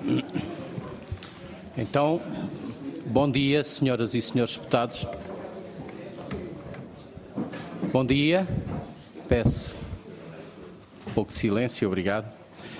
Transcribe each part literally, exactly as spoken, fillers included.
Então, bom dia, senhoras e senhores deputados. Bom dia. Peço um pouco de silêncio, obrigado.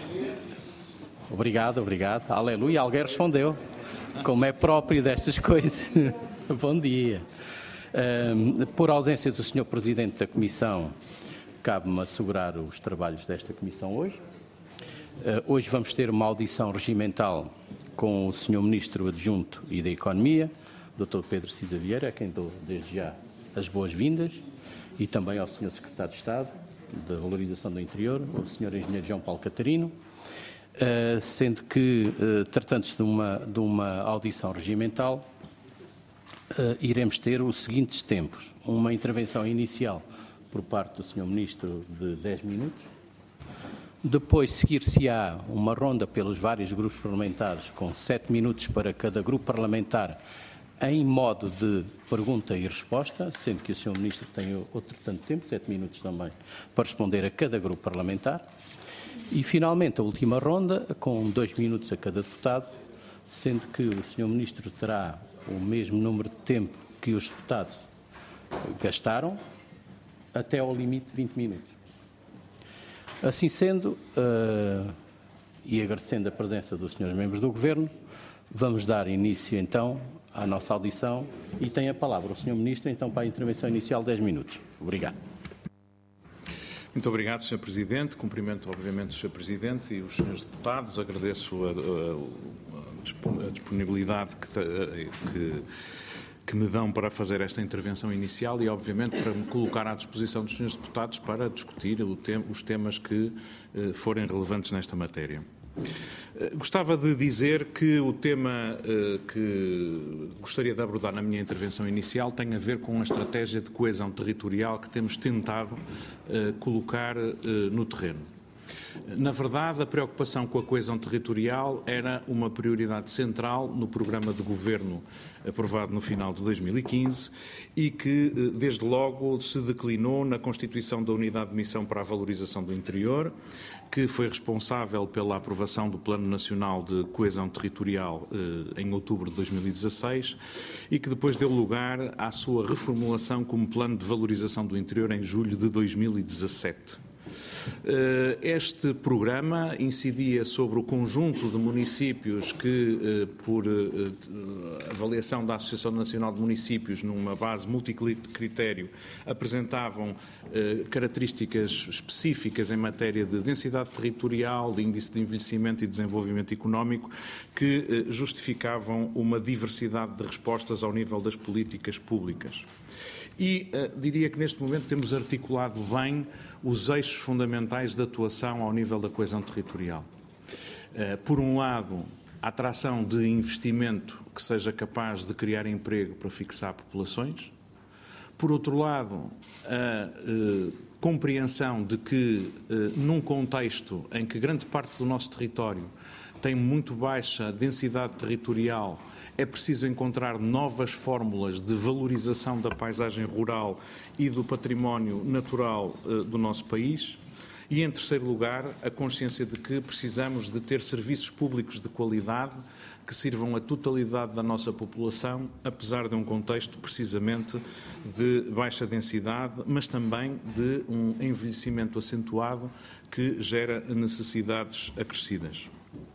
Obrigado, obrigado. Aleluia, alguém respondeu, como é próprio destas coisas. Bom dia. Um, por ausência do senhor Presidente da Comissão, cabe-me assegurar os trabalhos desta Comissão hoje. Uh, hoje vamos ter uma audição regimental com o senhor Ministro Adjunto e da Economia, doutor Pedro Cisa Vieira, a quem dou desde já as boas-vindas, e também ao senhor Secretário de Estado da Valorização do Interior, o senhor Engenheiro João Paulo Catarino, uh, sendo que, uh, tratando-se de uma, de uma audição regimental, uh, iremos ter os seguintes tempos. Uma intervenção inicial por parte do senhor Ministro de dez minutos, depois seguir-se-á uma ronda pelos vários grupos parlamentares com sete minutos para cada grupo parlamentar em modo de pergunta e resposta, sendo que o senhor Ministro tem outro tanto tempo, sete minutos também, para responder a cada grupo parlamentar. E, finalmente, a última ronda, com dois minutos a cada deputado, sendo que o senhor Ministro terá o mesmo número de tempo que os deputados gastaram, até ao limite de vinte minutos. Assim sendo, uh, e agradecendo a presença dos senhores membros do Governo, vamos dar início, então, à nossa audição e tem a palavra o senhor Ministro, então, para a intervenção inicial, dez minutos. Obrigado. Muito obrigado, senhor Presidente. Cumprimento, obviamente, o senhor Presidente e os senhores deputados. Agradeço a, a, a disponibilidade que, que, que me dão para fazer esta intervenção inicial e, obviamente, para me colocar à disposição dos senhores deputados para discutir o tem, os temas que eh, forem relevantes nesta matéria. Gostava de dizer que o tema uh, que gostaria de abordar na minha intervenção inicial tem a ver com a estratégia de coesão territorial que temos tentado uh, colocar uh, no terreno. Na verdade, a preocupação com a coesão territorial era uma prioridade central no programa de governo aprovado no final de dois mil e quinze e que, desde logo, se declinou na constituição da Unidade de Missão para a Valorização do Interior, que foi responsável pela aprovação do Plano Nacional de Coesão Territorial eh, em outubro de dois mil e dezasseis e que depois deu lugar à sua reformulação como Plano de Valorização do Interior em julho de dois mil e dezassete. Este programa incidia sobre o conjunto de municípios que, por avaliação da Associação Nacional de Municípios, numa base multicritério, apresentavam características específicas em matéria de densidade territorial, de índice de envelhecimento e desenvolvimento económico, que justificavam uma diversidade de respostas ao nível das políticas públicas. E uh, diria que neste momento temos articulado bem os eixos fundamentais de atuação ao nível da coesão territorial. Uh, por um lado, a atração de investimento que seja capaz de criar emprego para fixar populações. Por outro lado, a uh, compreensão de que, uh, num contexto em que grande parte do nosso território tem muito baixa densidade territorial, é preciso encontrar novas fórmulas de valorização da paisagem rural e do património natural uh, do nosso país. E, em terceiro lugar, a consciência de que precisamos de ter serviços públicos de qualidade que sirvam a totalidade da nossa população, apesar de um contexto precisamente de baixa densidade, mas também de um envelhecimento acentuado que gera necessidades acrescidas.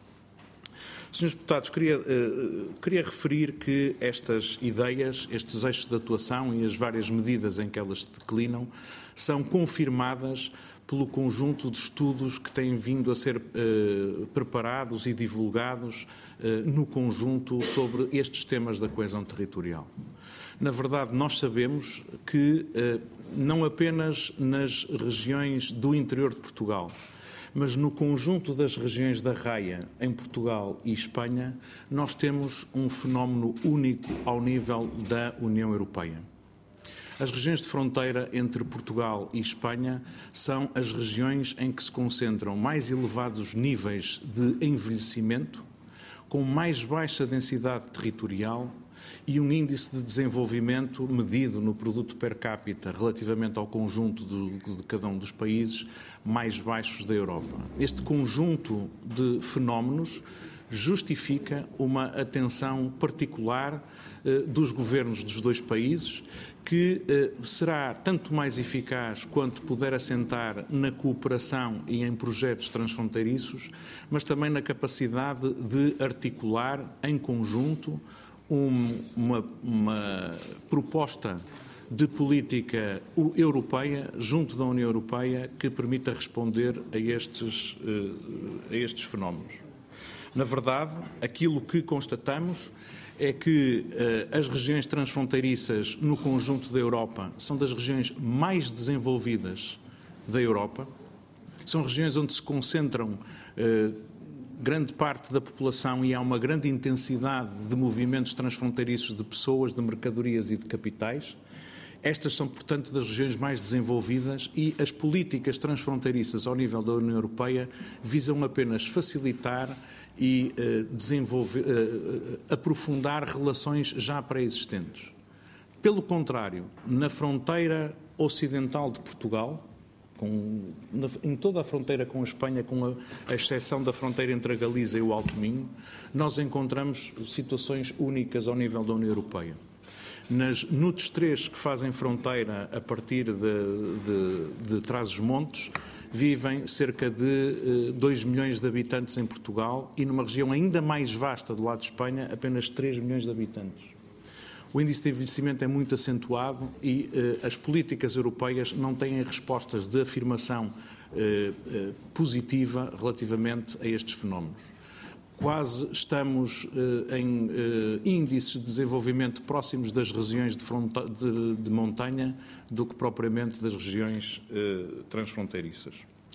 Senhores deputados, queria, uh, queria referir que estas ideias, estes eixos de atuação e as várias medidas em que elas se declinam são confirmadas pelo conjunto de estudos que têm vindo a ser uh, preparados e divulgados uh, no conjunto sobre estes temas da coesão territorial. Na verdade, nós sabemos que uh, não apenas nas regiões do interior de Portugal, mas no conjunto das regiões da Raia, em Portugal e Espanha, nós temos um fenómeno único ao nível da União Europeia. As regiões de fronteira entre Portugal e Espanha são as regiões em que se concentram mais elevados níveis de envelhecimento, com mais baixa densidade territorial e um índice de desenvolvimento medido no produto per capita relativamente ao conjunto de, de cada um dos países mais baixos da Europa. Este conjunto de fenómenos justifica uma atenção particular eh, dos governos dos dois países, que eh, será tanto mais eficaz quanto puder assentar na cooperação e em projetos transfronteiriços, mas também na capacidade de articular em conjunto um, uma, uma proposta de política europeia, junto da União Europeia, que permita responder a estes, a estes fenómenos. Na verdade, aquilo que constatamos é que uh, as regiões transfronteiriças no conjunto da Europa são das regiões mais desenvolvidas da Europa. São regiões onde se concentram uh, grande parte da população e há uma grande intensidade de movimentos transfronteiriços de pessoas, de mercadorias e de capitais. Estas são, portanto, das regiões mais desenvolvidas e as políticas transfronteiriças ao nível da União Europeia visam apenas facilitar e uh, desenvolver, uh, aprofundar relações já pré-existentes. Pelo contrário, na fronteira ocidental de Portugal, com, na, em toda a fronteira com a Espanha, com a, a exceção da fronteira entre a Galiza e o Alto Minho, nós encontramos situações únicas ao nível da União Europeia. Nas N U T S três que fazem fronteira a partir de, de, de Trás-os-Montes, vivem cerca de dois milhões de habitantes em Portugal e numa região ainda mais vasta do lado de Espanha, apenas três milhões de habitantes. O índice de envelhecimento é muito acentuado e uh, as políticas europeias não têm respostas de afirmação uh, uh, positiva relativamente a estes fenómenos. Quase estamos uh, em uh, índices de desenvolvimento próximos das regiões de, de, de montanha do que propriamente das regiões uh, transfronteiriças.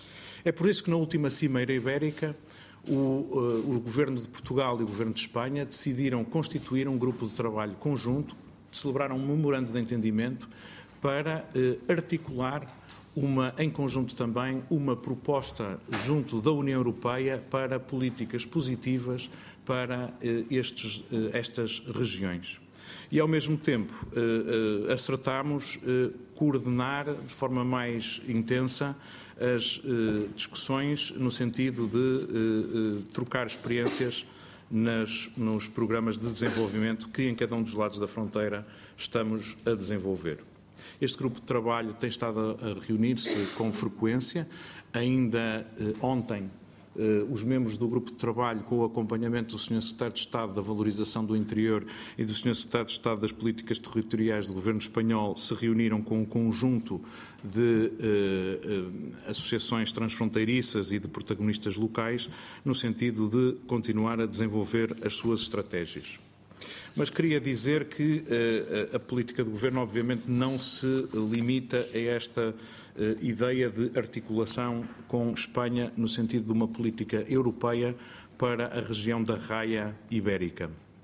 É por isso que na última Cimeira Ibérica o, uh, o Governo de Portugal e o Governo de Espanha decidiram constituir um grupo de trabalho conjunto, celebraram um memorando de entendimento para uh, articular Uma, em conjunto também, uma proposta junto da União Europeia para políticas positivas para eh, estes, eh, estas regiões. E, ao mesmo tempo, eh, eh, acertámos eh, coordenar de forma mais intensa as eh, discussões no sentido de eh, eh, trocar experiências nas, nos programas de desenvolvimento que, em cada um dos lados da fronteira, estamos a desenvolver. Este grupo de trabalho tem estado a reunir-se com frequência. Ainda eh, ontem, eh, os membros do grupo de trabalho, com o acompanhamento do senhor Secretário de Estado da Valorização do Interior e do senhor Secretário de Estado das Políticas Territoriais do Governo Espanhol, se reuniram com um conjunto de eh, eh, associações transfronteiriças e de protagonistas locais, no sentido de continuar a desenvolver as suas estratégias. Mas queria dizer que uh, a política do Governo, obviamente, não se limita a esta uh, ideia de articulação com Espanha no sentido de uma política europeia para a região da Raia Ibérica.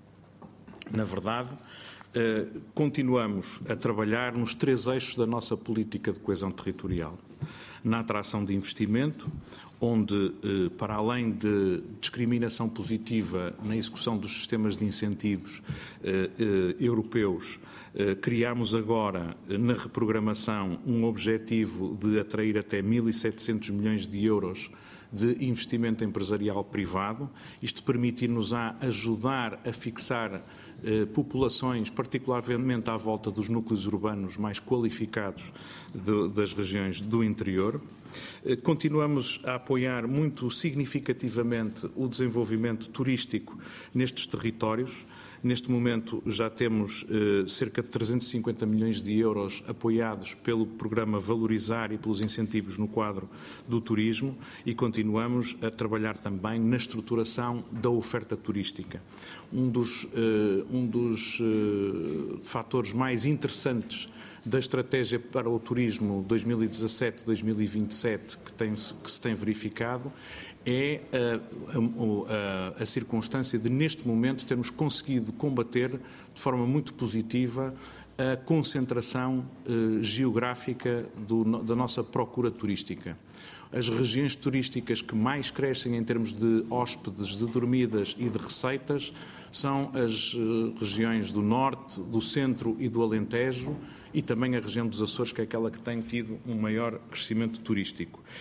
Na verdade, uh, continuamos a trabalhar nos três eixos da nossa política de coesão territorial. Na atração de investimento, onde, para além de discriminação positiva na execução dos sistemas de incentivos eh, eh, europeus, eh, criamos agora, na reprogramação, um objetivo de atrair até mil e setecentos milhões de euros de investimento empresarial privado. Isto permitir-nos a ajudar a fixar eh, populações, particularmente à volta dos núcleos urbanos mais qualificados de, das regiões do interior. Eh, continuamos a apoiar muito significativamente o desenvolvimento turístico nestes territórios. Neste momento já temos eh, cerca de trezentos e cinquenta milhões de euros apoiados pelo programa Valorizar e pelos incentivos no quadro do turismo e continuamos a trabalhar também na estruturação da oferta turística. Um dos, eh, um dos eh, fatores mais interessantes da estratégia para o turismo dois mil e dezassete a dois mil e vinte e sete que, tem, que se tem verificado é a, a, a, a circunstância de, neste momento, termos conseguido combater de forma muito positiva a concentração eh, geográfica do, da nossa procura turística. As regiões turísticas que mais crescem em termos de hóspedes, de dormidas e de receitas são as uh, regiões do Norte, do Centro e do Alentejo e também a região dos Açores, que é aquela que tem tido um maior crescimento turístico.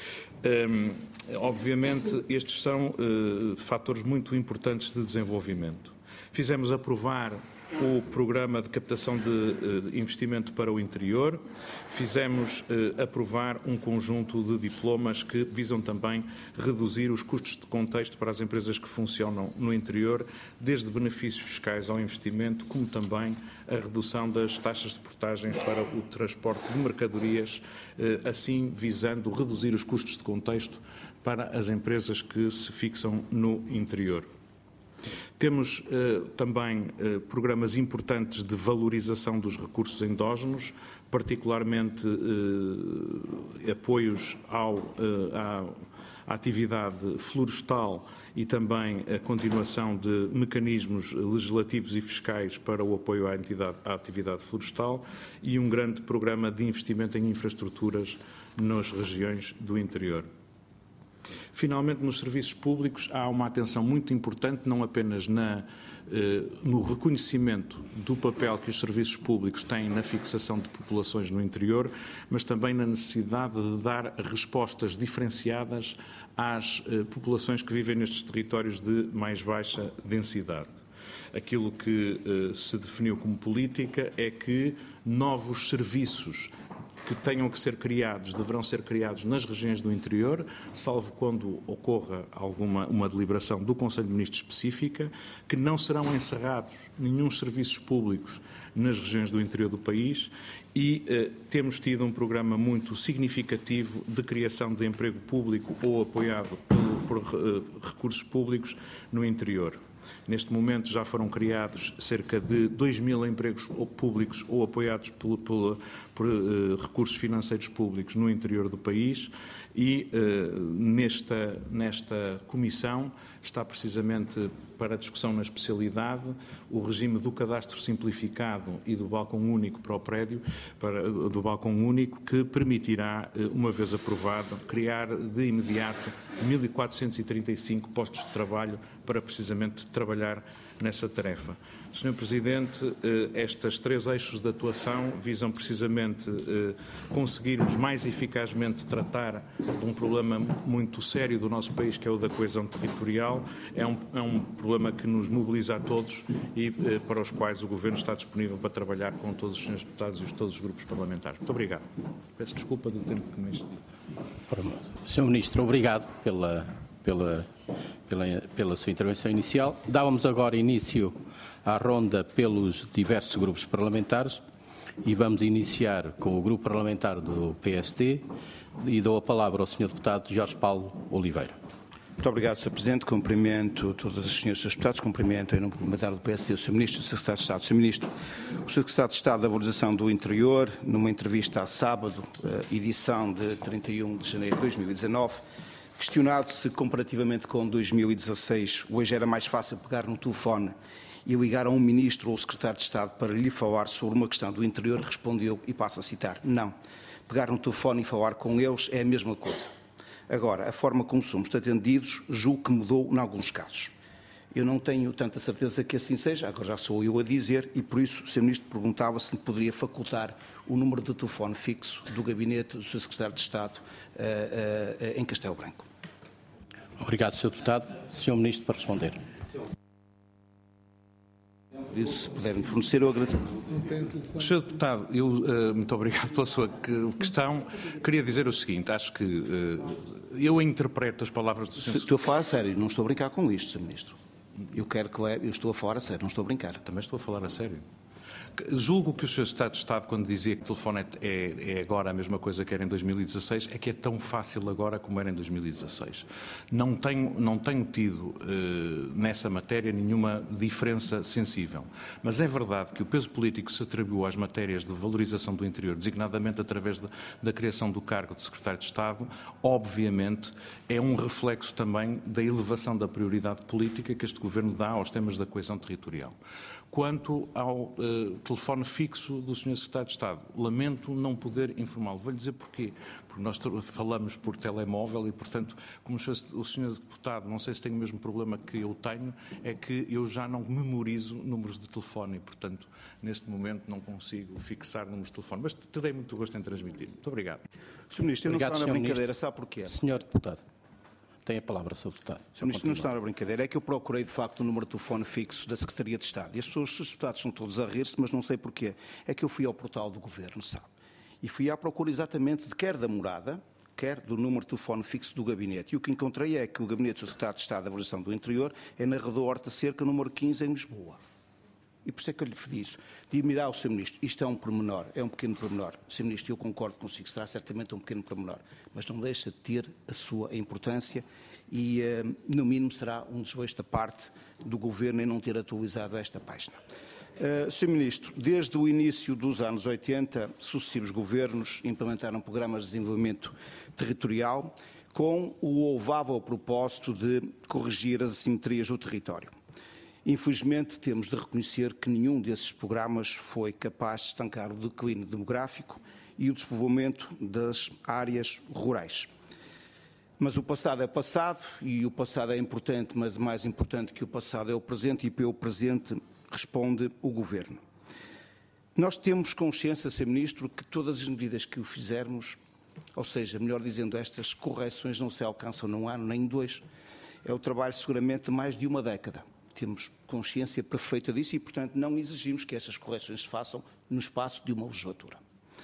Um, obviamente, estes são uh, fatores muito importantes de desenvolvimento. Fizemos aprovar o programa de captação de uh, investimento para o interior, fizemos uh, aprovar um conjunto de diplomas que visam também reduzir os custos de contexto para as empresas que funcionam no interior, desde benefícios fiscais ao investimento, como também a redução das taxas de portagens para o transporte de mercadorias, uh, assim visando reduzir os custos de contexto para as empresas que se fixam no interior. Temos eh, também eh, programas importantes de valorização dos recursos endógenos, particularmente eh, apoios ao, eh, à, à atividade florestal e também a continuação de mecanismos legislativos e fiscais para o apoio à, entidade, à atividade florestal e um grande programa de investimento em infraestruturas nas regiões do interior. Finalmente, nos serviços públicos há uma atenção muito importante, não apenas na, eh, no reconhecimento do papel que os serviços públicos têm na fixação de populações no interior, mas também na necessidade de dar respostas diferenciadas às eh, populações que vivem nestes territórios de mais baixa densidade. Aquilo que eh, se definiu como política é que novos serviços que tenham que ser criados, deverão ser criados nas regiões do interior, salvo quando ocorra alguma uma deliberação do Conselho de Ministros específica, que não serão encerrados nenhum serviços públicos nas regiões do interior do país e eh, temos tido um programa muito significativo de criação de emprego público ou apoiado pelo, por eh, recursos públicos no interior. Neste momento já foram criados cerca de dois mil empregos públicos ou apoiados por, por, por uh, recursos financeiros públicos no interior do país e uh, nesta, nesta comissão está precisamente para discussão na especialidade o regime do cadastro simplificado e do balcão único para o prédio, para, do balcão único, que permitirá, uma vez aprovado, criar de imediato mil quatrocentos e trinta e cinco postos de trabalho para precisamente trabalhar nessa tarefa. senhor Presidente, estes três eixos de atuação visam precisamente conseguirmos mais eficazmente tratar de um problema muito sério do nosso país, que é o da coesão territorial. É um, é um problema que nos mobiliza a todos e para os quais o Governo está disponível para trabalhar com todos os senhores deputados e todos os grupos parlamentares. Muito obrigado. Peço desculpa do tempo que me excedi. senhor Ministro, obrigado pela, pela, pela, pela sua intervenção inicial. Dávamos agora início à ronda pelos diversos grupos parlamentares e vamos iniciar com o grupo parlamentar do P S D e dou a palavra ao senhor deputado Jorge Paulo Oliveira. Muito obrigado, senhor Presidente. Cumprimento todos os senhores deputados. Cumprimento em nome parlamentar do P S D o senhor Ministro e o senhor Secretário de Estado. senhor Ministro, o senhor Secretário de Estado da Valorização do Interior, numa entrevista a sábado, edição de trinta e um de janeiro de dois mil e dezanove, questionado se comparativamente com dois mil e dezasseis hoje era mais fácil pegar no telefone e ligar a um Ministro ou Secretário de Estado para lhe falar sobre uma questão do interior, respondeu, e passo a citar, não. Pegar no telefone e falar com eles é a mesma coisa. Agora, a forma como somos atendidos, julgo que mudou em alguns casos. Eu não tenho tanta certeza que assim seja, agora já sou eu a dizer, e por isso o senhor Ministro perguntava se me poderia facultar o número de telefone fixo do gabinete do senhor Secretário de Estado uh, uh, uh, em Castelo Branco. Obrigado, senhor Deputado. senhor Ministro, para responder. Se puderem fornecer, eu agradeço. senhor Deputado, eu, uh, muito obrigado pela sua questão. Queria dizer o seguinte, acho que uh, eu interpreto as palavras do senhor... Estou a falar a sério, não estou a brincar com isto, senhor Ministro. Eu quero que leve, eu estou a falar a sério, não estou a brincar. Também estou a falar a sério. Julgo que o senhor Secretário de Estado, quando dizia que o telefone é, é agora a mesma coisa que era em dois mil e dezasseis, é que é tão fácil agora como era em dois mil e dezasseis. Não tenho, não tenho tido eh, nessa matéria nenhuma diferença sensível. Mas é verdade que o peso político se atribuiu às matérias de valorização do interior, designadamente através de, da criação do cargo de Secretário de Estado, obviamente é um reflexo também da elevação da prioridade política que este Governo dá aos temas da coesão territorial. Quanto ao uh, telefone fixo do senhor Secretário de Estado. Lamento não poder informá-lo. Vou-lhe dizer porquê. Porque nós falamos por telemóvel e, portanto, como o senhor Deputado, não sei se tem o mesmo problema que eu tenho, é que eu já não memorizo números de telefone e, portanto, neste momento não consigo fixar números de telefone. Mas terei muito gosto em transmitir. Muito obrigado. senhor Ministro, eu não Obrigado, estou na brincadeira, Ministro. sabe porquê? senhor Deputado, tem a palavra, senhor Deputado. senhor Ministro, não está na brincadeira, é que eu procurei de facto o número de telefone fixo da Secretaria de Estado e as pessoas, os deputados são todos a rir-se, mas não sei porquê. É que eu fui ao portal do Governo, sabe? E fui à procura exatamente de quer da morada, quer do número de telefone fixo do gabinete. E o que encontrei é que o gabinete do Secretário de Estado da Valorização do Interior é na Rua Horta Cerca, número quinze, em Lisboa. E por isso é que eu lhe pedi isso. Diga-me, ao senhor Ministro, isto é um pormenor, é um pequeno pormenor. senhor Ministro, eu concordo consigo, será certamente um pequeno pormenor, mas não deixa de ter a sua importância e, no mínimo, será um desgosto da parte do Governo em não ter atualizado esta página. Uh, senhor Ministro, desde o início dos anos oitenta, sucessivos governos implementaram programas de desenvolvimento territorial com o louvável propósito de corrigir as assimetrias do território. Infelizmente, temos de reconhecer que nenhum desses programas foi capaz de estancar o declínio demográfico e o despovoamento das áreas rurais. Mas o passado é passado e o passado é importante, mas mais importante que o passado é o presente e pelo presente responde o Governo. Nós temos consciência, senhor Ministro, que todas as medidas que o fizermos, ou seja, melhor dizendo, estas correções não se alcançam num ano nem em dois, é o trabalho seguramente de mais de uma década. Temos consciência perfeita disso e, portanto, não exigimos que essas correções se façam no espaço de uma legislatura.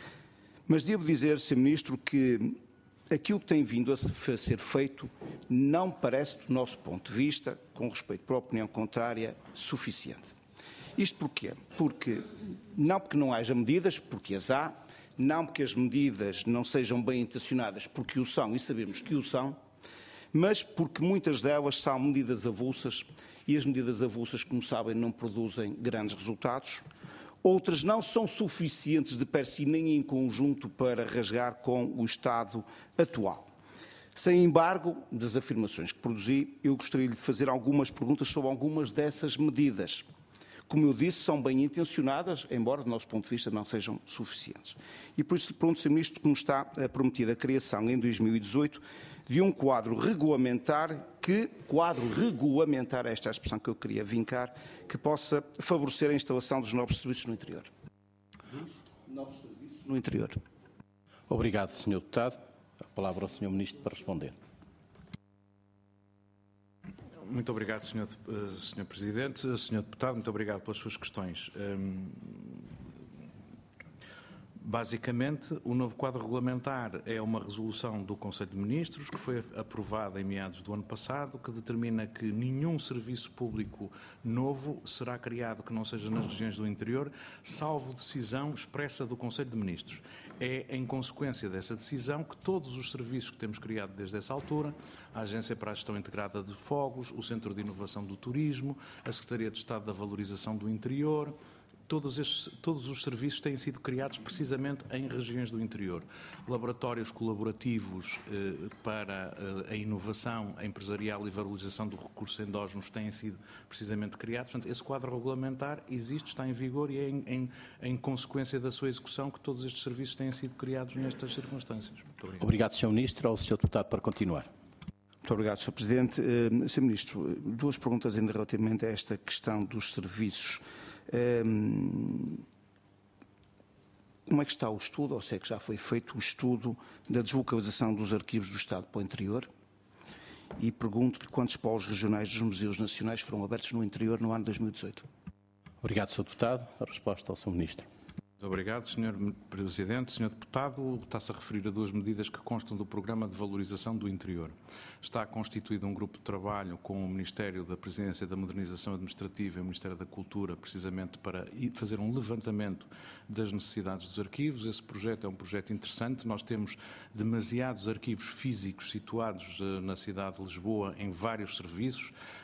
Mas devo dizer, senhor Ministro, que aquilo que tem vindo a ser feito não parece, do nosso ponto de vista, com respeito para a opinião contrária, suficiente. Isto porquê? Porque, não porque não haja medidas, porque as há, não porque as medidas não sejam bem intencionadas, porque o são e sabemos que o são, mas porque muitas delas são medidas avulsas e as medidas avulsas, como sabem, não produzem grandes resultados. Outras não são suficientes de per si nem em conjunto para rasgar com o estado atual. Sem embargo, das afirmações que produzi, eu gostaria de fazer algumas perguntas sobre algumas dessas medidas. Como eu disse, são bem intencionadas, embora, do nosso ponto de vista, não sejam suficientes. E por isso lhe pergunto, senhor Ministro, como está prometida a criação em dois mil e dezoito de um quadro regulamentar que, quadro regulamentar, esta é a expressão que eu queria vincar, que possa favorecer a instalação dos novos serviços no interior. Dos novos serviços no interior. Obrigado, senhor Deputado. A palavra ao senhor Ministro para responder. Muito obrigado, senhor, senhor Presidente. senhor Deputado, muito obrigado pelas suas questões. Um, basicamente, o novo quadro regulamentar é uma resolução do Conselho de Ministros que foi aprovada em meados do ano passado, que determina que nenhum serviço público novo será criado que não seja nas regiões do interior, salvo decisão expressa do Conselho de Ministros. É em consequência dessa decisão que todos os serviços que temos criado desde essa altura, a Agência para a Gestão Integrada de Fogos, o Centro de Inovação do Turismo, a Secretaria de Estado da Valorização do Interior, Todos, estes, todos os serviços têm sido criados precisamente em regiões do interior. Laboratórios colaborativos eh, para eh, a inovação empresarial e valorização do recurso endógenos têm sido precisamente criados. Portanto, esse quadro regulamentar existe, está em vigor e é em, em, em consequência da sua execução que todos estes serviços têm sido criados nestas circunstâncias. Muito obrigado. Obrigado, senhor Ministro. Ao senhor Deputado para continuar. Muito obrigado, senhor Presidente. Uh, senhor Ministro, duas perguntas ainda relativamente a esta questão dos serviços. Um, como é que está o estudo, ou se é que já foi feito o estudo da deslocalização dos arquivos do Estado para o interior? E pergunto-lhe quantos polos regionais dos museus nacionais foram abertos no interior no ano dois mil e dezoito? Obrigado, senhor Deputado. A resposta ao senhor Ministro. Muito obrigado, senhor Presidente. senhor Deputado, está-se a referir a duas medidas que constam do Programa de Valorização do Interior. Está constituído um grupo de trabalho com o Ministério da Presidência da Modernização Administrativa e o Ministério da Cultura, precisamente para fazer um levantamento das necessidades dos arquivos. Esse projeto é um projeto interessante. Nós temos demasiados arquivos físicos situados na cidade de Lisboa em vários serviços.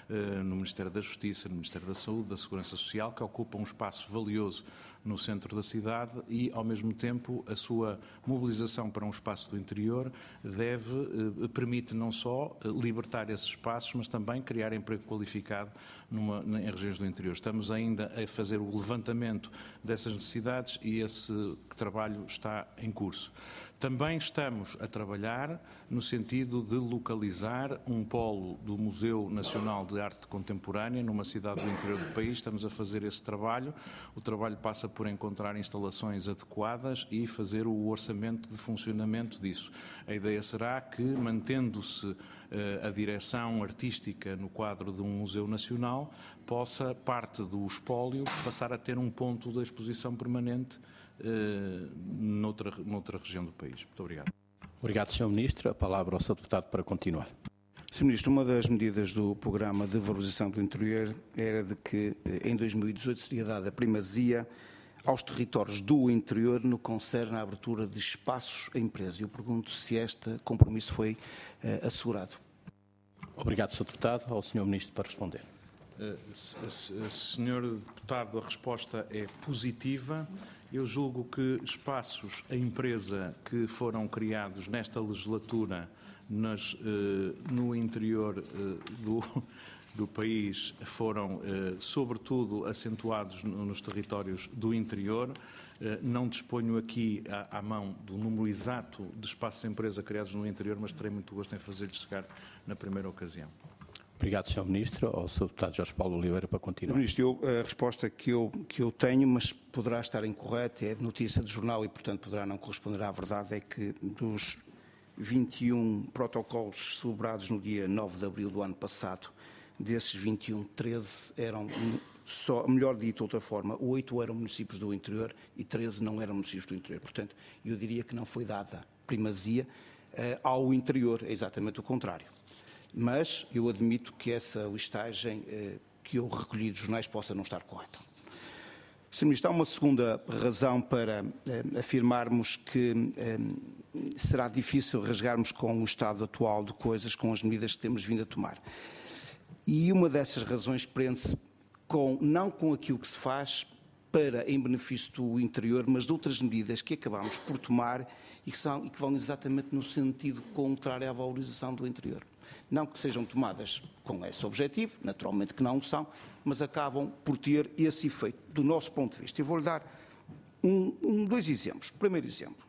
no Ministério da Justiça, no Ministério da Saúde, da Segurança Social, que ocupa um espaço valioso no centro da cidade e, ao mesmo tempo, a sua mobilização para um espaço do interior deve, permite não só libertar esses espaços, mas também criar emprego qualificado numa, em regiões do interior. Estamos ainda a fazer o levantamento dessas necessidades e esse trabalho está em curso. Também estamos a trabalhar no sentido de localizar um polo do Museu Nacional de Arte Contemporânea numa cidade do interior do país. Estamos a fazer esse trabalho. O trabalho passa por encontrar instalações adequadas e fazer o orçamento de funcionamento disso. A ideia será que, mantendo-se a direção artística no quadro de um museu nacional, possa parte do espólio passar a ter um ponto de exposição permanente Uh, noutra, noutra região do país. Muito obrigado. Obrigado, senhor Ministro. A palavra ao senhor Deputado para continuar. senhor Ministro, uma das medidas do Programa de Valorização do Interior era de que em dois mil e dezoito seria dada primazia aos territórios do interior no que concerne à abertura de espaços a empresas. Eu pergunto se este compromisso foi uh, assegurado. Obrigado, senhor Deputado. Ao senhor Ministro para responder. Uh, senhor Deputado, a resposta é positiva. Eu julgo que espaços a empresa que foram criados nesta legislatura nas, eh, no interior eh, do, do país foram, eh, sobretudo, acentuados nos territórios do interior. Eh, não disponho aqui à, à mão do número exato de espaços a empresa criados no interior, mas terei muito gosto em fazer-lhe chegar na primeira ocasião. Obrigado, senhor Ministro. Ao senhor Deputado Jorge Paulo Oliveira para continuar. Ministro, eu, a resposta que eu, que eu tenho, mas poderá estar incorreta, é de notícia de jornal e, portanto, poderá não corresponder à verdade, é que dos vinte e um protocolos celebrados no dia nove de abril do ano passado, desses vinte e um, treze eram, só, melhor dito de outra forma, oito eram municípios do interior e treze não eram municípios do interior. Portanto, eu diria que não foi dada primazia uh, ao interior, é exatamente o contrário. Mas eu admito que essa listagem eh, que eu recolhi dos jornais possa não estar correta. senhor Ministro, há uma segunda razão para eh, afirmarmos que eh, será difícil rasgarmos com o estado atual de coisas, com as medidas que temos vindo a tomar. E uma dessas razões prende-se com, não com aquilo que se faz para em benefício do interior, mas de outras medidas que acabamos por tomar e que, são, e que vão exatamente no sentido contrário à valorização do interior. Não que sejam tomadas com esse objetivo, naturalmente que não são, mas acabam por ter esse efeito, do nosso ponto de vista. Eu vou-lhe dar um, um, dois exemplos. Primeiro exemplo,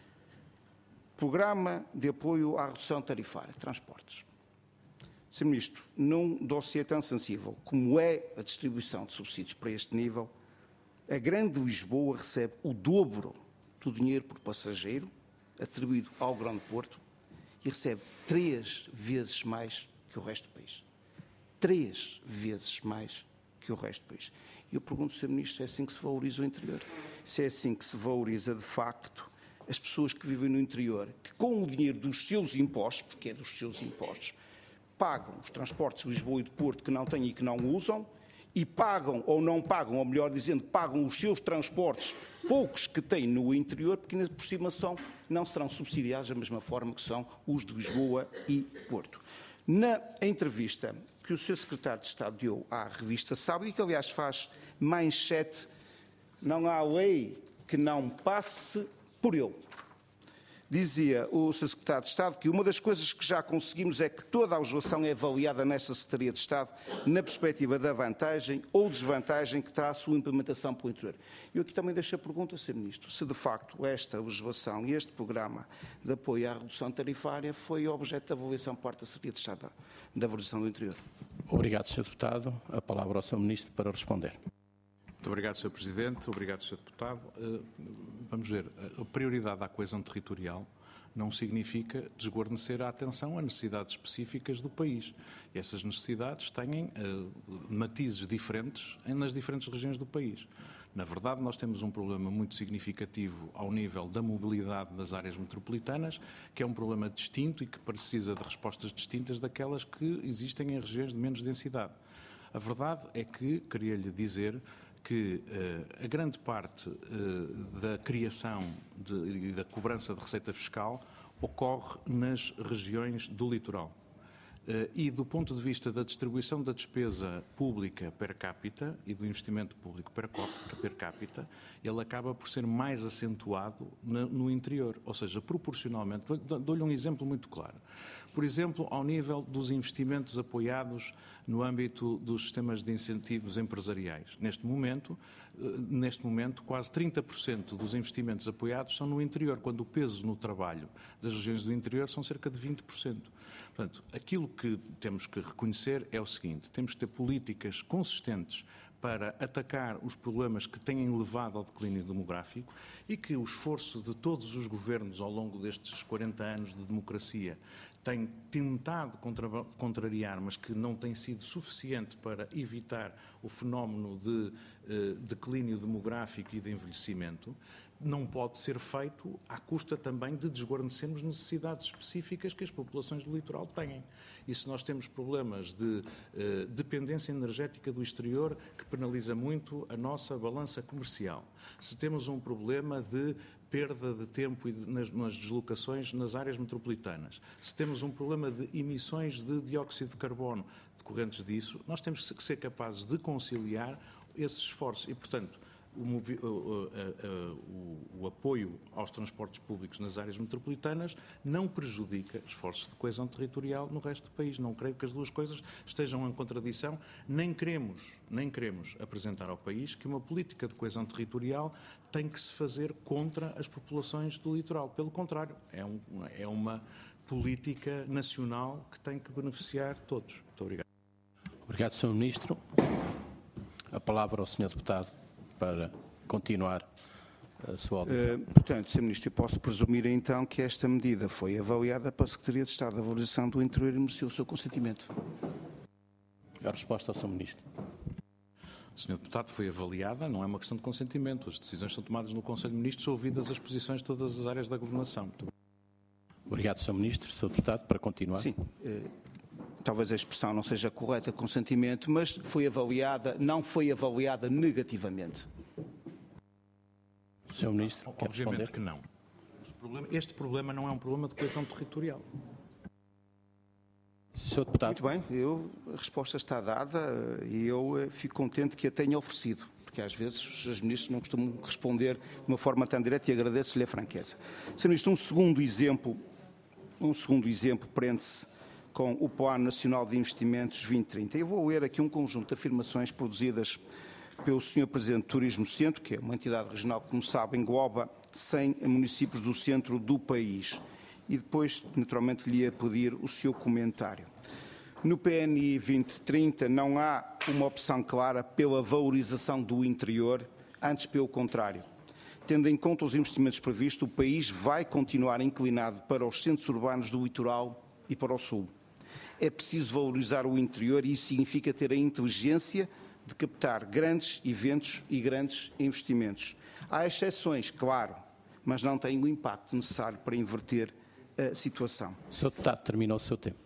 Programa de Apoio à Redução Tarifária de Transportes. senhor Ministro, num dossiê tão sensível como é a distribuição de subsídios para este nível, a Grande Lisboa recebe o dobro do dinheiro por passageiro atribuído ao Grande Porto e recebe três vezes mais que o resto do país. Três vezes mais que o resto do país. E eu pergunto, senhor Ministro, se é assim que se valoriza o interior? Se é assim que se valoriza, de facto, as pessoas que vivem no interior, que com o dinheiro dos seus impostos, porque é dos seus impostos, pagam os transportes de Lisboa e de Porto que não têm e que não usam, e pagam ou não pagam, ou melhor dizendo, pagam os seus transportes, poucos que têm no interior, porque ainda por cima são, não serão subsidiados da mesma forma que são os de Lisboa e Porto. Na entrevista que o senhor Secretário de Estado deu à revista Sábado, e que aliás faz manchete, não há lei que não passe por ele. Dizia o senhor Secretário de Estado que uma das coisas que já conseguimos é que toda a legislação é avaliada nesta Secretaria de Estado na perspectiva da vantagem ou desvantagem que terá a sua implementação pelo interior. Eu aqui também deixo a pergunta, senhor Ministro, se de facto esta legislação e este programa de apoio à redução tarifária foi objeto de avaliação por parte da Secretaria de Estado da valorização do interior. Obrigado, senhor Deputado. A palavra ao senhor Ministro para responder. Muito obrigado, senhor Presidente. Obrigado, senhor Deputado. Vamos ver, a prioridade à coesão territorial não significa desguarnecer a atenção a necessidades específicas do país. E essas necessidades têm uh, matizes diferentes nas diferentes regiões do país. Na verdade, nós temos um problema muito significativo ao nível da mobilidade das áreas metropolitanas, que é um problema distinto e que precisa de respostas distintas daquelas que existem em regiões de menos densidade. A verdade é que, queria-lhe dizer, que uh, a grande parte uh, da criação de, e da cobrança de receita fiscal ocorre nas regiões do litoral. E do ponto de vista da distribuição da despesa pública per capita e do investimento público per capita, ele acaba por ser mais acentuado no interior, ou seja, proporcionalmente. Dou-lhe um exemplo muito claro. Por exemplo, ao nível dos investimentos apoiados no âmbito dos sistemas de incentivos empresariais. Neste momento, neste momento, quase trinta por cento dos investimentos apoiados são no interior, quando o peso no trabalho das regiões do interior são cerca de vinte por cento. Portanto, aquilo que temos que reconhecer é o seguinte: temos que ter políticas consistentes para atacar os problemas que têm levado ao declínio demográfico e que o esforço de todos os governos ao longo destes quarenta anos de democracia tem tentado contra, contrariar, mas que não tem sido suficiente para evitar o fenómeno de eh, declínio demográfico e de envelhecimento, não pode ser feito à custa também de desguarnecermos necessidades específicas que as populações do litoral têm. E se nós temos problemas de eh, dependência energética do exterior, que penaliza muito a nossa balança comercial, se temos um problema de perda de tempo e de, nas, nas deslocações nas áreas metropolitanas, se temos um problema de emissões de dióxido de carbono decorrentes disso, nós temos que ser capazes de conciliar esses esforços e, portanto, O, o, o, o apoio aos transportes públicos nas áreas metropolitanas não prejudica esforços de coesão territorial no resto do país. Não creio que as duas coisas estejam em contradição. Nem queremos, nem queremos apresentar ao país que uma política de coesão territorial tem que se fazer contra as populações do litoral. Pelo contrário, é, um, é uma política nacional que tem que beneficiar todos. Muito obrigado. Obrigado, senhor Ministro. A palavra ao senhor Deputado para continuar a sua audição. Uh, portanto, senhor Ministro, eu posso presumir então que esta medida foi avaliada pela Secretaria de Estado da Valorização do Interior e mereceu o seu consentimento. A resposta ao senhor Ministro. senhor Deputado, foi avaliada, não é uma questão de consentimento. As decisões são tomadas no Conselho de Ministros, ouvidas as posições de todas as áreas da governação. Muito obrigado, senhor Ministro. senhor Deputado, para continuar. Sim. Uh, talvez a expressão não seja correta, consentimento, mas foi avaliada, não foi avaliada negativamente. senhor Ministro, quer Obviamente responder? que não. Este problema não é um problema de coesão territorial. senhor Deputado. Muito bem, eu, a resposta está dada e eu fico contente que a tenha oferecido, porque às vezes os ministros não costumam responder de uma forma tão direta e agradeço-lhe a franqueza. senhor Ministro, um segundo exemplo, um segundo exemplo prende-se com o Plano Nacional de Investimentos vinte trinta. Eu vou ler aqui um conjunto de afirmações produzidas pelo senhor Presidente do Turismo Centro, que é uma entidade regional que, como sabe, engloba cem municípios do centro do país. E depois, naturalmente, lhe ia pedir o seu comentário. No P N I vinte trinta não há uma opção clara pela valorização do interior, antes pelo contrário. Tendo em conta os investimentos previstos, o país vai continuar inclinado para os centros urbanos do litoral e para o sul. É preciso valorizar o interior e isso significa ter a inteligência de captar grandes eventos e grandes investimentos. Há exceções, claro, mas não têm o impacto necessário para inverter a situação. senhor Deputado, terminou o seu tempo.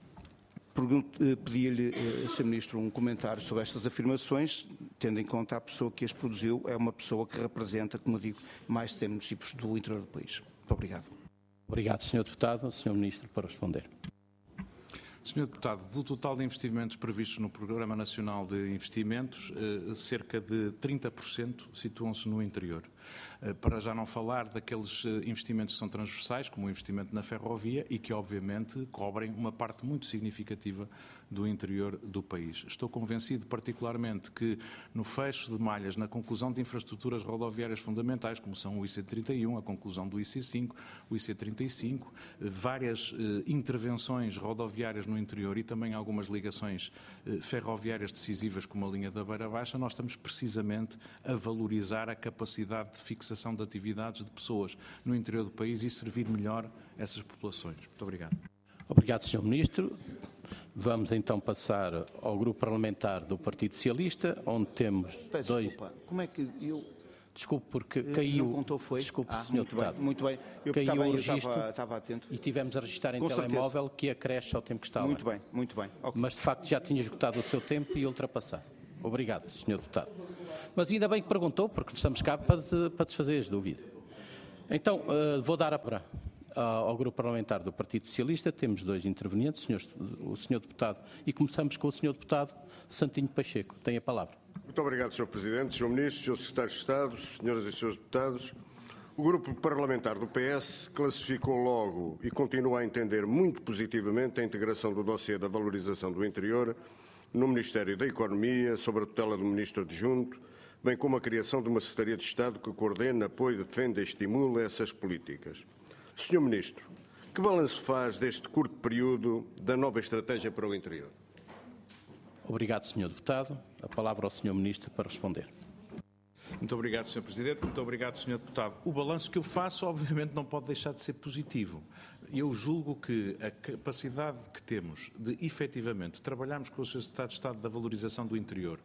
Pedi-lhe, senhor Ministro, um comentário sobre estas afirmações, tendo em conta a pessoa que as produziu, é uma pessoa que representa, como eu digo, mais de cem municípios do interior do país. Muito obrigado. Obrigado, senhor Deputado. senhor Ministro, para responder. senhor Deputado, do total de investimentos previstos no Programa Nacional de Investimentos, cerca de trinta por cento situam-se no interior. Para já não falar daqueles investimentos que são transversais, como o investimento na ferrovia e que, obviamente, cobrem uma parte muito significativa do interior do país. Estou convencido, particularmente, que no fecho de malhas, na conclusão de infraestruturas rodoviárias fundamentais, como são o I C trinta e um, a conclusão do I C cinco, o I C trinta e cinco, várias eh, intervenções rodoviárias no interior e também algumas ligações eh, ferroviárias decisivas, como a linha da Beira Baixa, nós estamos precisamente a valorizar a capacidade de fixação de atividades de pessoas no interior do país e servir melhor essas populações. Muito obrigado. Obrigado, senhor Ministro. Vamos então passar ao Grupo Parlamentar do Partido Socialista, onde temos Peço dois... desculpa. Como é que eu... Desculpe, porque caiu... Não contou, foi? Desculpe, ah, senhor muito Deputado. Bem, muito bem. Eu, caiu estava, o eu registro estava, estava atento. E tivemos a registrar em Com telemóvel certeza. que acresce ao tempo que está lá. Muito bem, muito bem. Okay. Mas, de facto, já tinha esgotado o seu tempo e ultrapassado. Obrigado, senhor Deputado. Mas ainda bem que perguntou, porque estamos cá para, de, para desfazer as dúvidas. Então, uh, vou dar a palavra ao Grupo Parlamentar do Partido Socialista. Temos dois intervenientes, senhor, o senhor Deputado, e começamos com o senhor Deputado Santinho Pacheco. Tem a palavra. Muito obrigado, senhor Presidente, senhor Ministro, senhor Secretário de Estado, senhoras e senhores Deputados. O Grupo Parlamentar do P S classificou logo e continua a entender muito positivamente a integração do dossiê da valorização do interior no Ministério da Economia, sob a tutela do Ministro Adjunto, bem como a criação de uma Secretaria de Estado que coordene, apoie, defenda e estimule essas políticas. senhor Ministro, que balanço faz deste curto período da nova estratégia para o interior? Obrigado, senhor Deputado. A palavra ao senhor Ministro para responder. Muito obrigado, senhor Presidente. Muito obrigado, senhor Deputado. O balanço que eu faço, obviamente, não pode deixar de ser positivo. Eu julgo que a capacidade que temos de, efetivamente, trabalharmos com o senhor Secretário de Estado da Valorização do Interior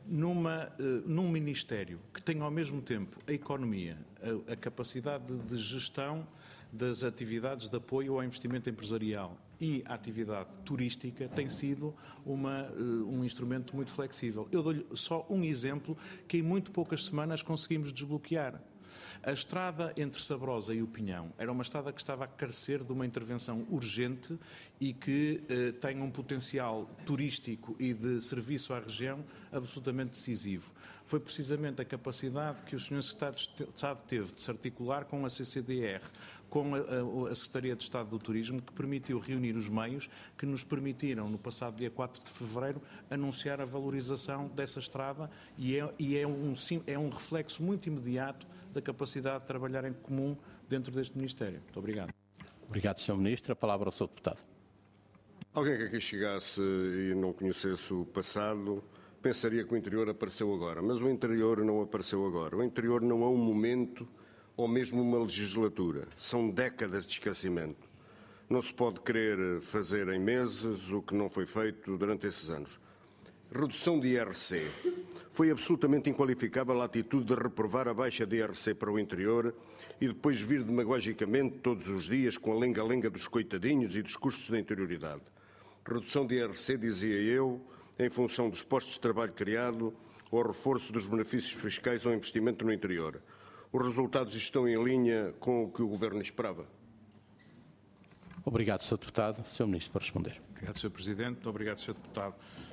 numa, uh, num Ministério que tenha, ao mesmo tempo, a economia, a, a capacidade de, de gestão das atividades de apoio ao investimento empresarial e a atividade turística tem sido uma, um instrumento muito flexível. Eu dou-lhe só um exemplo que em muito poucas semanas conseguimos desbloquear. A estrada entre Sabrosa e o Pinhão era uma estrada que estava a carecer de uma intervenção urgente e que eh, tem um potencial turístico e de serviço à região absolutamente decisivo. Foi precisamente a capacidade que o senhor Secretário de Estado teve de se articular com a C C D R, com a, a, a Secretaria de Estado do Turismo, que permitiu reunir os meios que nos permitiram, no passado dia quatro de fevereiro, anunciar a valorização dessa estrada e é, e é, um, é um reflexo muito imediato da capacidade de trabalhar em comum dentro deste Ministério. Muito obrigado. Obrigado, senhor Ministro. A palavra ao senhor Deputado. Alguém que aqui chegasse e não conhecesse o passado pensaria que o interior apareceu agora, mas o interior não apareceu agora. O interior não é um momento ou mesmo uma legislatura. São décadas de esquecimento. Não se pode querer fazer em meses o que não foi feito durante esses anos. Redução de I R C. Foi absolutamente inqualificável a atitude de reprovar a baixa de I R C para o interior e depois vir demagogicamente todos os dias com a lenga-lenga dos coitadinhos e dos custos da interioridade. Redução de I R C, dizia eu, em função dos postos de trabalho criado ou reforço dos benefícios fiscais ao investimento no interior. Os resultados estão em linha com o que o Governo esperava. Obrigado, senhor Deputado. senhor Ministro, para responder. Obrigado, senhor Presidente. Muito obrigado, senhor Deputado.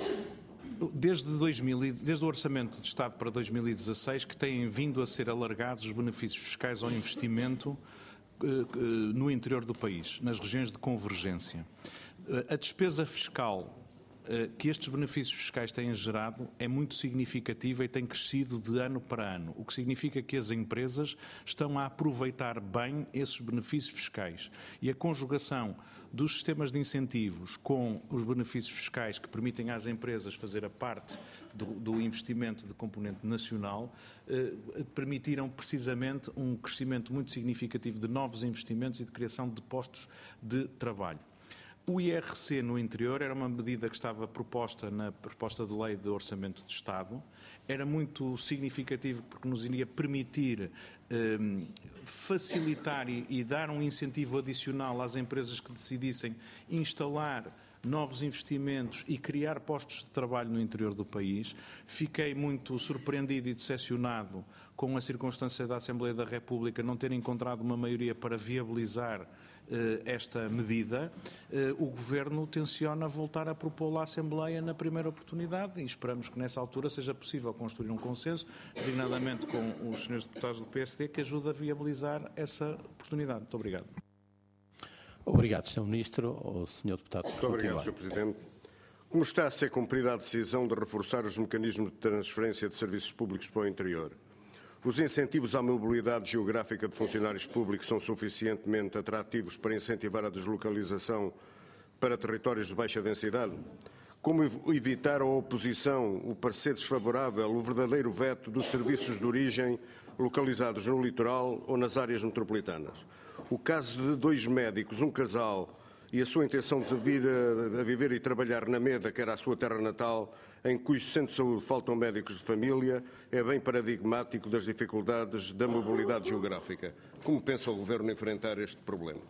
Desde, dois mil, desde o Orçamento de Estado para dois mil e dezasseis que têm vindo a ser alargados os benefícios fiscais ao investimento eh, eh, no interior do país, nas regiões de convergência. Eh, a despesa fiscal que estes benefícios fiscais têm gerado é muito significativa e tem crescido de ano para ano, o que significa que as empresas estão a aproveitar bem esses benefícios fiscais. E a conjugação dos sistemas de incentivos com os benefícios fiscais que permitem às empresas fazer a parte do, do investimento de componente nacional eh, permitiram precisamente um crescimento muito significativo de novos investimentos e de criação de postos de trabalho. O I R C no interior era uma medida que estava proposta na proposta de lei de Orçamento de Estado. Era muito significativo porque nos iria permitir eh, facilitar e, e dar um incentivo adicional às empresas que decidissem instalar novos investimentos e criar postos de trabalho no interior do país. Fiquei muito surpreendido e decepcionado com a circunstância da Assembleia da República não ter encontrado uma maioria para viabilizar eh, esta medida. Eh, o Governo tenciona voltar a propô-la à Assembleia na primeira oportunidade e esperamos que nessa altura seja possível construir um consenso, designadamente com os senhores deputados do P S D, que ajude a viabilizar essa oportunidade. Muito obrigado. Obrigado, senhor Ministro. O senhor Deputado. Muito obrigado, senhor Presidente. Como está a ser cumprida a decisão de reforçar os mecanismos de transferência de serviços públicos para o interior? Os incentivos à mobilidade geográfica de funcionários públicos são suficientemente atrativos para incentivar a deslocalização para territórios de baixa densidade? Como evitar a oposição, o parecer desfavorável, o verdadeiro veto dos serviços de origem localizados no litoral ou nas áreas metropolitanas? O caso de dois médicos, um casal, e a sua intenção de vir a, a viver e trabalhar na Meda, que era a sua terra natal, em cujo centro de saúde faltam médicos de família, é bem paradigmático das dificuldades da mobilidade geográfica. Como pensa o Governo enfrentar este problema?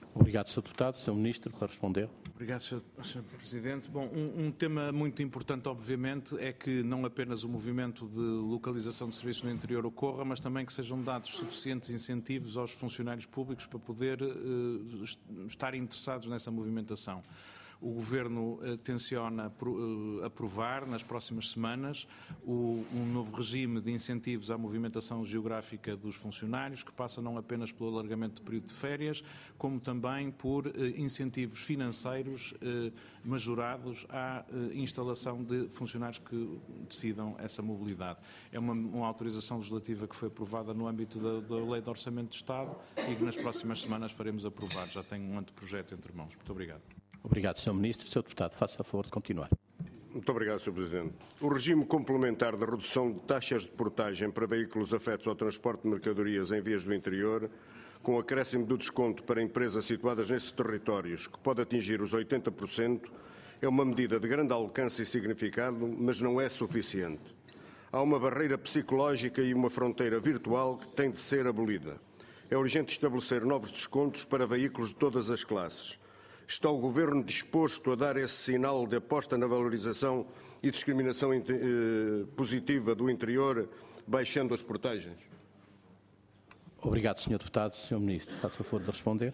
Obrigado, senhor Deputado. senhor Ministro, para responder. Obrigado, senhor Presidente. Bom, um, um tema muito importante, obviamente, é que não apenas o movimento de localização de serviços no interior ocorra, mas também que sejam dados suficientes incentivos aos funcionários públicos para poder uh, estar interessados nessa movimentação. O Governo uh, tenciona uh, aprovar, nas próximas semanas, o, um novo regime de incentivos à movimentação geográfica dos funcionários, que passa não apenas pelo alargamento do período de férias, como também por uh, incentivos financeiros uh, majorados à uh, instalação de funcionários que decidam essa mobilidade. É uma, uma autorização legislativa que foi aprovada no âmbito da, da Lei de Orçamento de Estado e que nas próximas semanas faremos aprovar. Já tenho um anteprojeto entre mãos. Muito obrigado. Obrigado, senhor Ministro. senhor Deputado, faça a favor de continuar. Muito obrigado, senhor Presidente. O regime complementar de redução de taxas de portagem para veículos afetos ao transporte de mercadorias em vias do interior, com acréscimo do desconto para empresas situadas nesses territórios, que pode atingir os oitenta por cento, é uma medida de grande alcance e significado, mas não é suficiente. Há uma barreira psicológica e uma fronteira virtual que tem de ser abolida. É urgente estabelecer novos descontos para veículos de todas as classes. Está o Governo disposto a dar esse sinal de aposta na valorização e discriminação eh, positiva do interior, baixando as portagens? Obrigado, senhor Deputado. senhor Ministro, faça a favor de responder.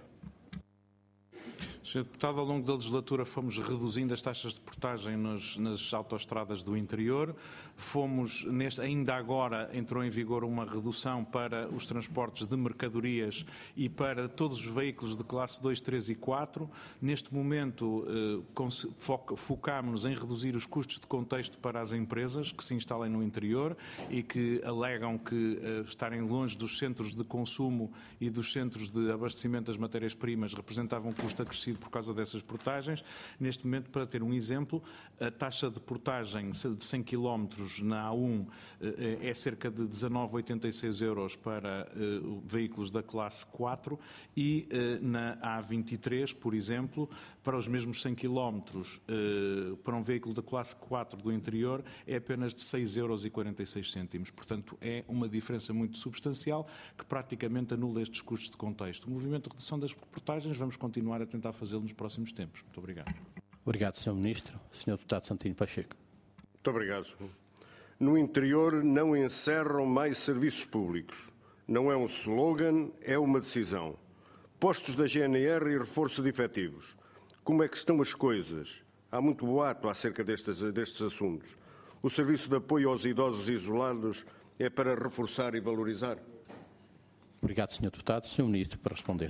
senhor Deputado, ao longo da legislatura fomos reduzindo as taxas de portagem nos, nas autoestradas do interior. Fomos, neste, ainda agora entrou em vigor uma redução para os transportes de mercadorias e para todos os veículos de classe dois, três e quatro. Neste momento eh, focámos-nos em reduzir os custos de contexto para as empresas que se instalem no interior e que alegam que eh, estarem longe dos centros de consumo e dos centros de abastecimento das matérias-primas representavam um custo acrescido por causa dessas portagens. Neste momento, para ter um exemplo, a taxa de portagem de cem quilómetros na A um é cerca de dezanove vírgula oitenta e seis euros para veículos da classe quatro e na A vinte e três, por exemplo, para os mesmos cem quilómetros para um veículo da classe quatro do interior é apenas de seis euros e quarenta e seis cêntimos. Portanto, é uma diferença muito substancial que praticamente anula estes custos de contexto. O movimento de redução das portagens vamos continuar a tentar fazê-lo nos próximos tempos. Muito obrigado. Obrigado, senhor Ministro. senhor Deputado Santino Pacheco. Muito obrigado. No interior não encerram mais serviços públicos. Não é um slogan, é uma decisão. Postos da G N R e reforço de efetivos. Como é que estão as coisas? Há muito boato acerca destes, destes assuntos. O serviço de apoio aos idosos isolados é para reforçar e valorizar? Obrigado, senhor Deputado. senhor Ministro, para responder.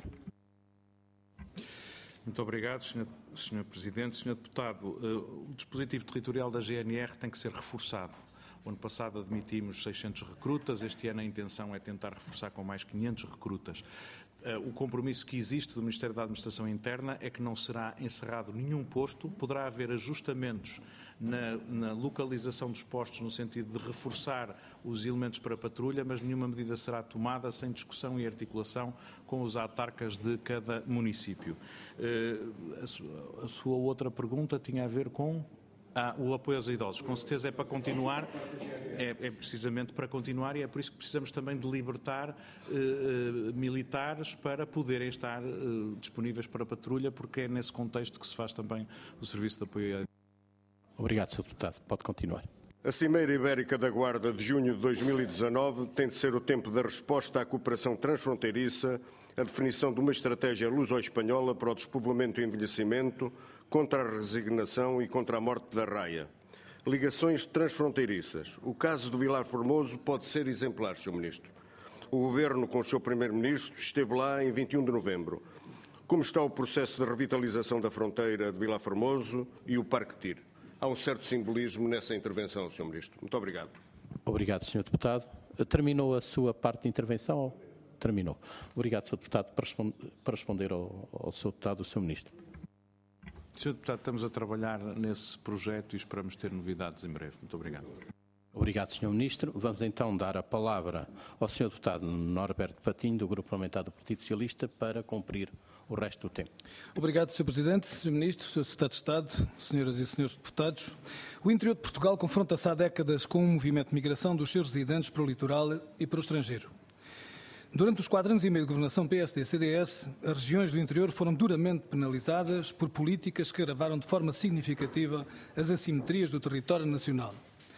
Muito obrigado, senhor senhor Presidente. senhor Deputado, o dispositivo territorial da G N R tem que ser reforçado. O ano passado admitimos seiscentos recrutas, este ano a intenção é tentar reforçar com mais quinhentos recrutas. O compromisso que existe do Ministério da Administração Interna é que não será encerrado nenhum posto, poderá haver ajustamentos na, na localização dos postos no sentido de reforçar os elementos para patrulha, mas nenhuma medida será tomada sem discussão e articulação com os autarcas de cada município. A sua, a sua outra pergunta tinha a ver com... Ah, o apoio aos idosos, com certeza é para continuar, é, é precisamente para continuar e é por isso que precisamos também de libertar eh, militares para poderem estar eh, disponíveis para a patrulha, porque é nesse contexto que se faz também o serviço de apoio. Obrigado, senhor Deputado. Pode continuar. A Cimeira Ibérica da Guarda de junho de dois mil e dezanove tem de ser o tempo da resposta à cooperação transfronteiriça, a definição de uma estratégia luso-espanhola para o despovoamento e envelhecimento, contra a resignação e contra a morte da raia. Ligações transfronteiriças. O caso do Vilar Formoso pode ser exemplar, senhor Ministro. O Governo, com o seu Primeiro-Ministro, esteve lá em vinte e um de novembro. Como está o processo de revitalização da fronteira de Vilar Formoso e o Parque Tir? Há um certo simbolismo nessa intervenção, senhor Ministro. Muito obrigado. Obrigado, senhor Deputado. Terminou a sua parte de intervenção? Terminou. Obrigado, senhor Deputado, para responder, para responder ao, ao senhor Deputado, o senhor Ministro. senhor Deputado, estamos a trabalhar nesse projeto e esperamos ter novidades em breve. Muito obrigado. Obrigado, senhor Ministro. Vamos então dar a palavra ao senhor Deputado Norberto Patinho, do Grupo Parlamentar do Partido Socialista, para cumprir o resto do tempo. Obrigado, senhor Presidente, senhor Ministro, senhor Secretário de Estado, senhoras e senhores deputados. O interior de Portugal confronta-se há décadas com um movimento de migração dos seus residentes para o litoral e para o estrangeiro. Durante os quatro anos e meio de governação P S D C D S, as regiões do interior foram duramente penalizadas por políticas que agravaram de forma significativa as assimetrias do território nacional.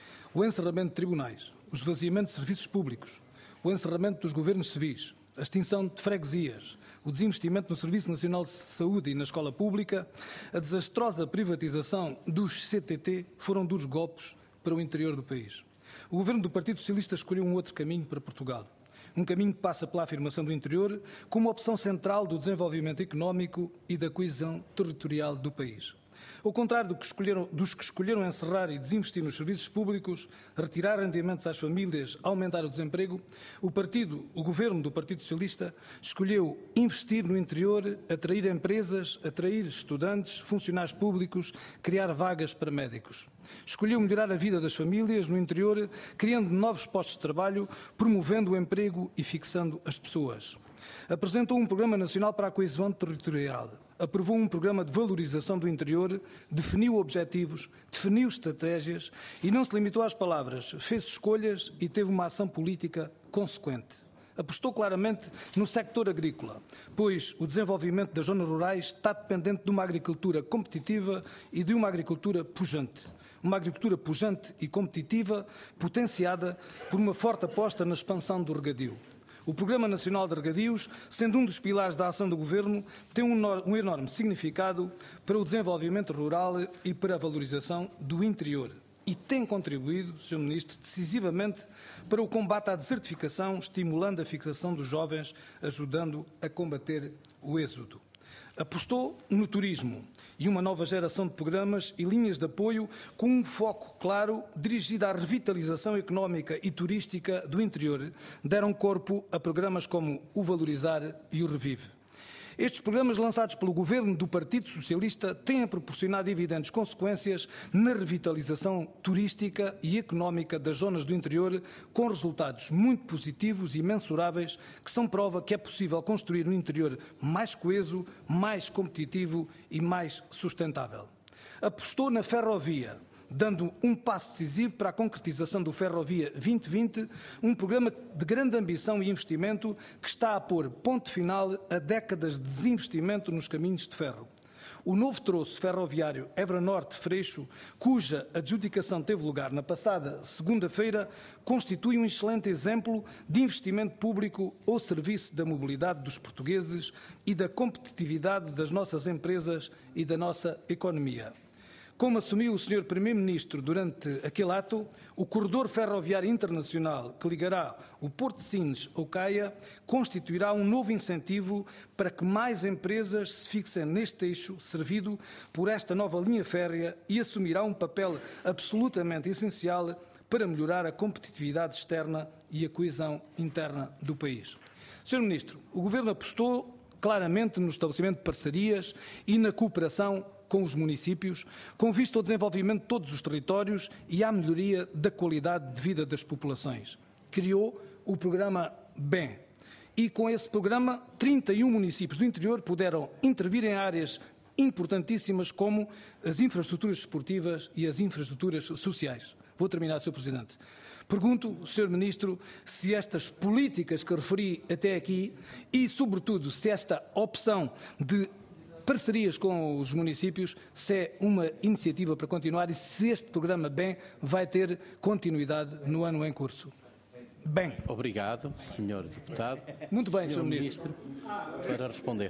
O encerramento de tribunais, o esvaziamento de serviços públicos, o encerramento dos governos civis, a extinção de freguesias, o desinvestimento no Serviço Nacional de Saúde e na escola pública, a desastrosa privatização dos C T T foram duros golpes para o interior do país. O governo do Partido Socialista escolheu um outro caminho para Portugal. Um caminho que passa pela afirmação do interior como opção central do desenvolvimento económico e da coesão territorial do país. Ao contrário do que escolheram, dos que escolheram encerrar e desinvestir nos serviços públicos, retirar rendimentos às famílias, aumentar o desemprego, o partido, o governo do Partido Socialista escolheu investir no interior, atrair empresas, atrair estudantes, funcionários públicos, criar vagas para médicos. Escolheu melhorar a vida das famílias no interior, criando novos postos de trabalho, promovendo o emprego e fixando as pessoas. Apresentou um Programa Nacional para a Coesão Territorial. Aprovou um programa de valorização do interior, definiu objetivos, definiu estratégias e não se limitou às palavras, fez escolhas e teve uma ação política consequente. Apostou claramente no sector agrícola, pois o desenvolvimento das zonas rurais está dependente de uma agricultura competitiva e de uma agricultura pujante. Uma agricultura pujante e competitiva, potenciada por uma forte aposta na expansão do regadio. O Programa Nacional de Regadios, sendo um dos pilares da ação do Governo, tem um enorme significado para o desenvolvimento rural e para a valorização do interior e tem contribuído, senhor Ministro, decisivamente para o combate à desertificação, estimulando a fixação dos jovens, ajudando a combater o êxodo. Apostou no turismo e uma nova geração de programas e linhas de apoio com um foco claro dirigido à revitalização económica e turística do interior, deram corpo a programas como o Valorizar e o Revive. Estes programas lançados pelo Governo do Partido Socialista têm proporcionado evidentes consequências na revitalização turística e económica das zonas do interior, com resultados muito positivos e mensuráveis, que são prova que é possível construir um interior mais coeso, mais competitivo e mais sustentável. Apostou na ferrovia, dando um passo decisivo para a concretização do Ferrovia vinte vinte, um programa de grande ambição e investimento que está a pôr ponto final a décadas de desinvestimento nos caminhos de ferro. O novo troço ferroviário Évora Norte-Freixo, cuja adjudicação teve lugar na passada segunda-feira, constitui um excelente exemplo de investimento público ao serviço da mobilidade dos portugueses e da competitividade das nossas empresas e da nossa economia. Como assumiu o senhor Primeiro-Ministro durante aquele ato, o corredor ferroviário internacional que ligará o Porto de Sines ao Caia constituirá um novo incentivo para que mais empresas se fixem neste eixo servido por esta nova linha férrea e assumirá um papel absolutamente essencial para melhorar a competitividade externa e a coesão interna do país. senhor Ministro, o Governo apostou claramente no estabelecimento de parcerias e na cooperação com os municípios, com vista ao desenvolvimento de todos os territórios e à melhoria da qualidade de vida das populações. Criou o programa B E M e, com esse programa, trinta e um municípios do interior puderam intervir em áreas importantíssimas como as infraestruturas esportivas e as infraestruturas sociais. Vou terminar, senhor Presidente. Pergunto, senhor Ministro, se estas políticas que referi até aqui e, sobretudo, se esta opção de parcerias com os municípios, se é uma iniciativa para continuar e se este programa B E M vai ter continuidade no ano em curso. Bem. Obrigado, senhor Deputado. Muito bem, senhor Ministro. Para responder.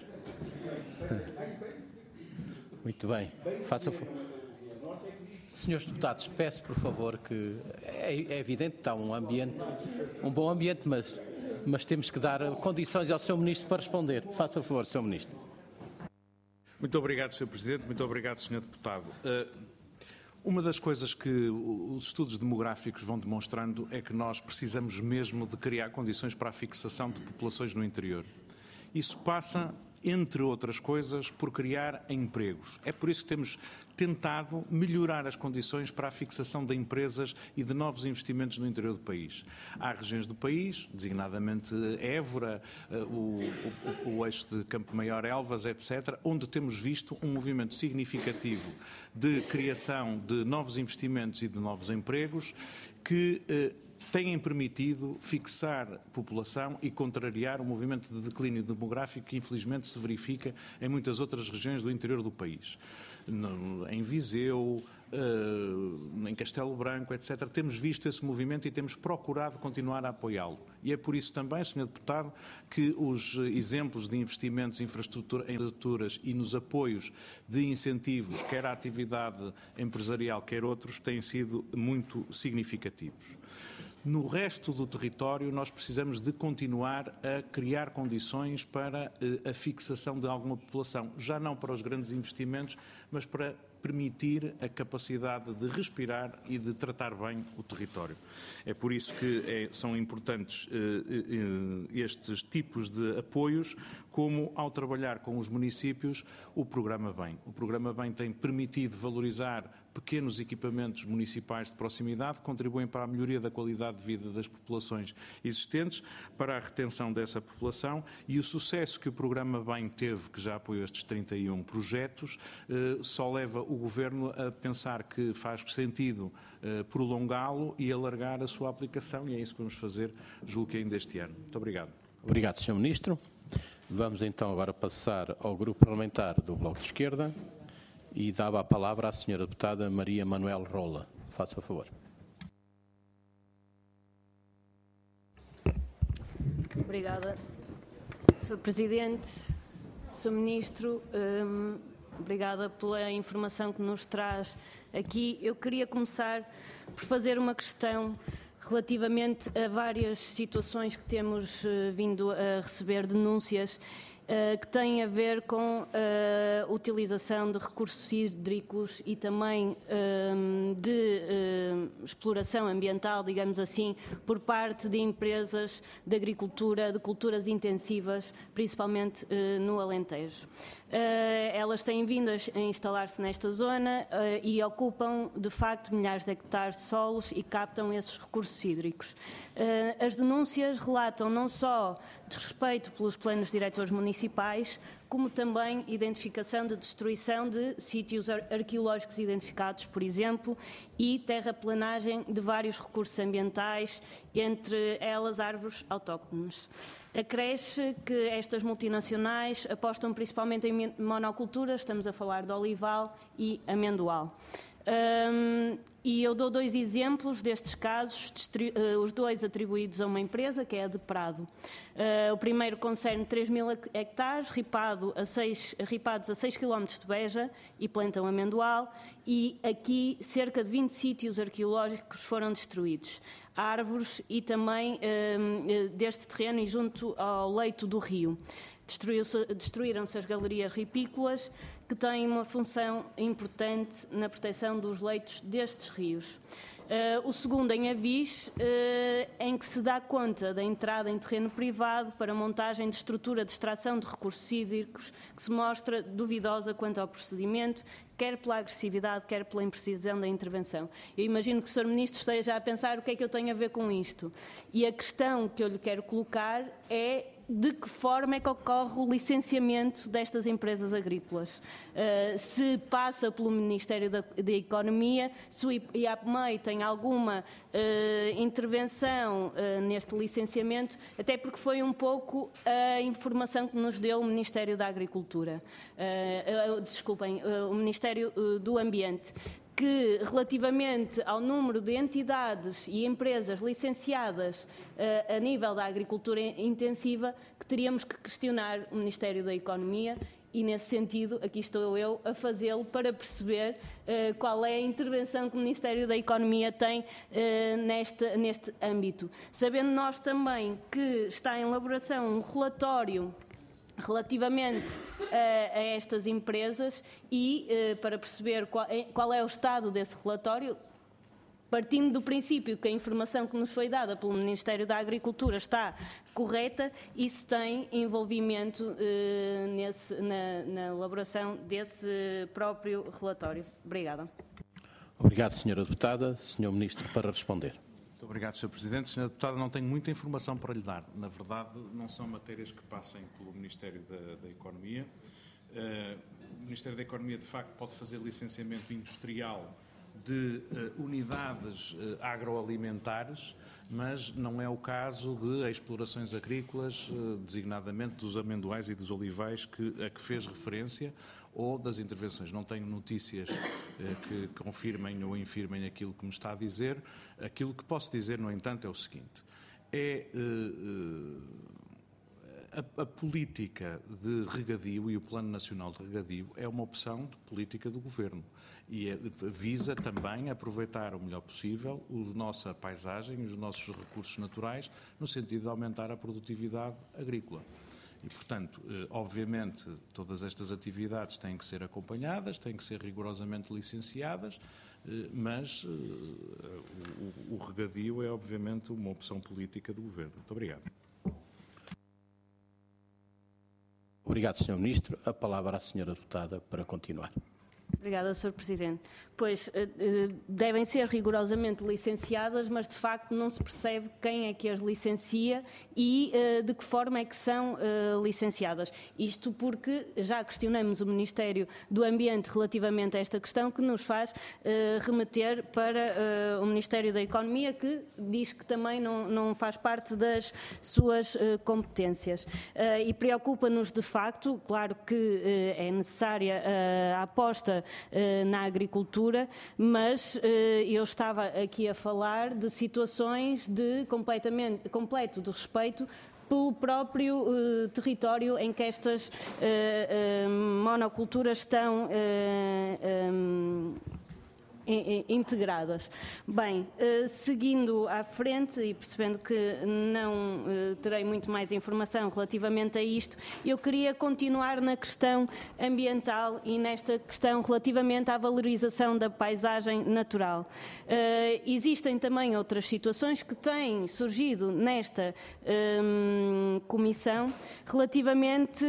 Muito bem. Faça favor. Senhores Deputados, peço por favor que... É, é evidente que está um ambiente, um bom ambiente, mas, mas temos que dar condições ao senhor Ministro para responder. Faça favor, senhor Ministro. Muito obrigado, senhor Presidente. Muito obrigado, senhor Deputado. Uma das coisas que os estudos demográficos vão demonstrando é que nós precisamos mesmo de criar condições para a fixação de populações no interior. Isso passa, entre outras coisas, por criar empregos. É por isso que temos tentado melhorar as condições para a fixação de empresas e de novos investimentos no interior do país. Há regiões do país, designadamente Évora, o, o, o eixo de Campo Maior, Elvas, etcétera, onde temos visto um movimento significativo de criação de novos investimentos e de novos empregos que eh, têm permitido fixar população e contrariar o movimento de declínio demográfico que infelizmente se verifica em muitas outras regiões do interior do país. Em Viseu, em Castelo Branco, etcétera, temos visto esse movimento e temos procurado continuar a apoiá-lo. E é por isso também, senhor Deputado, que os exemplos de investimentos em infraestruturas e nos apoios de incentivos, quer à atividade empresarial, quer outros, têm sido muito significativos. No resto do território, nós precisamos de continuar a criar condições para a fixação de alguma população, já não para os grandes investimentos, mas para permitir a capacidade de respirar e de tratar bem o território. É por isso que é, são importantes eh, eh, estes tipos de apoios, como ao trabalhar com os municípios o Programa Bem. O Programa Bem tem permitido valorizar pequenos equipamentos municipais de proximidade que contribuem para a melhoria da qualidade de vida das populações existentes, para a retenção dessa população, e o sucesso que o Programa Bem teve, que já apoiou estes trinta e um projetos, eh, só leva o Governo a pensar que faz sentido eh, prolongá-lo e alargar a sua aplicação, e é isso que vamos fazer, julgo que ainda este ano. Muito obrigado. Obrigado, senhor Ministro. Vamos então agora passar ao Grupo Parlamentar do Bloco de Esquerda e dava a palavra à senhora deputada Maria Manuel Rola. Faça favor. Obrigada, senhor Presidente, senhor Ministro. Hum, obrigada pela informação que nos traz aqui. Eu queria começar por fazer uma questão relativamente a várias situações que temos uh, vindo a receber denúncias uh, que têm a ver com a uh, utilização de recursos hídricos e também uh, de uh, exploração ambiental, digamos assim, por parte de empresas de agricultura, de culturas intensivas, principalmente uh, no Alentejo. Uh, elas têm vindo a instalar-se nesta zona uh, e ocupam, de facto, milhares de hectares de solos e captam esses recursos hídricos. Uh, as denúncias relatam não só desrespeito pelos planos diretores municipais, como também identificação de destruição de sítios arqueológicos identificados, por exemplo, e terraplanagem de vários recursos ambientais, entre elas árvores autóctones. Acresce que estas multinacionais apostam principalmente em monoculturas, estamos a falar de olival e amendoal. Um, e eu dou dois exemplos destes casos, uh, os dois atribuídos a uma empresa, que é a de Prado. Uh, o primeiro concerne três mil hectares, ripado a seis, ripados a seis quilómetros de Beja e plantam amendoal, e aqui cerca de vinte sítios arqueológicos foram destruídos. Árvores e também uh, deste terreno e junto ao leito do rio. Destruíram-se as galerias ripícolas, que têm uma função importante na proteção dos leitos destes rios. Uh, o segundo em Avis, uh, em que se dá conta da entrada em terreno privado para montagem de estrutura de extração de recursos hídricos, que se mostra duvidosa quanto ao procedimento, quer pela agressividade, quer pela imprecisão da intervenção. Eu imagino que o senhor Ministro esteja a pensar o que é que eu tenho a ver com isto. E a questão que eu lhe quero colocar é: de que forma é que ocorre o licenciamento destas empresas agrícolas? Uh, se passa pelo Ministério da, da Economia, se o I A P M E I tem alguma uh, intervenção uh, neste licenciamento, até porque foi um pouco a informação que nos deu o Ministério da Agricultura, uh, uh, desculpem, uh, o Ministério uh, do Ambiente, que relativamente ao número de entidades e empresas licenciadas uh, a nível da agricultura intensiva, que teríamos que questionar o Ministério da Economia, e nesse sentido aqui estou eu a fazê-lo para perceber uh, qual é a intervenção que o Ministério da Economia tem uh, neste, neste âmbito. Sabendo nós também que está em elaboração um relatório relativamente uh, a estas empresas e uh, para perceber qual, qual é o estado desse relatório, partindo do princípio que a informação que nos foi dada pelo Ministério da Agricultura está correta e se tem envolvimento uh, nesse, na, na elaboração desse próprio relatório. Obrigada. Obrigado, senhora deputada. senhor Ministro, para responder. Muito obrigado, senhor Presidente. senhora Deputada, não tenho muita informação para lhe dar. Na verdade, não são matérias que passem pelo Ministério da, da Economia. Uh, o Ministério da Economia, de facto, pode fazer licenciamento industrial de uh, unidades uh, agroalimentares, mas não é o caso de explorações agrícolas, uh, designadamente dos amendoais e dos olivais que, a que fez referência, ou das intervenções. Não tenho notícias uh, que confirmem ou infirmem aquilo que me está a dizer. Aquilo que posso dizer, no entanto, é o seguinte. É... Uh, uh, A, a política de regadio e o Plano Nacional de Regadio é uma opção de política do Governo e é, visa também aproveitar o melhor possível a nossa paisagem e os nossos recursos naturais no sentido de aumentar a produtividade agrícola. E, portanto, eh, obviamente, todas estas atividades têm que ser acompanhadas, têm que ser rigorosamente licenciadas, eh, mas eh, o, o regadio é, obviamente, uma opção política do Governo. Muito obrigado. Obrigado, senhor Ministro. A palavra à senhora deputada para continuar. Obrigada, senhor Presidente. Pois, devem ser rigorosamente licenciadas, mas de facto não se percebe quem é que as licencia e de que forma é que são licenciadas. Isto porque já questionamos o Ministério do Ambiente relativamente a esta questão, que nos faz remeter para o Ministério da Economia, que diz que também não, não faz parte das suas competências. E preocupa-nos de facto, claro que é necessária a aposta na agricultura, mas eu estava aqui a falar de situações de completamente, completo de respeito pelo próprio uh, território em que estas uh, uh, monoculturas estão uh, um, integradas. Bem, seguindo à frente e percebendo que não terei muito mais informação relativamente a isto, eu queria continuar na questão ambiental e nesta questão relativamente à valorização da paisagem natural. Existem também outras situações que têm surgido nesta um, comissão relativamente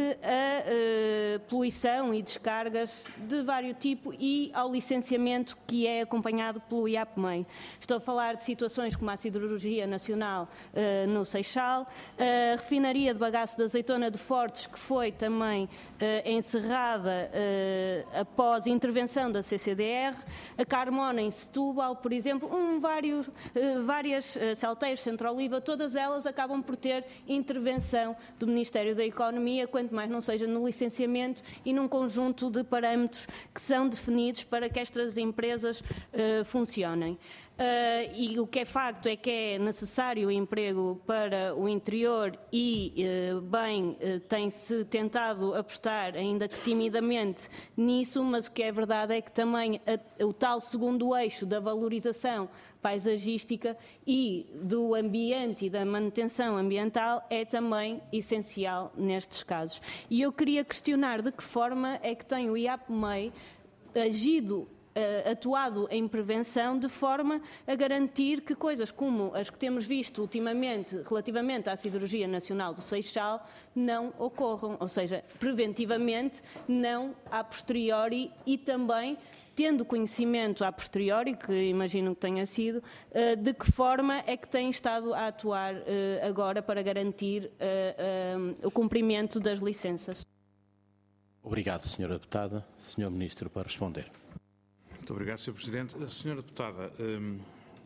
à poluição e descargas de vários tipos e ao licenciamento que é é acompanhado pelo I A P M E I. Estou a falar de situações como a Siderurgia Nacional uh, no Seixal, a refinaria de bagaço de azeitona de Fortes, que foi também uh, encerrada uh, após intervenção da C C D R, a Carmona em Setúbal, por exemplo, um, vários, uh, várias uh, Salteiros, Centro-Oliva, todas elas acabam por ter intervenção do Ministério da Economia, quanto mais não seja no licenciamento e num conjunto de parâmetros que são definidos para que estas empresas Uh, funcionem. Uh, e o que é facto é que é necessário emprego para o interior e, uh, bem, uh, tem-se tentado apostar, ainda que timidamente, nisso, mas o que é verdade é que também a, o tal segundo eixo da valorização paisagística e do ambiente e da manutenção ambiental é também essencial nestes casos. E eu queria questionar de que forma é que tem o I A P M E I agido atuado em prevenção de forma a garantir que coisas como as que temos visto ultimamente relativamente à Siderurgia Nacional do Seixal não ocorram, ou seja, preventivamente, não a posteriori e também tendo conhecimento a posteriori, que imagino que tenha sido, de que forma é que tem estado a atuar agora para garantir o cumprimento das licenças. Obrigado, senhora Deputada. senhor Ministro, para responder. Muito obrigado, senhor Presidente. Senhora Deputada, um,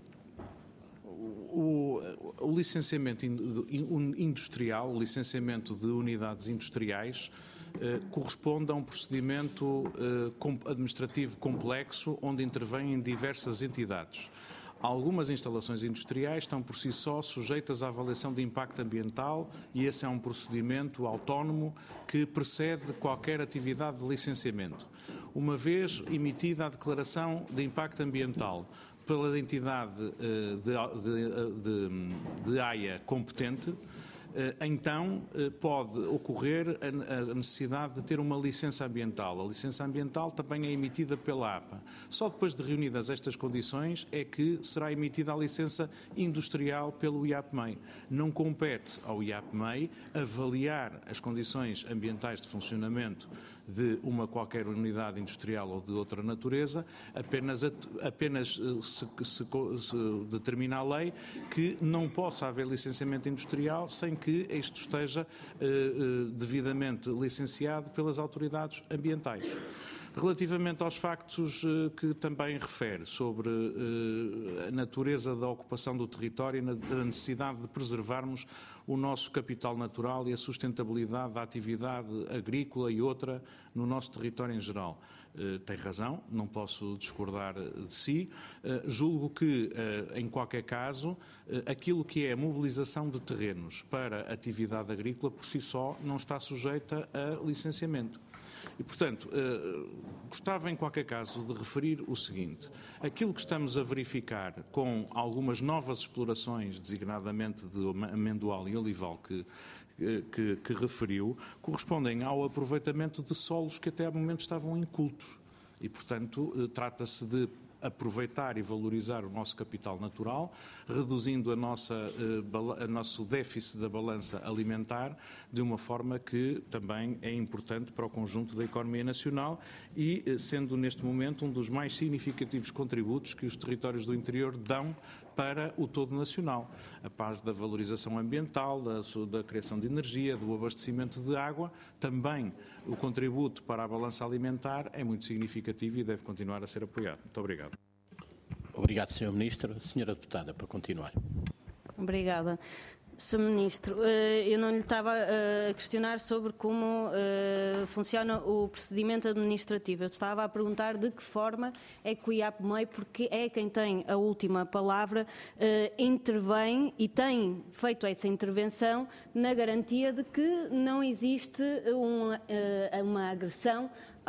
o, o licenciamento industrial, o licenciamento de unidades industriais, uh, corresponde a um procedimento uh, administrativo complexo onde intervêm diversas entidades. Algumas instalações industriais estão por si só sujeitas à avaliação de impacto ambiental e esse é um procedimento autónomo que precede qualquer atividade de licenciamento. Uma vez emitida a declaração de impacto ambiental pela entidade de, de, de, de AIA competente, então pode ocorrer a necessidade de ter uma licença ambiental. A licença ambiental também é emitida pela A P A. Só depois de reunidas estas condições é que será emitida a licença industrial pelo I A P M E I. Não compete ao I A P M E I avaliar as condições ambientais de funcionamento de uma qualquer unidade industrial ou de outra natureza, apenas, apenas se, se, se determina a lei que não possa haver licenciamento industrial sem que isto esteja eh, devidamente licenciado pelas autoridades ambientais. Relativamente aos factos uh, que também refere sobre uh, a natureza da ocupação do território e a necessidade de preservarmos o nosso capital natural e a sustentabilidade da atividade agrícola e outra no nosso território em geral. Uh, tem razão, não posso discordar de si. Uh, julgo que, uh, em qualquer caso, uh, aquilo que é a mobilização de terrenos para atividade agrícola por si só não está sujeita a licenciamento. E, portanto, eh, gostava em qualquer caso de referir o seguinte: aquilo que estamos a verificar com algumas novas explorações, designadamente de amendoal e olival, que, que, que referiu, correspondem ao aproveitamento de solos que até ao momento estavam incultos. E, portanto, eh, trata-se de aproveitar e valorizar o nosso capital natural, reduzindo a nossa, a nosso déficit da balança alimentar de uma forma que também é importante para o conjunto da economia nacional e sendo neste momento um dos mais significativos contributos que os territórios do interior dão para o todo nacional. A par da valorização ambiental, da, da criação de energia, do abastecimento de água, também o contributo para a balança alimentar é muito significativo e deve continuar a ser apoiado. Muito obrigado. Obrigado, senhor Ministro. Senhora Deputada, para continuar. Obrigada. senhor Ministro, eu não lhe estava a questionar sobre como funciona o procedimento administrativo. Eu estava a perguntar de que forma é que o I A P M E I, porque é quem tem a última palavra, intervém e tem feito essa intervenção na garantia de que não existe uma, uma agressão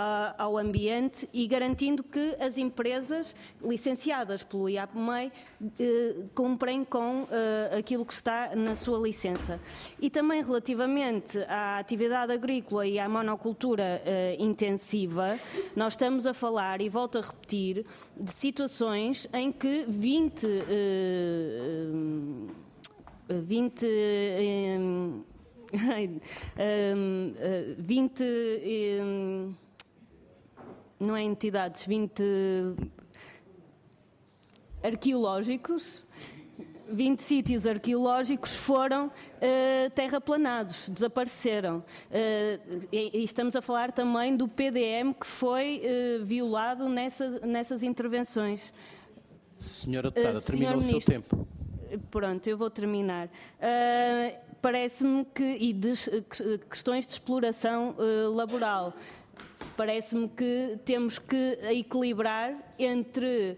ao ambiente e garantindo que as empresas licenciadas pelo I A P M E I eh, cumprem com eh, aquilo que está na sua licença. E também relativamente à atividade agrícola e à monocultura eh, intensiva, nós estamos a falar, e volto a repetir, de situações em que vinte, eh, vinte, eh, eh, vinte eh, não é entidades, vinte arqueológicos, vinte sítios arqueológicos foram uh, terraplanados, desapareceram. Uh, e, e estamos a falar também do P D M que foi uh, violado nessa, nessas intervenções. Senhora Deputada, uh, terminou o seu tempo. Pronto, eu vou terminar. Uh, Parece-me que, e de, questões de exploração uh, laboral, parece-me que temos que equilibrar entre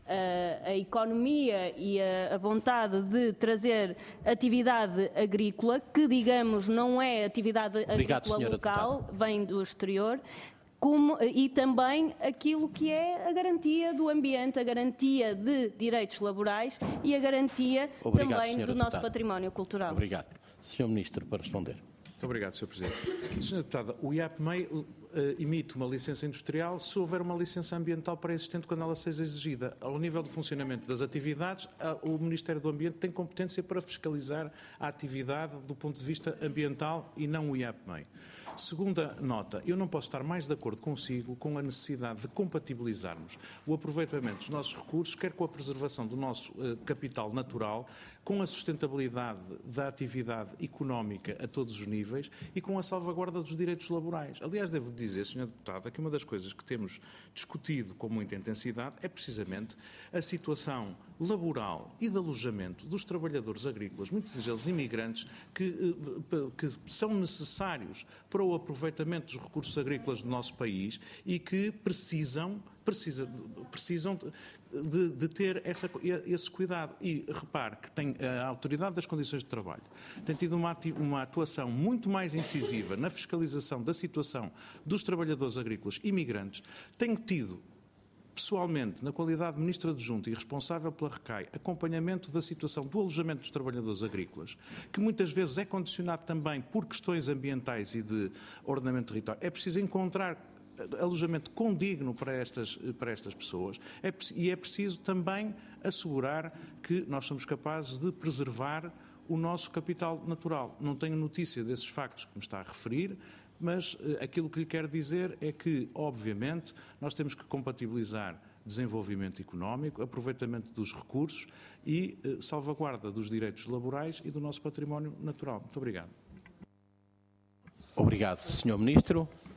a, a economia e a, a vontade de trazer atividade agrícola, que, digamos, não é atividade Obrigado, agrícola local, deputada. Vem do exterior, como, e também aquilo que é a garantia do ambiente, a garantia de direitos laborais e a garantia Obrigado, também do senhora nosso deputada. património cultural. Obrigado. senhor Ministro, para responder. Muito obrigado, senhor Presidente. senhora Deputada, o I A P M E I uh, emite uma licença industrial se houver uma licença ambiental pré-existente quando ela seja exigida. Ao nível do funcionamento das atividades, o Ministério do Ambiente tem competência para fiscalizar a atividade do ponto de vista ambiental e não o I A P M E I. Segunda nota, eu não posso estar mais de acordo consigo com a necessidade de compatibilizarmos o aproveitamento dos nossos recursos, quer com a preservação do nosso uh, capital natural, com a sustentabilidade da atividade económica a todos os níveis e com a salvaguarda dos direitos laborais. Aliás, devo dizer, senhora Deputada, que uma das coisas que temos discutido com muita intensidade é precisamente a situação laboral e de alojamento dos trabalhadores agrícolas, muitos deles imigrantes, que, que são necessários para o aproveitamento dos recursos agrícolas do nosso país e que precisam, precisa, precisam de, de ter essa, esse cuidado. E repare que tem, a Autoridade das Condições de Trabalho tem tido uma, uma atuação muito mais incisiva na fiscalização da situação dos trabalhadores agrícolas imigrantes, tem tido pessoalmente, na qualidade de Ministro Adjunto e responsável pela RECAI, acompanhamento da situação do alojamento dos trabalhadores agrícolas, que muitas vezes é condicionado também por questões ambientais e de ordenamento do território. É preciso encontrar alojamento condigno para estas, para estas pessoas é, e é preciso também assegurar que nós somos capazes de preservar o nosso capital natural. Não tenho notícia desses factos que me está a referir, mas uh, aquilo que lhe quero dizer é que, obviamente, nós temos que compatibilizar desenvolvimento económico, aproveitamento dos recursos e uh, salvaguarda dos direitos laborais e do nosso património natural. Muito obrigado. Obrigado, senhor Ministro.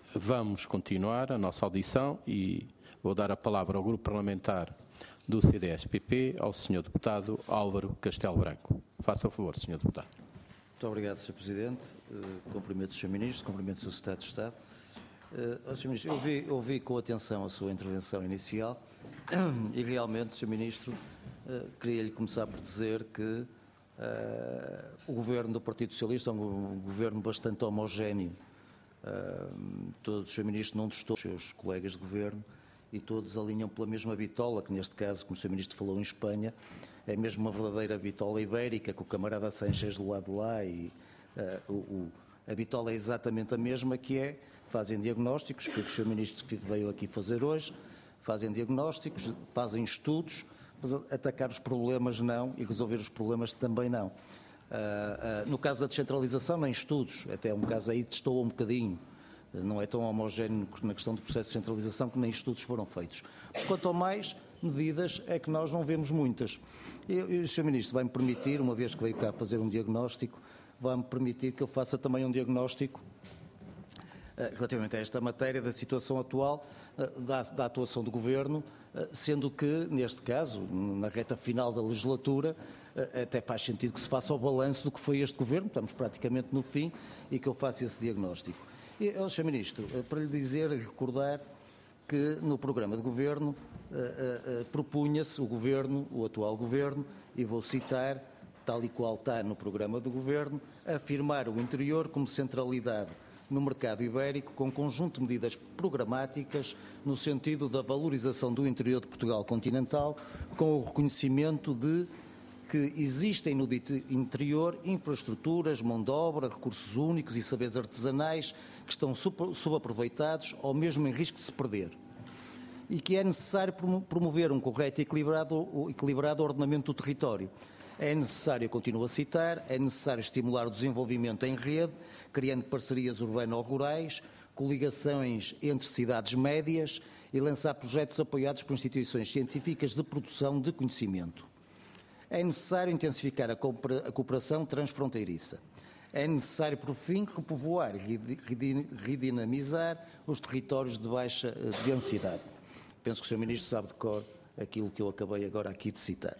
vamos continuar a nossa audição e vou dar a palavra ao Grupo Parlamentar do C D S P P, ao senhor Deputado Álvaro Castelo Branco. Faça o favor, senhor Deputado. Muito obrigado, senhor Presidente. Uh, cumprimento o senhor Ministro, cumprimento o senhor Secretário de Estado. Uh, senhor Ministro, eu ouvi, ouvi com atenção a sua intervenção inicial e realmente, senhor Ministro, uh, queria-lhe começar por dizer que uh, o Governo do Partido Socialista é um, um governo bastante homogéneo. Uh, todos, senhor Ministro, não testou os seus colegas de Governo e todos alinham pela mesma bitola, que neste caso, como o senhor Ministro falou em Espanha, é mesmo uma verdadeira bitola ibérica, com o camarada Sánchez do lado de lá e uh, o, o, a bitola é exatamente a mesma, que é, fazem diagnósticos, que o senhor Ministro veio aqui fazer hoje, fazem diagnósticos, fazem estudos, mas atacar os problemas não e resolver os problemas também não. Uh, uh, no caso da descentralização, nem estudos, até um caso aí testou um bocadinho, não é tão homogéneo na questão do processo de centralização que nem estudos foram feitos. Mas quanto ao mais, medidas é que nós não vemos muitas. E, e o senhor Ministro vai-me permitir, uma vez que veio cá fazer um diagnóstico, vai-me permitir que eu faça também um diagnóstico uh, relativamente a esta matéria da situação atual uh, da, da atuação do Governo, uh, sendo que, neste caso, na reta final da legislatura, uh, até faz sentido que se faça o balanço do que foi este Governo, estamos praticamente no fim, e que eu faça esse diagnóstico. E, senhor Ministro, para lhe dizer e recordar que no programa de Governo uh, uh, uh, propunha-se o Governo, o atual Governo, e vou citar, tal e qual está no programa do Governo, afirmar o interior como centralidade no mercado ibérico com um conjunto de medidas programáticas no sentido da valorização do interior de Portugal continental, com o reconhecimento de que existem no interior infraestruturas, mão de obra, recursos únicos e saberes artesanais que estão subaproveitados ou mesmo em risco de se perder. E que é necessário promover um correto e equilibrado, equilibrado ordenamento do território. É necessário, continuo a citar, é necessário estimular o desenvolvimento em rede, criando parcerias urbano-rurais, coligações entre cidades médias e lançar projetos apoiados por instituições científicas de produção de conhecimento. É necessário intensificar a cooperação transfronteiriça. É necessário, por fim, repovoar e redinamizar os territórios de baixa densidade. Penso que o senhor Ministro sabe de cor aquilo que eu acabei agora aqui de citar.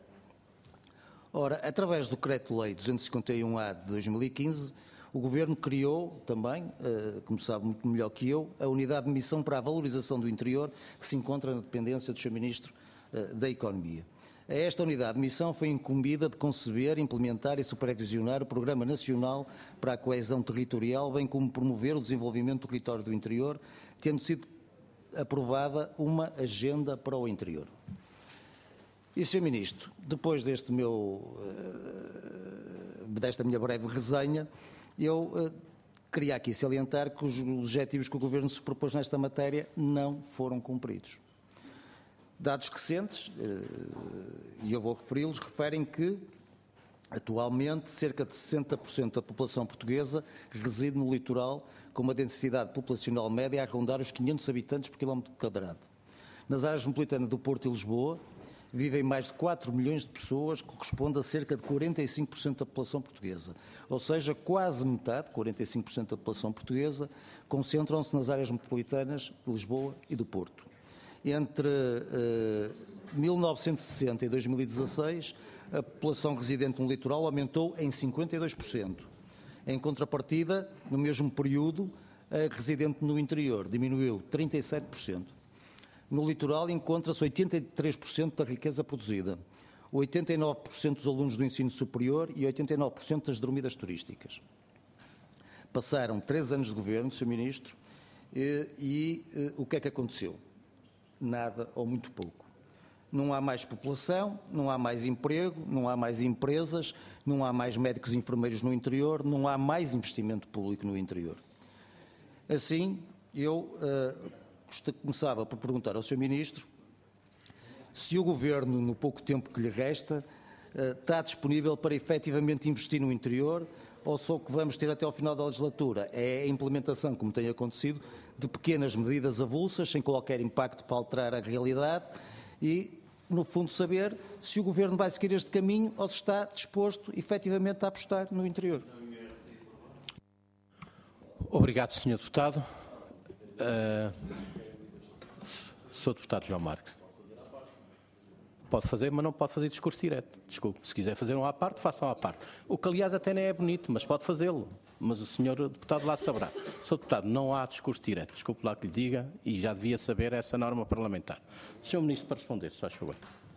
Ora, através do Decreto-Lei duzentos e cinquenta e um A de dois mil e quinze, o Governo criou também, como sabe muito melhor que eu, a Unidade de Missão para a Valorização do Interior, que se encontra na dependência do senhor Ministro da Economia. A esta unidade de missão foi incumbida de conceber, implementar e supervisionar o Programa Nacional para a Coesão Territorial, bem como promover o desenvolvimento do território do interior, tendo sido aprovada uma agenda para o interior. E, senhor Ministro, depois deste meu, desta minha breve resenha, eu queria aqui salientar que os objetivos que o Governo se propôs nesta matéria não foram cumpridos. Dados recentes, e eu vou referi-los, referem que, atualmente, cerca de sessenta por cento da população portuguesa reside no litoral, com uma densidade populacional média a rondar os quinhentos habitantes por quilómetro quadrado. Nas áreas metropolitanas do Porto e Lisboa, vivem mais de quatro milhões de pessoas, que corresponde a cerca de quarenta e cinco por cento da população portuguesa. Ou seja, quase metade, quarenta e cinco por cento da população portuguesa, concentram-se nas áreas metropolitanas de Lisboa e do Porto. Entre uh, mil novecentos e sessenta e dois mil e dezasseis, a população residente no litoral aumentou em cinquenta e dois por cento. Em contrapartida, no mesmo período, a residente no interior diminuiu trinta e sete por cento. No litoral encontra-se oitenta e três por cento da riqueza produzida, oitenta e nove por cento dos alunos do ensino superior e oitenta e nove por cento das dormidas turísticas. Passaram três anos de governo, senhor Ministro, e, e, e o que é que aconteceu? Nada ou muito pouco. Não há mais população, não há mais emprego, não há mais empresas, não há mais médicos e enfermeiros no interior, não há mais investimento público no interior. Assim, eu uh, começava por perguntar ao senhor Ministro se o Governo, no pouco tempo que lhe resta, uh, está disponível para efetivamente investir no interior, ou só o que vamos ter até ao final da legislatura é a implementação, como tem acontecido, de pequenas medidas avulsas, sem qualquer impacto para alterar a realidade e, no fundo, saber se o Governo vai seguir este caminho ou se está disposto, efetivamente, a apostar no interior. Obrigado, senhor Deputado. Uh, Sou deputado João Marques. Pode fazer, mas não pode fazer discurso direto. Desculpe, se quiser fazer um à parte, faça um à parte. O que, aliás, até nem é bonito, mas pode fazê-lo. Mas o senhor deputado lá saberá. Sou deputado, não há discurso direto. Desculpe lá que lhe diga, e já devia saber essa norma parlamentar. senhor Ministro, para responder, se faz favor.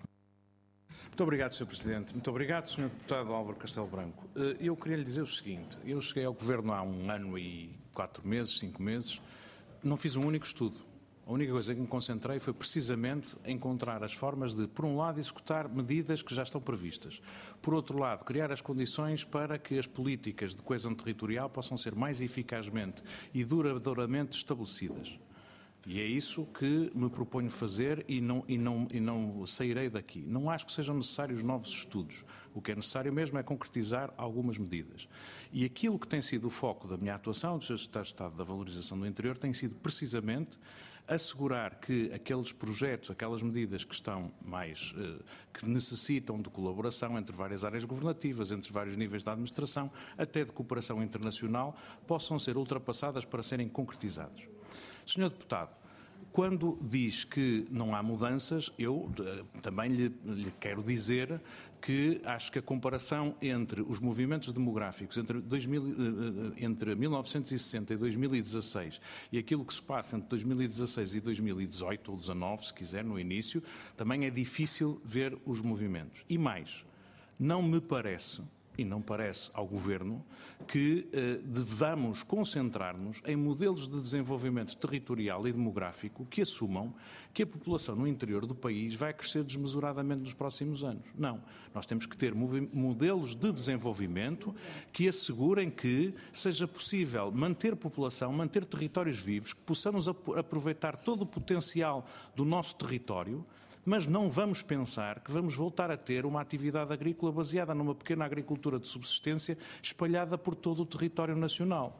Muito obrigado, senhor Presidente. Muito obrigado, senhor Deputado Álvaro Castelo Branco. Eu queria lhe dizer o seguinte. Eu cheguei ao Governo há um ano e quatro meses, cinco meses. Não fiz um único estudo. A única coisa em que me concentrei foi precisamente encontrar as formas de, por um lado, executar medidas que já estão previstas. Por outro lado, criar as condições para que as políticas de coesão territorial possam ser mais eficazmente e duradouramente estabelecidas. E é isso que me proponho fazer e não, e, não, e não sairei daqui. Não acho que sejam necessários novos estudos. O que é necessário mesmo é concretizar algumas medidas. E aquilo que tem sido o foco da minha atuação, do Estado da Valorização do Interior, tem sido precisamente assegurar que aqueles projetos, aquelas medidas que estão mais, eh, que necessitam de colaboração entre várias áreas governativas, entre vários níveis de administração, até de cooperação internacional, possam ser ultrapassadas para serem concretizadas. senhor Deputado, quando diz que não há mudanças, eu uh, também lhe, lhe quero dizer que acho que a comparação entre os movimentos demográficos entre, dois mil, uh, entre mil novecentos e sessenta e dois mil e dezasseis e aquilo que se passa entre dois mil e dezasseis e dois mil e dezoito ou dezanove, se quiser, no início, também é difícil ver os movimentos. E mais, não me parece... e não parece ao Governo que eh, devamos concentrar-nos em modelos de desenvolvimento territorial e demográfico que assumam que a população no interior do país vai crescer desmesuradamente nos próximos anos. Não. Nós temos que ter modelos de desenvolvimento que assegurem que seja possível manter população, manter territórios vivos, que possamos aproveitar todo o potencial do nosso território, mas não vamos pensar que vamos voltar a ter uma atividade agrícola baseada numa pequena agricultura de subsistência espalhada por todo o território nacional.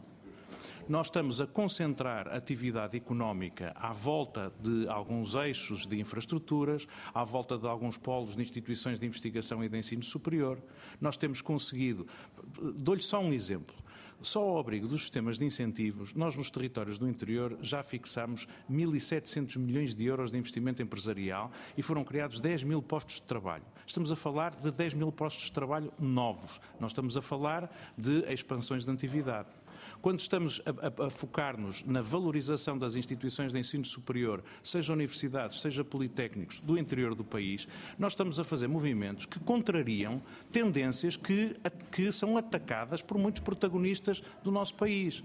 Nós estamos a concentrar a atividade económica à volta de alguns eixos de infraestruturas, à volta de alguns polos de instituições de investigação e de ensino superior. Nós temos conseguido... Dou-lhe só um exemplo. Só ao abrigo dos sistemas de incentivos, nós nos territórios do interior já fixamos mil e setecentos milhões de euros de investimento empresarial e foram criados dez mil postos de trabalho. Estamos a falar de dez mil postos de trabalho novos. Não estamos a falar de expansões de atividade. Quando estamos a, a, a focar-nos na valorização das instituições de ensino superior, seja universidades, seja politécnicos, do interior do país, nós estamos a fazer movimentos que contrariam tendências que, que são atacadas por muitos protagonistas do nosso país.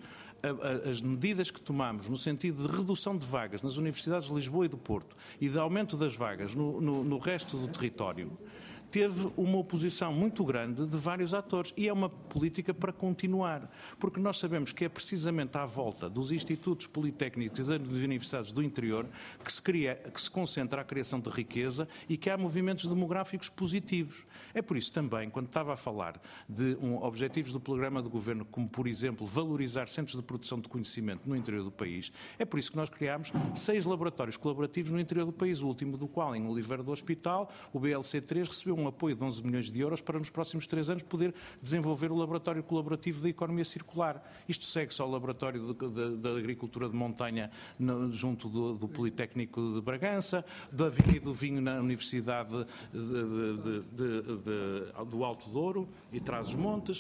As medidas que tomamos no sentido de redução de vagas nas universidades de Lisboa e do Porto e de aumento das vagas no, no, no resto do território, teve uma oposição muito grande de vários atores e é uma política para continuar, porque nós sabemos que é precisamente à volta dos institutos politécnicos e das universidades do interior que se, cria, que se concentra a criação de riqueza e que há movimentos demográficos positivos. É por isso também, quando estava a falar de um, objetivos do programa de governo, como por exemplo valorizar centros de produção de conhecimento no interior do país, é por isso que nós criámos seis laboratórios colaborativos no interior do país, o último do qual, em Oliveira do Hospital, o B L C três recebeu um apoio de onze milhões de euros para nos próximos três anos poder desenvolver o laboratório colaborativo da economia circular. Isto segue-se ao laboratório da agricultura de montanha no, junto do, do Politécnico de Bragança, da Vinha e do Vinho na Universidade de, de, de, de, do Alto Douro e Trás-os-Montes,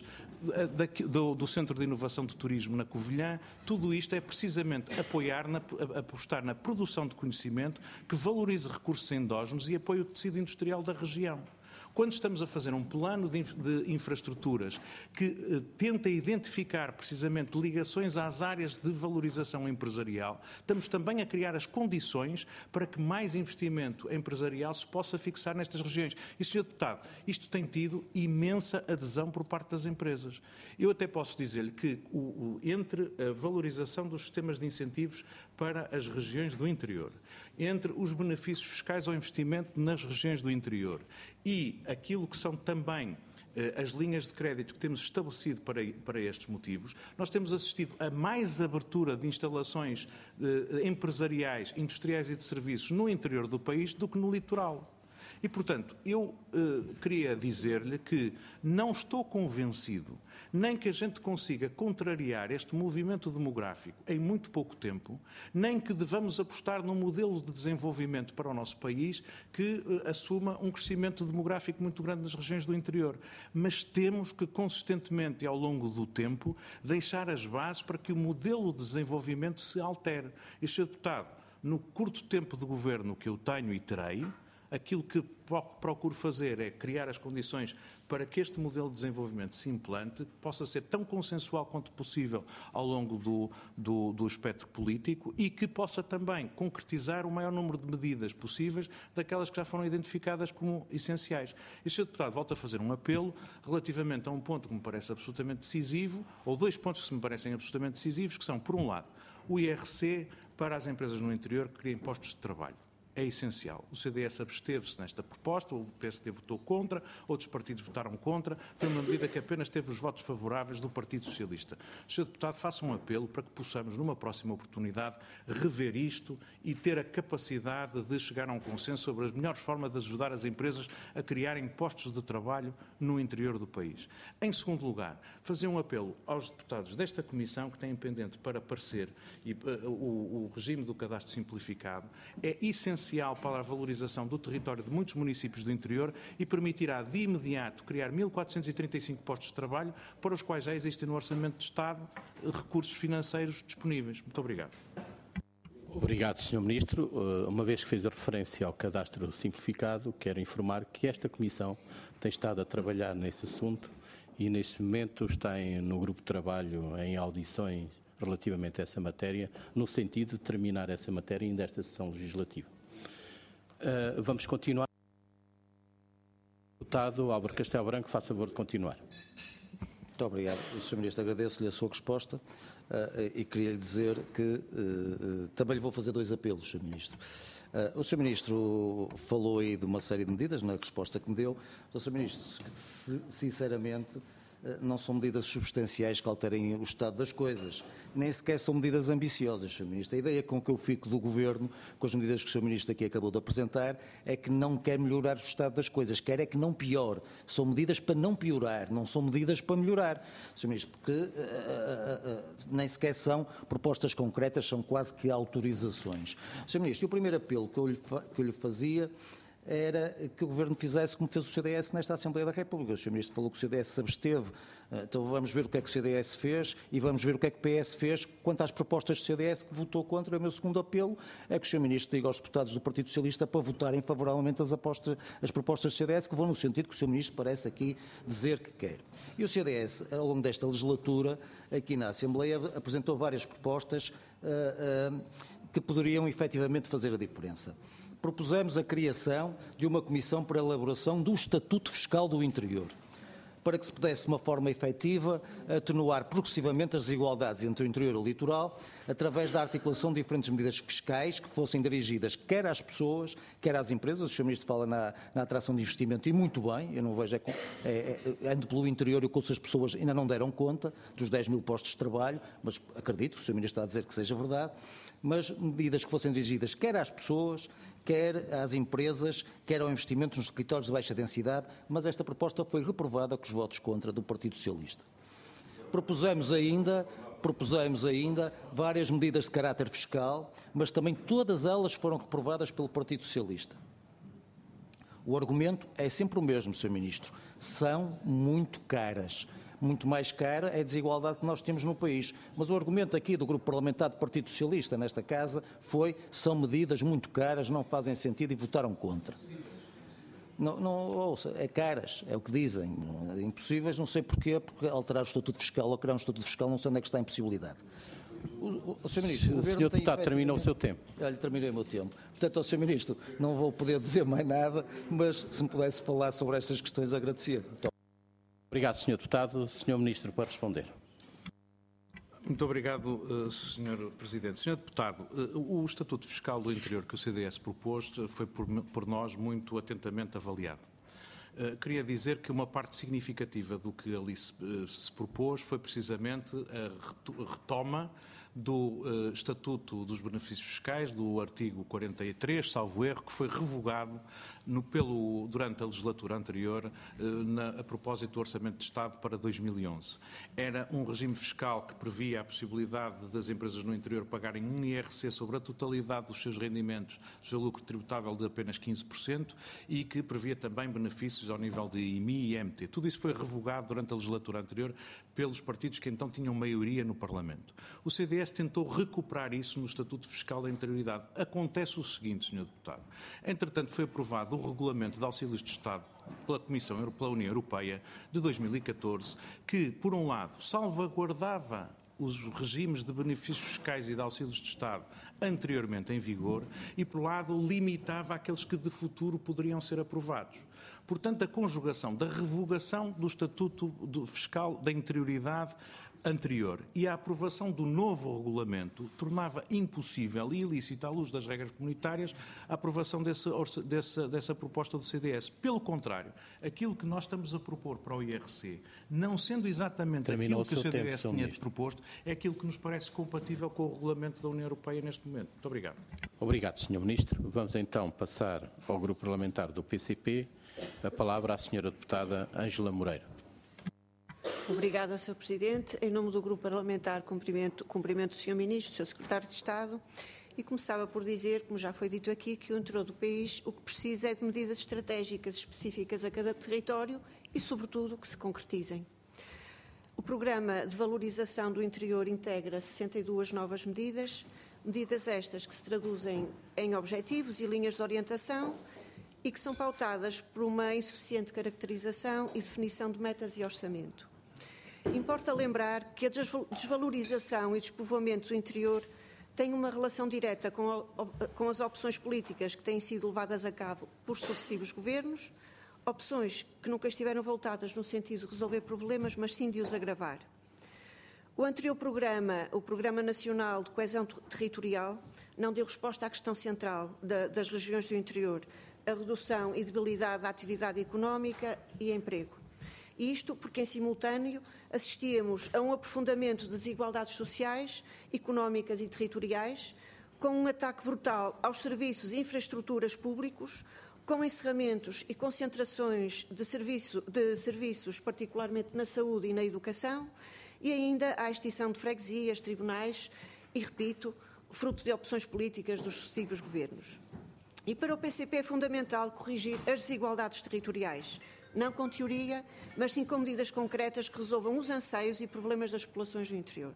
do, do Centro de Inovação de Turismo na Covilhã. Tudo isto é precisamente apoiar, na, apostar na produção de conhecimento que valorize recursos endógenos e apoie o tecido industrial da região. Quando estamos a fazer um plano de, de infraestruturas que eh, tenta identificar precisamente ligações às áreas de valorização empresarial, estamos também a criar as condições para que mais investimento empresarial se possa fixar nestas regiões. E, senhor Deputado, isto tem tido imensa adesão por parte das empresas. Eu até posso dizer-lhe que o, o, entre a valorização dos sistemas de incentivos para as regiões do interior, entre os benefícios fiscais ao investimento nas regiões do interior e aquilo que são também eh, as linhas de crédito que temos estabelecido para, para estes motivos, nós temos assistido a mais abertura de instalações eh, empresariais, industriais e de serviços no interior do país do que no litoral. E, portanto, eu eh, queria dizer-lhe que não estou convencido nem que a gente consiga contrariar este movimento demográfico em muito pouco tempo, nem que devamos apostar num modelo de desenvolvimento para o nosso país que eh, assuma um crescimento demográfico muito grande nas regiões do interior. Mas temos que, consistentemente e ao longo do tempo, deixar as bases para que o modelo de desenvolvimento se altere. E, senhor Deputado, no curto tempo de governo que eu tenho e terei, aquilo que procuro fazer é criar as condições para que este modelo de desenvolvimento se implante, que possa ser tão consensual quanto possível ao longo do, do, do espectro político e que possa também concretizar o maior número de medidas possíveis daquelas que já foram identificadas como essenciais. E, senhor Deputado, volto a fazer um apelo relativamente a um ponto que me parece absolutamente decisivo, ou dois pontos que me parecem absolutamente decisivos, que são, por um lado, o I R C para as empresas no interior que criam postos de trabalho. É essencial. O C D S absteve-se nesta proposta, o P S D votou contra, outros partidos votaram contra. Foi uma medida que apenas teve os votos favoráveis do Partido Socialista. senhor Deputado, faça um apelo para que possamos, numa próxima oportunidade, rever isto e ter a capacidade de chegar a um consenso sobre as melhores formas de ajudar as empresas a criarem postos de trabalho no interior do país. Em segundo lugar, fazer um apelo aos deputados desta Comissão que têm pendente para parecer e, uh, o, o regime do cadastro simplificado. É essencial para a valorização do território de muitos municípios do interior e permitirá de imediato criar mil quatrocentos e trinta e cinco postos de trabalho para os quais já existem no Orçamento de Estado recursos financeiros disponíveis. Muito obrigado. Obrigado, senhor Ministro. Uma vez que fez a referência ao cadastro simplificado, quero informar que esta Comissão tem estado a trabalhar nesse assunto e, neste momento, está em, no grupo de trabalho em audições relativamente a essa matéria, no sentido de terminar essa matéria ainda esta sessão legislativa. Uh, vamos continuar. Deputado Álvaro Castelo Branco, faça favor de continuar. Muito obrigado. senhor Ministro, agradeço-lhe a sua resposta uh, e queria-lhe dizer que uh, uh, também lhe vou fazer dois apelos, senhor Ministro. Uh, o senhor Ministro falou aí de uma série de medidas na resposta que me deu. O senhor Ministro, sinceramente, não são medidas substanciais que alterem o estado das coisas, nem sequer são medidas ambiciosas, senhor Ministro. A ideia com que eu fico do Governo, com as medidas que o senhor Ministro aqui acabou de apresentar, é que não quer melhorar o estado das coisas, quer é que não piore. São medidas para não piorar, não são medidas para melhorar, senhor Ministro, porque uh, uh, uh, nem sequer são propostas concretas, são quase que autorizações. senhor Ministro, e o primeiro apelo que eu lhe, que eu lhe fazia era que o Governo fizesse como fez o C D S nesta Assembleia da República. O senhor Ministro falou que o C D S se absteve, então vamos ver o que é que o C D S fez e vamos ver o que é que o P S fez quanto às propostas do C D S que votou contra. O meu segundo apelo é que o senhor Ministro diga aos deputados do Partido Socialista para votarem favoravelmente as, apostas, as propostas do C D S, que vão no sentido que o senhor Ministro parece aqui dizer que quer. E o C D S, ao longo desta legislatura, aqui na Assembleia, apresentou várias propostas uh, uh, que poderiam efetivamente fazer a diferença. Propusemos a criação de uma comissão para a elaboração do Estatuto Fiscal do Interior, para que se pudesse, de uma forma efetiva, atenuar progressivamente as desigualdades entre o interior e o litoral, através da articulação de diferentes medidas fiscais que fossem dirigidas quer às pessoas, quer às empresas. O senhor Ministro fala na, na atração de investimento e muito bem, eu não vejo, é, é, é, ando pelo interior e as pessoas ainda não deram conta dos dez mil postos de trabalho, mas acredito que o senhor Ministro está a dizer que seja verdade, mas medidas que fossem dirigidas quer às pessoas, quer às empresas, quer ao investimento nos territórios de baixa densidade, mas esta proposta foi reprovada com os votos contra do Partido Socialista. Propusemos ainda, propusemos ainda várias medidas de caráter fiscal, mas também todas elas foram reprovadas pelo Partido Socialista. O argumento é sempre o mesmo, senhor Ministro, são muito caras. Muito mais cara é a desigualdade que nós temos no país. Mas o argumento aqui do Grupo Parlamentar do Partido Socialista nesta Casa foi são medidas muito caras, não fazem sentido e votaram contra. Não, não ouça, é caras, é o que dizem. Impossíveis, não sei porquê, porque alterar o Estatuto Fiscal ou criar um Estatuto Fiscal não sei onde é que está a impossibilidade. O, o, o senhor Ministro, o, o senhor Deputado terminou o seu tempo. Olha, terminei o meu tempo. Portanto, ao senhor Ministro, não vou poder dizer mais nada, mas se me pudesse falar sobre estas questões, agradecia. Muito Obrigado, senhor Deputado. senhor Ministro, para responder. Muito obrigado, senhor Presidente. senhor Deputado, o Estatuto Fiscal do Interior que o C D S propôs foi por, por nós muito atentamente avaliado. Queria dizer que uma parte significativa do que ali se, se propôs foi precisamente a retoma do uh, Estatuto dos Benefícios Fiscais, do artigo quarenta e três, salvo erro, que foi revogado no, pelo, durante a legislatura anterior, uh, na, a propósito do Orçamento de Estado para dois mil e onze. Era um regime fiscal que previa a possibilidade das empresas no interior pagarem um I R C sobre a totalidade dos seus rendimentos, do seu lucro tributável de apenas quinze por cento, e que previa também benefícios ao nível de I M I e I M T. Tudo isso foi revogado durante a legislatura anterior pelos partidos que então tinham maioria no Parlamento. O C D S tentou recuperar isso no Estatuto Fiscal da Interioridade. Acontece o seguinte, senhor Deputado. Entretanto, foi aprovado o Regulamento de Auxílios de Estado pela Comissão, pela União Europeia, de dois mil e catorze, que, por um lado, salvaguardava os regimes de benefícios fiscais e de auxílios de Estado anteriormente em vigor e, por lado, limitava aqueles que de futuro poderiam ser aprovados. Portanto, a conjugação da revogação do Estatuto Fiscal da Interioridade anterior e a aprovação do novo regulamento tornava impossível e ilícito, à luz das regras comunitárias, a aprovação desse, dessa, dessa proposta do C D S. Pelo contrário, aquilo que nós estamos a propor para o I R C, não sendo exatamente Terminou aquilo que o C D S tempo, tinha proposto, é aquilo que nos parece compatível com o regulamento da União Europeia neste momento. Muito obrigado. Obrigado, senhor Ministro. Vamos então passar ao Grupo Parlamentar do P C P. A palavra à senhora Deputada Ângela Moreira. Obrigada, senhor Presidente. Em nome do Grupo Parlamentar, cumprimento, cumprimento o senhor Ministro, o senhor Secretário de Estado, e começava por dizer, como já foi dito aqui, que o interior do país o que precisa é de medidas estratégicas específicas a cada território e, sobretudo, que se concretizem. O Programa de Valorização do Interior integra sessenta e duas novas medidas, medidas estas que se traduzem em objetivos e linhas de orientação e que são pautadas por uma insuficiente caracterização e definição de metas e orçamento. Importa lembrar que a desvalorização e despovoamento do interior têm uma relação direta com, a, com as opções políticas que têm sido levadas a cabo por sucessivos governos, opções que nunca estiveram voltadas no sentido de resolver problemas, mas sim de os agravar. O anterior programa, o Programa Nacional de Coesão Territorial, não deu resposta à questão central da, das regiões do interior, a redução e debilidade da atividade económica e emprego. E isto porque, em simultâneo, assistíamos a um aprofundamento de desigualdades sociais, económicas e territoriais, com um ataque brutal aos serviços e infraestruturas públicos, com encerramentos e concentrações de, serviço, de serviços, particularmente na saúde e na educação, e ainda à extinção de freguesias, tribunais e, repito, fruto de opções políticas dos sucessivos governos. E para o P C P é fundamental corrigir as desigualdades territoriais, não com teoria, mas sim com medidas concretas que resolvam os anseios e problemas das populações do interior.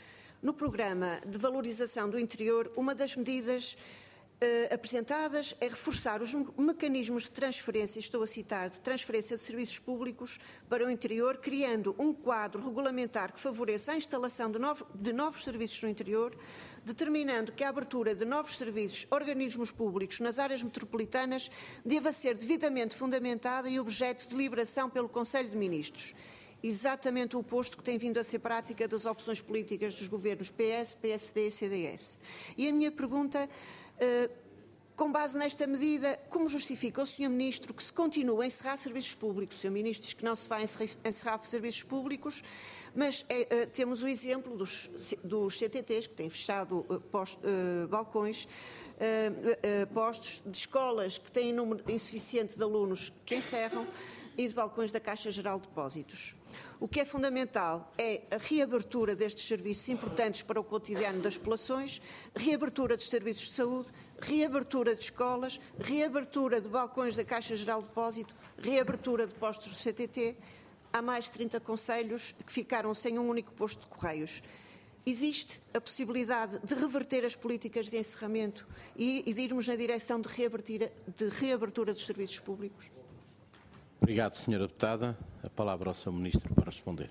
No programa de valorização do interior, uma das medidas eh, apresentadas é reforçar os mecanismos de transferência, estou a citar, de transferência de serviços públicos para o interior, criando um quadro regulamentar que favoreça a instalação de, novo, de novos serviços no interior, determinando que a abertura de novos serviços, organismos públicos nas áreas metropolitanas deva ser devidamente fundamentada e objeto de deliberação pelo Conselho de Ministros. Exatamente o oposto que tem vindo a ser prática das opções políticas dos governos P S, P S D e C D S. E a minha pergunta, eh, com base nesta medida, como justifica o senhor Ministro que se continua a encerrar serviços públicos? O senhor Ministro diz que não se vai encerrar serviços públicos, mas é, temos o exemplo dos, dos C T Ts, que têm fechado uh, post, uh, balcões, uh, uh, postos de escolas que têm número insuficiente de alunos que encerram e de balcões da Caixa Geral de Depósitos. O que é fundamental é a reabertura destes serviços importantes para o cotidiano das populações, reabertura dos serviços de saúde, reabertura de escolas, reabertura de balcões da Caixa Geral de Depósito, reabertura de postos do C T T. Há mais de trinta concelhos que ficaram sem um único posto de correios. Existe a possibilidade de reverter as políticas de encerramento e, e de irmos na direção de, de reabertura dos serviços públicos? Obrigado, senhora Deputada. A palavra ao senhor Ministro para responder.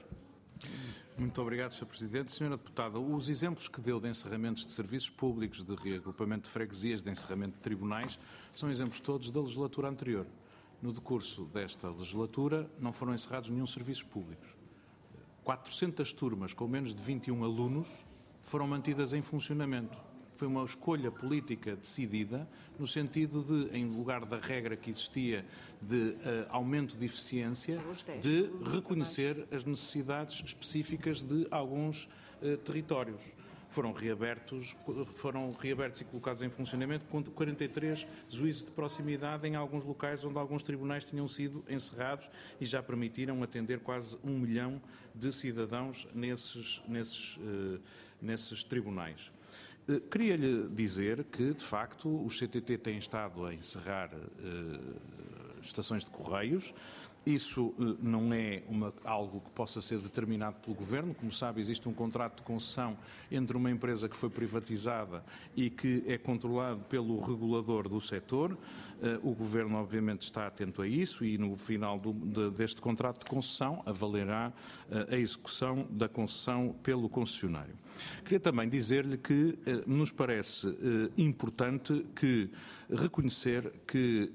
Muito obrigado, senhor Presidente. Senhora Deputada, os exemplos que deu de encerramentos de serviços públicos, de reagrupamento de freguesias, de encerramento de tribunais, são exemplos todos da legislatura anterior. No decurso desta legislatura, não foram encerrados nenhum serviço público. quatrocentas turmas com menos de vinte e um alunos foram mantidas em funcionamento. Foi uma escolha política decidida, no sentido de, em lugar da regra que existia de uh, aumento de eficiência, de reconhecer as necessidades específicas de alguns uh, territórios. foram reabertos, foram reabertos e colocados em funcionamento com quarenta e três juízes de proximidade em alguns locais onde alguns tribunais tinham sido encerrados e já permitiram atender quase um milhão de cidadãos nesses, nesses, uh, nesses tribunais. Uh, Queria-lhe dizer que, de facto, os C T T têm estado a encerrar uh, estações de correios. Isso não é uma, algo que possa ser determinado pelo Governo. Como sabe, existe um contrato de concessão entre uma empresa que foi privatizada e que é controlado pelo regulador do setor. O Governo, obviamente, está atento a isso e, no final do, de, deste contrato de concessão, avaliará a execução da concessão pelo concessionário. Queria também dizer-lhe que nos parece importante que reconhecer que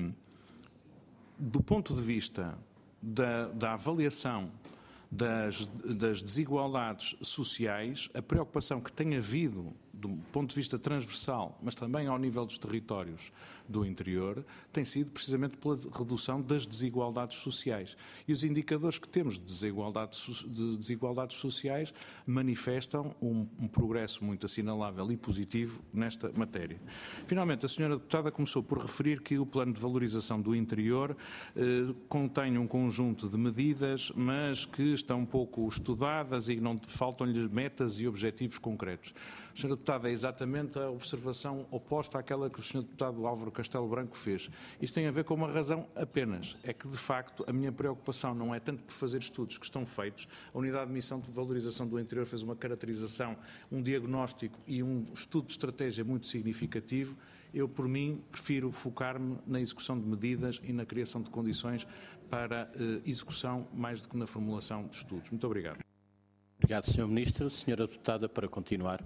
do ponto de vista da, da avaliação das, das desigualdades sociais, a preocupação que tem havido do ponto de vista transversal, mas também ao nível dos territórios do interior, tem sido precisamente pela redução das desigualdades sociais. E os indicadores que temos de desigualdades, de desigualdades sociais manifestam um, um progresso muito assinalável e positivo nesta matéria. Finalmente, a senhora deputada começou por referir que o plano de valorização do interior eh, contém um conjunto de medidas, mas que estão pouco estudadas e não faltam-lhe metas e objetivos concretos. senhora Deputada, é exatamente a observação oposta àquela que o senhor Deputado Álvaro Castelo Branco fez. Isso tem a ver com uma razão apenas, é que de facto a minha preocupação não é tanto por fazer estudos que estão feitos. A Unidade de Missão de Valorização do Interior fez uma caracterização, um diagnóstico e um estudo de estratégia muito significativo. Eu, por mim, prefiro focar-me na execução de medidas e na criação de condições para eh, execução mais do que na formulação de estudos. Muito obrigado. Obrigado, senhor Ministro. Senhora Deputada, para continuar.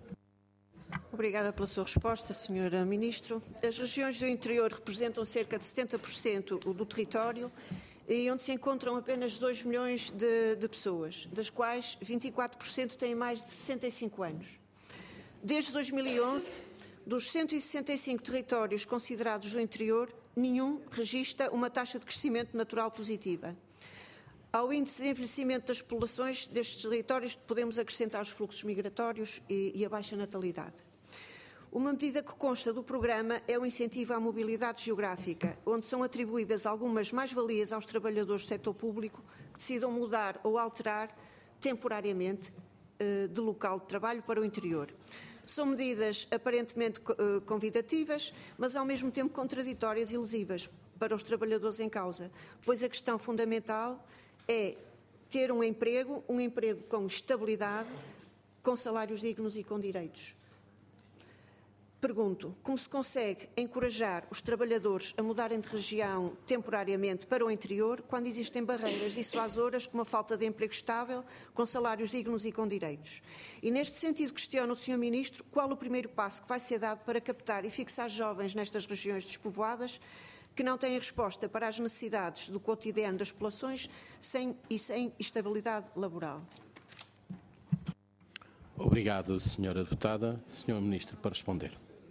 Obrigada pela sua resposta, senhora Ministro. As regiões do interior representam cerca de setenta por cento do território e onde se encontram apenas dois milhões de, de pessoas, das quais vinte e quatro por cento têm mais de sessenta e cinco anos. Desde dois mil e onze, dos cento e sessenta e cinco territórios considerados do interior, nenhum registra uma taxa de crescimento natural positiva. Ao índice de envelhecimento das populações destes territórios podemos acrescentar os fluxos migratórios e, e a baixa natalidade. Uma medida que consta do programa é o incentivo à mobilidade geográfica, onde são atribuídas algumas mais-valias aos trabalhadores do setor público que decidam mudar ou alterar temporariamente de local de trabalho para o interior. São medidas aparentemente convidativas, mas ao mesmo tempo contraditórias e lesivas para os trabalhadores em causa, pois a questão fundamental é ter um emprego, um emprego com estabilidade, com salários dignos e com direitos. Pergunto, como se consegue encorajar os trabalhadores a mudarem de região temporariamente para o interior quando existem barreiras dissuasoras como a falta de emprego estável, com salários dignos e com direitos? E neste sentido questiono o senhor Ministro qual o primeiro passo que vai ser dado para captar e fixar jovens nestas regiões despovoadas que não têm resposta para as necessidades do cotidiano das populações sem, e sem estabilidade laboral. Obrigado, senhora Deputada. senhor Ministro, para responder.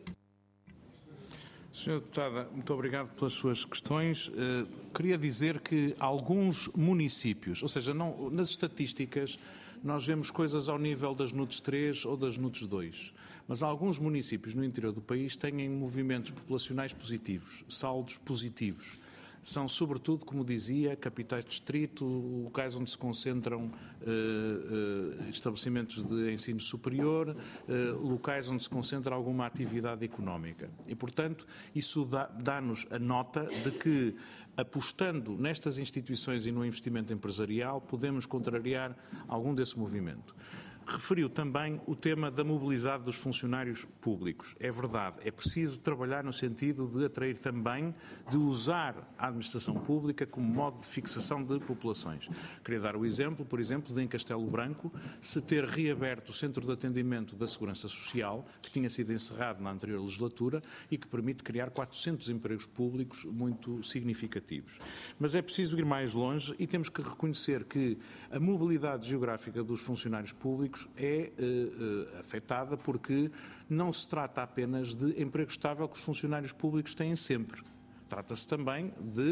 senhora Deputada, muito obrigado pelas suas questões. Uh, queria dizer que alguns municípios, ou seja, não, nas estatísticas nós vemos coisas ao nível das N U T S três ou das N U T S dois, mas alguns municípios no interior do país têm movimentos populacionais positivos, saldos positivos. São, sobretudo, como dizia, capitais de distrito, locais onde se concentram uh, uh, estabelecimentos de ensino superior, uh, locais onde se concentra alguma atividade económica. E, portanto, isso dá, dá-nos a nota de que, apostando nestas instituições e no investimento empresarial, podemos contrariar algum desse movimento. Referiu também o tema da mobilidade dos funcionários públicos. É verdade, é preciso trabalhar no sentido de atrair também, de usar a administração pública como modo de fixação de populações. Queria dar o exemplo, por exemplo, de em Castelo Branco, se ter reaberto o Centro de Atendimento da Segurança Social, que tinha sido encerrado na anterior legislatura e que permite criar quatrocentos empregos públicos muito significativos. Mas é preciso ir mais longe e temos que reconhecer que a mobilidade geográfica dos funcionários públicos é uh, uh, afetada porque não se trata apenas de emprego estável que os funcionários públicos têm sempre. Trata-se também de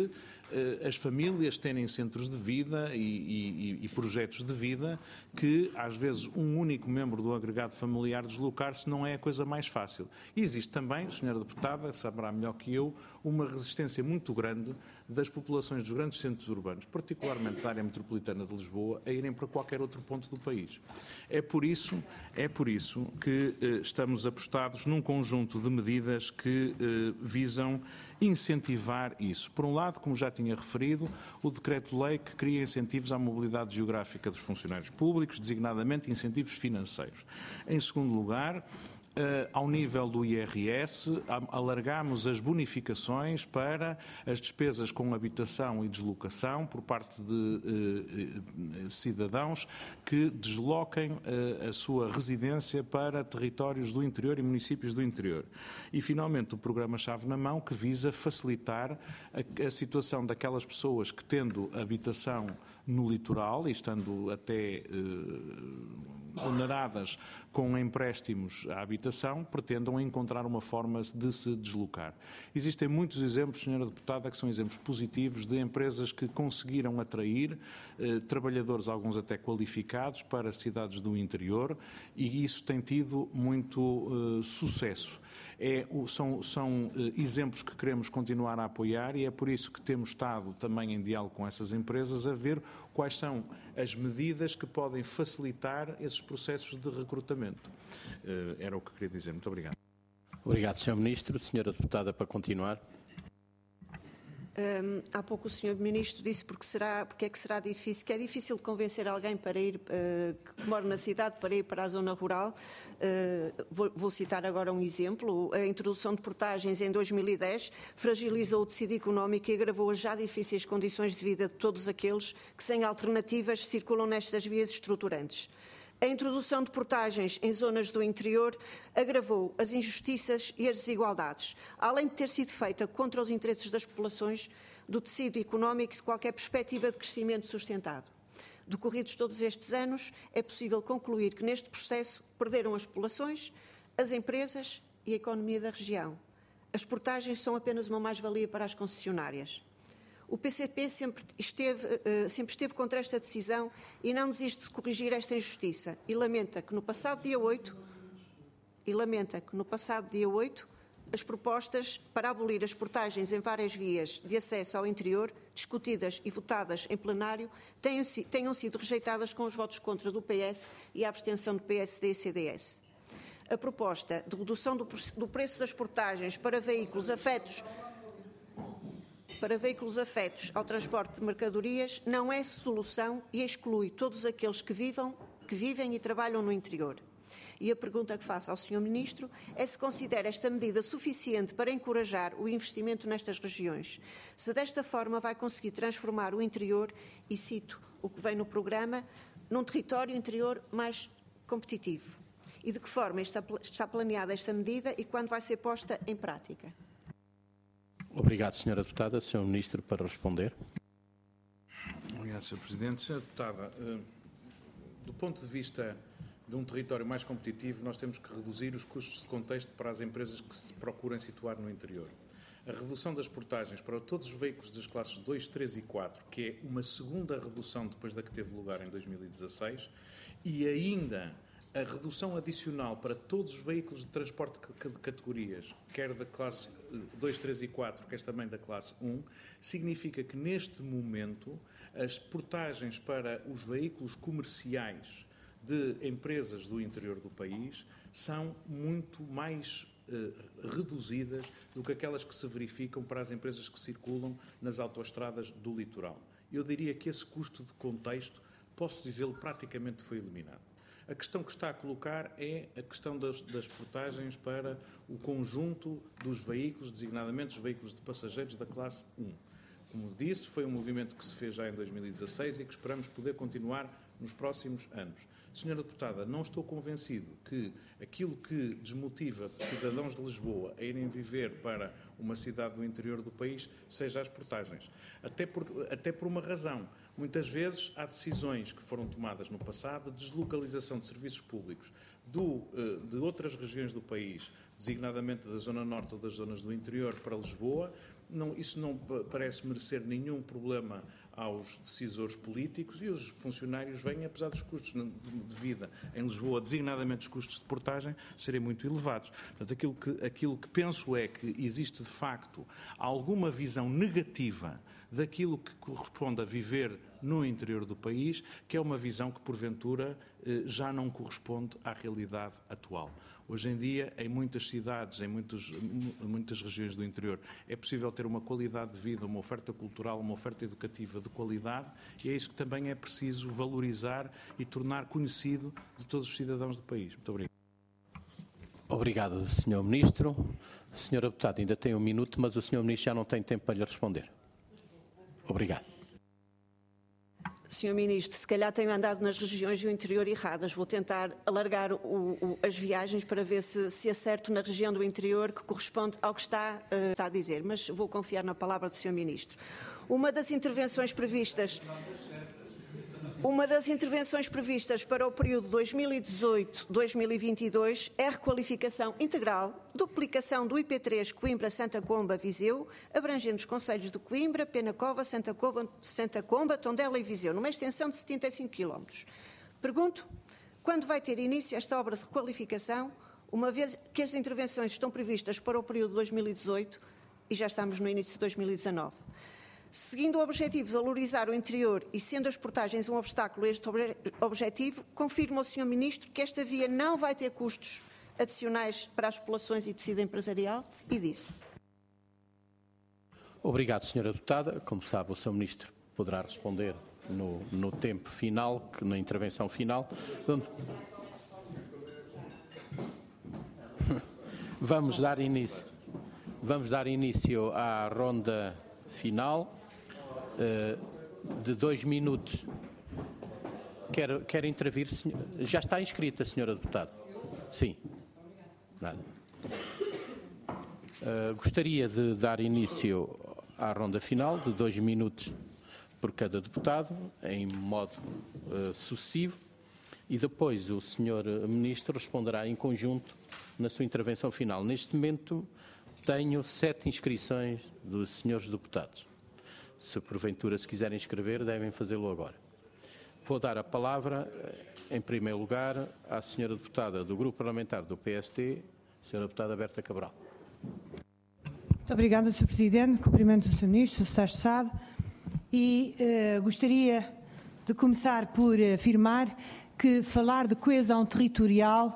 as famílias terem centros de vida e, e, e projetos de vida que, às vezes, um único membro do agregado familiar deslocar-se não é a coisa mais fácil. E existe também, senhora Deputada, saberá melhor que eu, uma resistência muito grande das populações dos grandes centros urbanos, particularmente da área metropolitana de Lisboa, a irem para qualquer outro ponto do país. É por isso, é por isso que eh, estamos apostados num conjunto de medidas que eh, visam incentivar isso. Por um lado, como já tinha referido, o Decreto-Lei que cria incentivos à mobilidade geográfica dos funcionários públicos, designadamente incentivos financeiros. Em segundo lugar, Uh, ao nível do I R S, alargamos as bonificações para as despesas com habitação e deslocação por parte de uh, uh, cidadãos que desloquem uh, a sua residência para territórios do interior e municípios do interior. E, finalmente, o programa Chave na Mão, que visa facilitar a, a situação daquelas pessoas que, tendo habitação no litoral e estando até uh, oneradas com empréstimos à habitação, pretendam encontrar uma forma de se deslocar. Existem muitos exemplos, senhora Deputada, que são exemplos positivos de empresas que conseguiram atrair eh, trabalhadores, alguns até qualificados, para cidades do interior, e isso tem tido muito eh, sucesso. É, são são eh, exemplos que queremos continuar a apoiar e é por isso que temos estado também em diálogo com essas empresas a ver quais são as medidas que podem facilitar esses processos de recrutamento. Eh, era o que queria dizer. Muito obrigado. Obrigado, senhor Ministro. Senhora Deputada, para continuar. Um, há pouco o senhor Ministro disse porque, será, porque é que será difícil, que é difícil convencer alguém para ir, uh, que mora na cidade para ir para a zona rural. Uh, vou, vou citar agora um exemplo. A introdução de portagens em dois mil e dez fragilizou o tecido económico e agravou as já difíceis condições de vida de todos aqueles que, sem alternativas, circulam nestas vias estruturantes. A introdução de portagens em zonas do interior agravou as injustiças e as desigualdades, além de ter sido feita contra os interesses das populações, do tecido económico e de qualquer perspectiva de crescimento sustentado. Decorridos todos estes anos, é possível concluir que neste processo perderam as populações, as empresas e a economia da região. As portagens são apenas uma mais-valia para as concessionárias. O P C P sempre esteve, uh, sempre esteve contra esta decisão e não desiste de corrigir esta injustiça e lamenta que no passado dia oito, e lamenta que no passado dia oito, as propostas para abolir as portagens em várias vias de acesso ao interior, discutidas e votadas em plenário, tenham, tenham sido rejeitadas com os votos contra do P S e a abstenção do P S D e C D S. A proposta de redução do, do preço das portagens para veículos afetos para veículos afetos ao transporte de mercadorias não é solução e exclui todos aqueles que, vivam, que vivem e trabalham no interior. E a pergunta que faço ao senhor Ministro é se considera esta medida suficiente para encorajar o investimento nestas regiões. Se desta forma vai conseguir transformar o interior, e cito o que vem no programa, num território interior mais competitivo. E de que forma está, está planeada esta medida e quando vai ser posta em prática? Obrigado, senhora Deputada. senhor Ministro, para responder. Obrigado, senhor Presidente. senhora Deputada, do ponto de vista de um território mais competitivo, nós temos que reduzir os custos de contexto para as empresas que se procurem situar no interior. A redução das portagens para todos os veículos das classes dois, três e quatro, que é uma segunda redução depois da que teve lugar em dois mil e dezasseis, e ainda a redução adicional para todos os veículos de transporte de categorias, quer da classe dois, três e quatro, quer também da classe um, significa que neste momento as portagens para os veículos comerciais de empresas do interior do país são muito mais eh, reduzidas do que aquelas que se verificam para as empresas que circulam nas autoestradas do litoral. Eu diria que esse custo de contexto, posso dizê-lo, praticamente foi eliminado. A questão que está a colocar é a questão das, das portagens para o conjunto dos veículos, designadamente os veículos de passageiros da classe um. Como disse, foi um movimento que se fez já em dois mil e dezasseis e que esperamos poder continuar nos próximos anos. Senhora Deputada, não estou convencido que aquilo que desmotiva cidadãos de Lisboa a irem viver para uma cidade do interior do país seja as portagens. Até por, até por uma razão. Muitas vezes há decisões que foram tomadas no passado de deslocalização de serviços públicos do, de outras regiões do país, designadamente da Zona Norte ou das zonas do interior, para Lisboa, não, isso não parece merecer nenhum problema aos decisores políticos, e os funcionários vêm, apesar dos custos de vida em Lisboa, designadamente os custos de portagem, serem muito elevados. Portanto, aquilo que, aquilo que penso é que existe, de facto, alguma visão negativa daquilo que corresponde a viver no interior do país, que é uma visão que, porventura, já não corresponde à realidade atual. Hoje em dia, em muitas cidades, em muitos, muitas regiões do interior, é possível ter uma qualidade de vida, uma oferta cultural, uma oferta educativa de qualidade, e é isso que também é preciso valorizar e tornar conhecido de todos os cidadãos do país. Muito obrigado. Obrigado, senhor Ministro. senhora Deputada, ainda tem um minuto, mas o senhor Ministro já não tem tempo para lhe responder. Obrigado. senhor Ministro, se calhar tenho andado nas regiões do interior erradas. Vou tentar alargar o, o, as viagens para ver se, se acerto na região do interior que corresponde ao que está, uh, está a dizer, mas vou confiar na palavra do senhor Ministro. Uma das intervenções previstas... Uma das intervenções previstas para o período dois mil e dezoito a dois mil e vinte e dois é a requalificação integral, duplicação do I P três Coimbra-Santa Comba-Viseu, abrangendo os concelhos de Coimbra, Penacova, Santa Comba, Santa Comba, Tondela e Viseu, numa extensão de setenta e cinco quilómetros. Pergunto, quando vai ter início esta obra de requalificação, uma vez que as intervenções estão previstas para o período de dois mil e dezoito e já estamos no início de dois mil e dezanove? Seguindo o objetivo de valorizar o interior e sendo as portagens um obstáculo a este objetivo, confirma ao senhor Ministro que esta via não vai ter custos adicionais para as populações e tecido empresarial? E disse. Obrigado, senhora Deputada. Como sabe, o senhor Ministro poderá responder no, no tempo final, que, na intervenção final. Vamos, vamos dar início, vamos dar início à ronda final. Uh, de dois minutos. Quer, quer intervir? Senhor, já está inscrita, senhora Deputada? Sim. Nada. Uh, gostaria de dar início à ronda final, de dois minutos por cada deputado, em modo uh, sucessivo, e depois o senhor Ministro responderá em conjunto na sua intervenção final. Neste momento, tenho sete inscrições dos senhores deputados. Se porventura se quiserem inscrever, devem fazê-lo agora. Vou dar a palavra, em primeiro lugar, à senhora deputada do Grupo Parlamentar do P S T, senhora deputada Berta Cabral. Muito obrigada, senhor Presidente. Cumprimento o senhor Ministro, o secretário de Estado, e uh, gostaria de começar por afirmar que falar de coesão territorial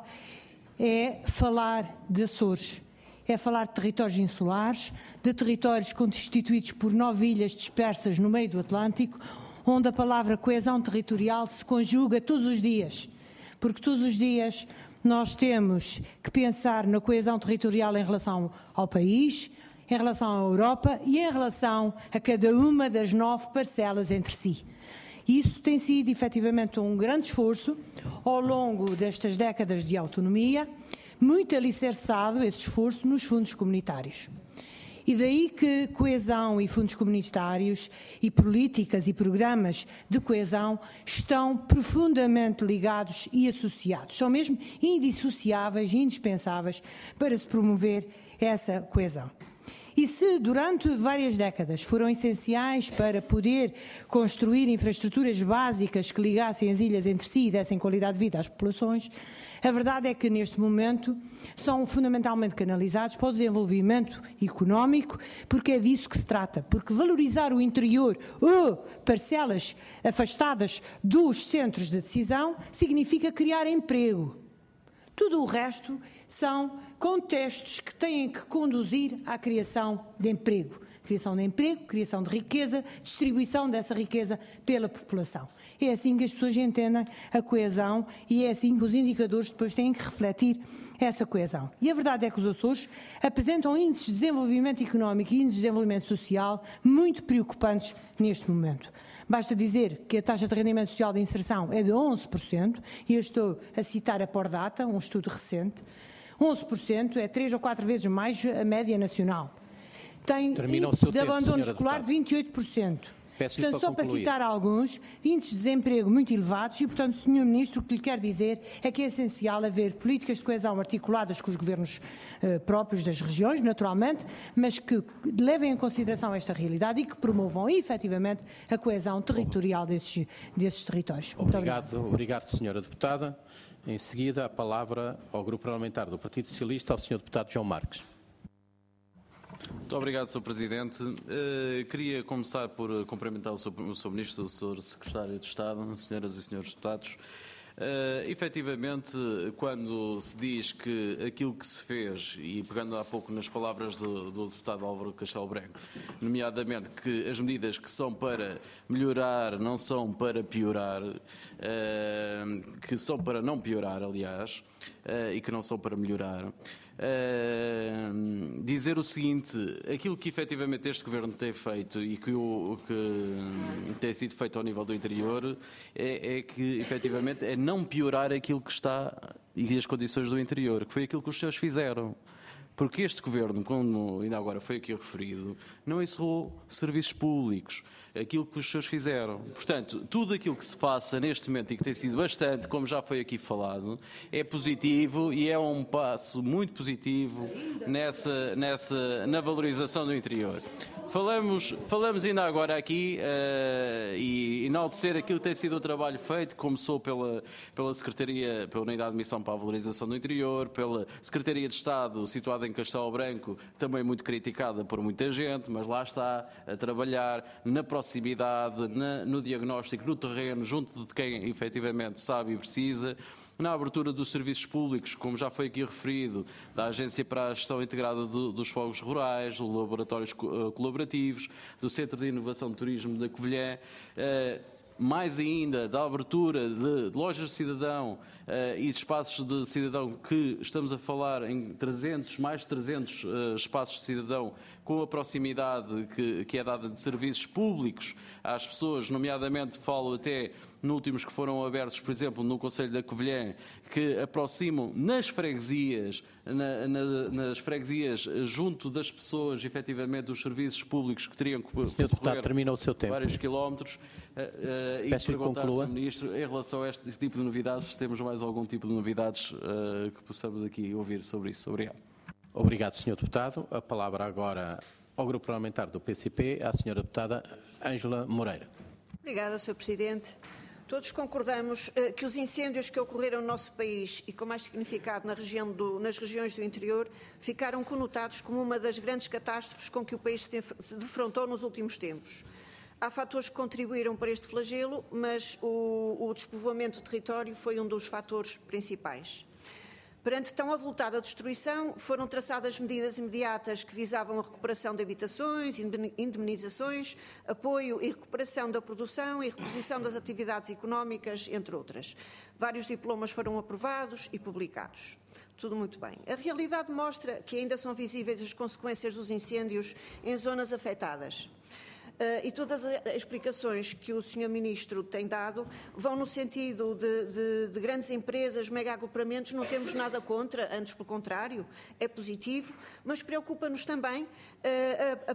é falar de Açores. É falar de territórios insulares, de territórios constituídos por nove ilhas dispersas no meio do Atlântico, onde a palavra coesão territorial se conjuga todos os dias, porque todos os dias nós temos que pensar na coesão territorial em relação ao país, em relação à Europa e em relação a cada uma das nove parcelas entre si. Isso tem sido efetivamente um grande esforço ao longo destas décadas de autonomia, muito alicerçado esse esforço nos fundos comunitários. E daí que coesão e fundos comunitários e políticas e programas de coesão estão profundamente ligados e associados. São mesmo indissociáveis e indispensáveis para se promover essa coesão. E se durante várias décadas foram essenciais para poder construir infraestruturas básicas que ligassem as ilhas entre si e dessem qualidade de vida às populações, a verdade é que neste momento são fundamentalmente canalizados para o desenvolvimento económico, porque é disso que se trata, porque valorizar o interior ou parcelas afastadas dos centros de decisão significa criar emprego. Tudo o resto são contextos que têm que conduzir à criação de emprego. Criação de emprego, criação de riqueza, distribuição dessa riqueza pela população. É assim que as pessoas entendem a coesão e é assim que os indicadores depois têm que refletir essa coesão. E a verdade é que os Açores apresentam índices de desenvolvimento económico e índices de desenvolvimento social muito preocupantes neste momento. Basta dizer que a taxa de rendimento social de inserção é de onze por cento, e eu estou a citar a Pordata, um estudo recente. onze por cento é três ou quatro vezes mais a média nacional. Tem índices de abandono escolar de vinte e oito por cento. Peço-lhe Portanto, para só para concluir. citar alguns, índices de desemprego muito elevados e, portanto, senhor Ministro, o que lhe quero dizer é que é essencial haver políticas de coesão articuladas com os governos eh, próprios das regiões, naturalmente, mas que levem em consideração esta realidade e que promovam efetivamente a coesão territorial desses, desses territórios. Muito Obrigado, obrigado, senhora deputada. Em seguida, a palavra ao Grupo Parlamentar do Partido Socialista, ao senhor deputado João Marques. Muito obrigado, senhor Presidente. Uh, queria começar por cumprimentar o senhor, o senhor Ministro, o senhor Secretário de Estado, senhoras e senhores deputados. Uh, efetivamente, quando se diz que aquilo que se fez, e pegando há pouco nas palavras do, do deputado Álvaro Castelo Branco, nomeadamente que as medidas que são para melhorar não são para piorar, uh, que são para não piorar, aliás, uh, e que não são para melhorar, Uh, dizer o seguinte: aquilo que efetivamente este Governo tem feito e que, o, que tem sido feito ao nível do interior é, é que efetivamente é não piorar aquilo que está e as condições do interior, que foi aquilo que os senhores fizeram. Porque este Governo, como ainda agora foi aqui referido, não encerrou serviços públicos, aquilo que os senhores fizeram. Portanto, tudo aquilo que se faça neste momento e que tem sido bastante, como já foi aqui falado, é positivo e é um passo muito positivo nessa, nessa, na valorização do interior. Falamos, falamos ainda agora aqui uh, e enaltecer aquilo que tem sido o trabalho feito, começou pela, pela Secretaria, pela Unidade de Missão para a Valorização do Interior, pela Secretaria de Estado, situada em Castelo Branco, também muito criticada por muita gente, mas lá está a trabalhar na proximidade, na, no diagnóstico, no terreno, junto de quem efetivamente sabe e precisa. Na abertura dos serviços públicos, como já foi aqui referido, da Agência para a Gestão Integrada do, dos Fogos Rurais, dos Laboratórios Colaborativos, do Centro de Inovação de Turismo da Covilhã, eh, mais ainda da abertura de lojas de cidadão uh, e espaços de cidadão, que estamos a falar em trezentos, mais de trezentos uh, espaços de cidadão, com a proximidade que, que é dada de serviços públicos às pessoas, nomeadamente falo até nos últimos que foram abertos, por exemplo, no Concelho da Covilhã, que aproximam nas freguesias, na, na, nas freguesias, junto das pessoas, efetivamente, os serviços públicos que teriam que senhor deputado, termina o seu tempo. Vários quilómetros. Uh, uh, e perguntar ao senhor Ministro, em relação a este, este tipo de novidades, se temos mais algum tipo de novidades uh, que possamos aqui ouvir sobre isso. Obrigado. Obrigado, senhor Deputado. A palavra agora ao Grupo Parlamentar do P C P, à senhora Deputada Ângela Moreira. Obrigada, senhor Presidente. Todos concordamos uh, que os incêndios que ocorreram no nosso país e com mais significado na região do, nas regiões do interior ficaram conotados como uma das grandes catástrofes com que o país se, se defrontou nos últimos tempos. Há fatores que contribuíram para este flagelo, mas o, o despovoamento do território foi um dos fatores principais. Perante tão avultada destruição, foram traçadas medidas imediatas que visavam a recuperação de habitações, indemnizações, apoio e recuperação da produção e reposição das atividades económicas, entre outras. Vários diplomas foram aprovados e publicados. Tudo muito bem. A realidade mostra que ainda são visíveis as consequências dos incêndios em zonas afetadas. Uh, e todas as explicações que o senhor Ministro tem dado vão no sentido de, de, de grandes empresas, mega agrupamentos. Não temos nada contra, antes pelo contrário, é positivo, mas preocupa-nos também uh, a,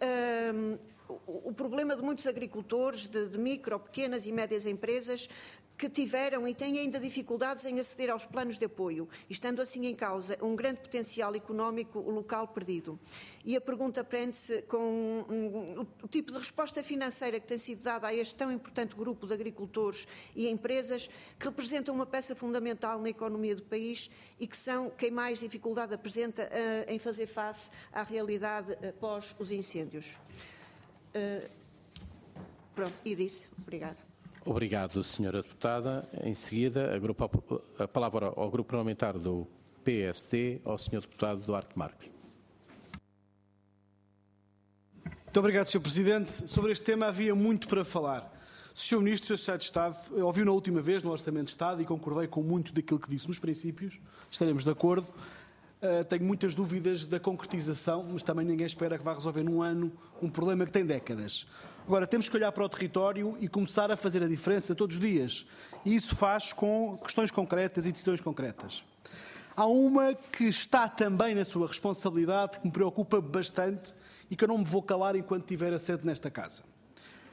a, uh, o, o problema de muitos agricultores, de, de micro, pequenas e médias empresas, que tiveram e têm ainda dificuldades em aceder aos planos de apoio, estando assim em causa um grande potencial económico local perdido. E a pergunta prende-se com um, o tipo de resposta financeira que tem sido dada a este tão importante grupo de agricultores e empresas que representam uma peça fundamental na economia do país e que são quem mais dificuldade apresenta uh, em fazer face à realidade após os incêndios. Uh, pronto, e disse. Obrigada. Obrigado, senhora Deputada. Em seguida, a, grupo, a palavra ao Grupo Parlamentar do P S D, ao senhor Deputado Duarte Marques. Muito obrigado, senhor Presidente. Sobre este tema havia muito para falar. O senhor Ministro, o senhor Secretário de Estado, ouviu na última vez no Orçamento de Estado e concordei com muito daquilo que disse nos princípios, estaremos de acordo. Uh, tenho muitas dúvidas da concretização, mas também ninguém espera que vá resolver num ano um problema que tem décadas. Agora, temos que olhar para o território e começar a fazer a diferença todos os dias. E isso faz com questões concretas e decisões concretas. Há uma que está também na sua responsabilidade, que me preocupa bastante e que eu não me vou calar enquanto estiver assente nesta casa.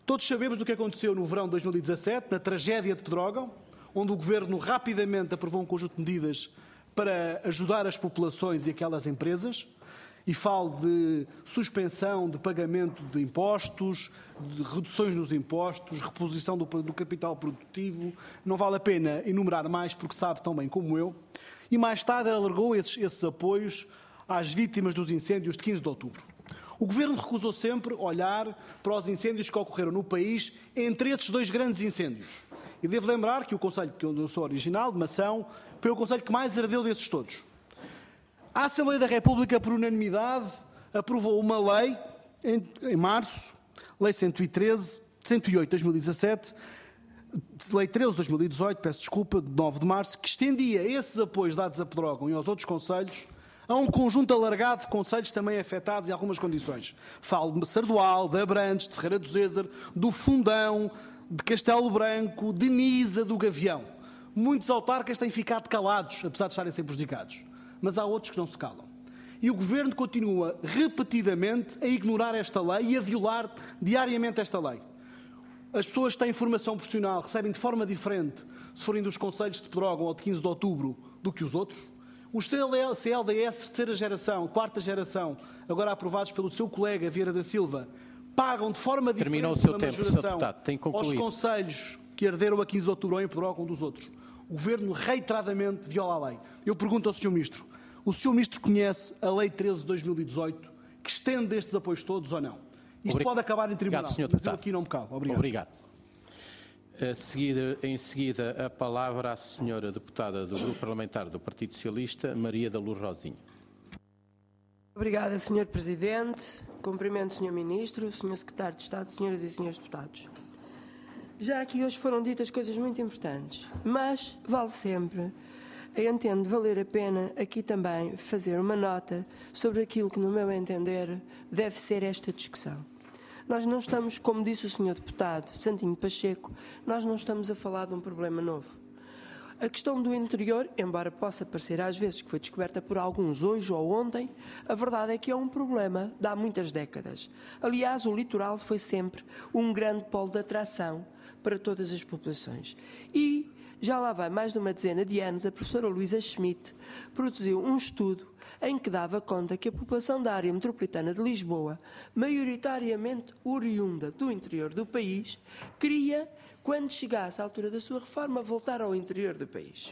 Todos sabemos do que aconteceu no verão de dois mil e dezassete, na tragédia de Pedrógão, onde o Governo rapidamente aprovou um conjunto de medidas para ajudar as populações e aquelas empresas. E falo de suspensão de pagamento de impostos, de reduções nos impostos, reposição do, do capital produtivo. Não vale a pena enumerar mais, porque sabe tão bem como eu. E mais tarde alargou esses, esses apoios às vítimas dos incêndios de quinze de outubro. O Governo recusou sempre olhar para os incêndios que ocorreram no país entre esses dois grandes incêndios. E devo lembrar que o Conselho, que eu sou original, de Mação, foi o Conselho que mais ardeu desses todos. A Assembleia da República, por unanimidade, aprovou uma lei, em, em março, Lei cento e treze, cento e oito de dois mil e dezassete, Lei treze de dois mil e dezoito, peço desculpa, de nove de março, que estendia esses apoios dados a Pedrógão e aos outros concelhos a um conjunto alargado de concelhos também afetados em algumas condições. Falo de Sardual, de Abrantes, de Ferreira do Zézer, do Fundão, de Castelo Branco, de Nisa, do Gavião. Muitos autarcas têm ficado calados, apesar de estarem a ser prejudicados. Mas há outros que não se calam. E o Governo continua repetidamente a ignorar esta lei e a violar diariamente esta lei. As pessoas que têm formação profissional recebem de forma diferente, se forem dos concelhos de Pedrógão ou de quinze de outubro, do que os outros. Os C L D S, terceira geração, quarta geração, agora aprovados pelo seu colega Vieira da Silva, pagam de forma Terminou diferente o seu tempo, senhor Deputado. Tem que concluir. aos concelhos que herderam a quinze de outubro ou em Pedrógão dos outros. O Governo reiteradamente viola a lei. Eu pergunto ao senhor Ministro, o senhor Ministro conhece a Lei treze de dois mil e dezoito, que estende estes apoios todos ou não? Isto Obrig... pode acabar em tribunal, Obrigado, senhor mas Deputado. eu aqui não me calo. Obrigado. Obrigado. A seguir, em seguida, a palavra à senhora deputada do Grupo Parlamentar do Partido Socialista, Maria da Luz Rosinha. Obrigada, senhor Presidente. Cumprimento o senhor Ministro, senhor Secretário de Estado, senhoras e senhores deputados. Já aqui hoje foram ditas coisas muito importantes, mas vale sempre, eu entendo valer a pena aqui também fazer uma nota sobre aquilo que, no meu entender, deve ser esta discussão. Nós não estamos, como disse o senhor deputado Santinho Pacheco, nós não estamos a falar de um problema novo. A questão do interior, embora possa parecer às vezes que foi descoberta por alguns hoje ou ontem, a verdade é que é um problema de há muitas décadas. Aliás, o litoral foi sempre um grande polo de atração para todas as populações. E já lá vai mais de uma dezena de anos, a professora Luísa Schmidt produziu um estudo em que dava conta que a população da área metropolitana de Lisboa, maioritariamente oriunda do interior do país, queria, quando chegasse à altura da sua reforma, voltar ao interior do país.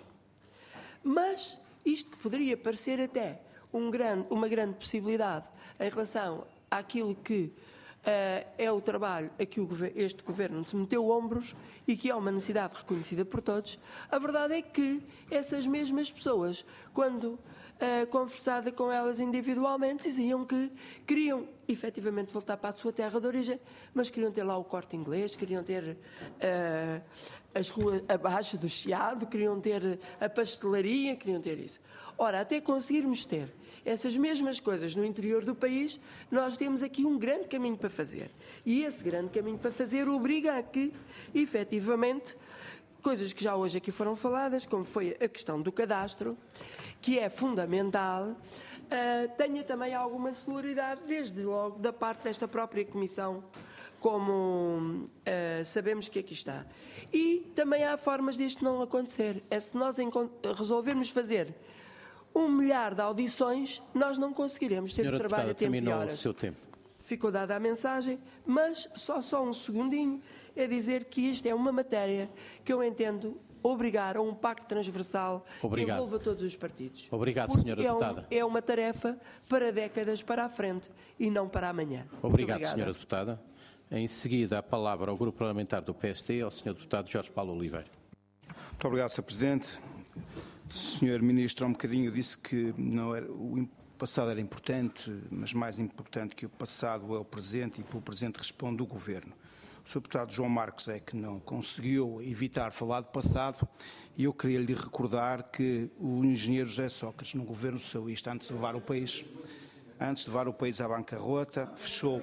Mas isto que poderia parecer até um grande, uma grande possibilidade em relação àquilo que Uh, é o trabalho a que o, este Governo se meteu ombros e que é uma necessidade reconhecida por todos, a verdade é que essas mesmas pessoas, quando uh, conversada com elas individualmente, diziam que queriam efetivamente voltar para a sua terra de origem, mas queriam ter lá o Corte Inglês, queriam ter uh, as ruas abaixo do Chiado, queriam ter a pastelaria, queriam ter isso. Ora, até conseguirmos ter essas mesmas coisas no interior do país, nós temos aqui um grande caminho para fazer. E esse grande caminho para fazer obriga a que, efetivamente, coisas que já hoje aqui foram faladas, como foi a questão do cadastro, que é fundamental, uh, tenha também alguma celeridade, desde logo, da parte desta própria Comissão, como uh, sabemos que aqui está. E também há formas disto não acontecer. É se nós resolvermos fazer um milhar de audições, nós não conseguiremos ter Senhora trabalho a tempo e horas. O seu tempo. Ficou dada a mensagem, mas só, só um segundinho é dizer que isto é uma matéria que eu entendo obrigar a um pacto transversal Obrigado. que envolva todos os partidos. Obrigado, Porque senhora é um, deputada. é uma tarefa para décadas para a frente e não para amanhã. Obrigado, senhora deputada. Em seguida, a palavra ao Grupo Parlamentar do P S D, ao senhor deputado Jorge Paulo Oliveira. Muito obrigado, senhor Presidente. senhor Ministro há um bocadinho disse que não era, o passado era importante, mas mais importante que o passado é o presente e pelo presente responde o Governo. O senhor deputado João Marques é que não conseguiu evitar falar do passado e eu queria lhe recordar que o engenheiro José Sócrates, no Governo Socialista, antes de levar o país, antes de levar o país à bancarrota, fechou...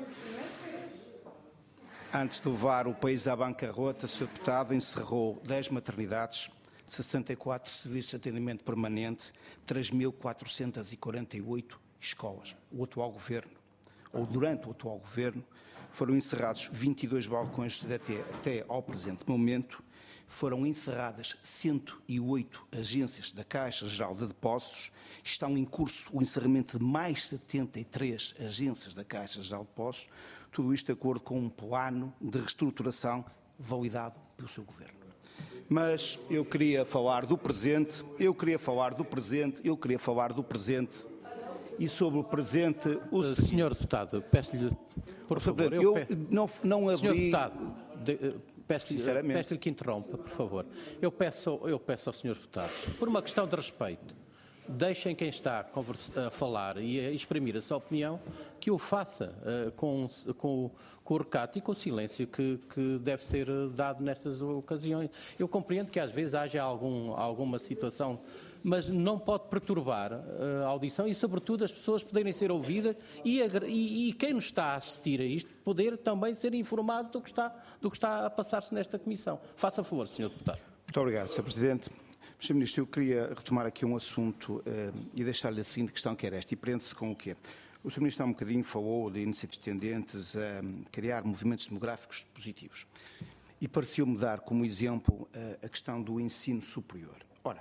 Antes de levar o país à bancarrota, o senhor deputado encerrou dez maternidades, sessenta e quatro serviços de atendimento permanente, três mil quatrocentas e quarenta e oito escolas. O atual Governo, ou durante o atual governo, foram encerrados vinte e dois balcões até, até ao presente momento, foram encerradas cento e oito agências da Caixa Geral de Depósitos, estão em curso o encerramento de mais setenta e três agências da Caixa Geral de Depósitos, tudo isto de acordo com um plano de reestruturação validado pelo seu governo. Mas eu queria falar do presente, eu queria falar do presente, eu queria falar do presente e sobre o presente... O senhor Deputado, peço-lhe, por favor, eu, eu não, não abri... Senhor Deputado, de, peço-lhe peço que interrompa, por favor. Eu peço, eu peço ao senhor Deputado, por uma questão de respeito, deixem quem está a, conversa, a falar e a exprimir a sua opinião, que o faça uh, com, com, com o recato e com o silêncio que, que deve ser dado nestas ocasiões. Eu compreendo que às vezes haja algum, alguma situação, mas não pode perturbar uh, a audição e, sobretudo, as pessoas poderem ser ouvidas e, e, e quem nos está a assistir a isto poder também ser informado do que está, do que está a passar-se nesta Comissão. Faça favor, senhor Deputado. Muito obrigado, senhor Presidente. senhor Ministro, eu queria retomar aqui um assunto uh, e deixar-lhe a seguinte questão, que era esta, e prende-se com o quê? O senhor Ministro há um bocadinho falou de iniciativas tendentes a criar movimentos demográficos positivos. E pareceu-me dar como exemplo uh, a questão do ensino superior. Ora,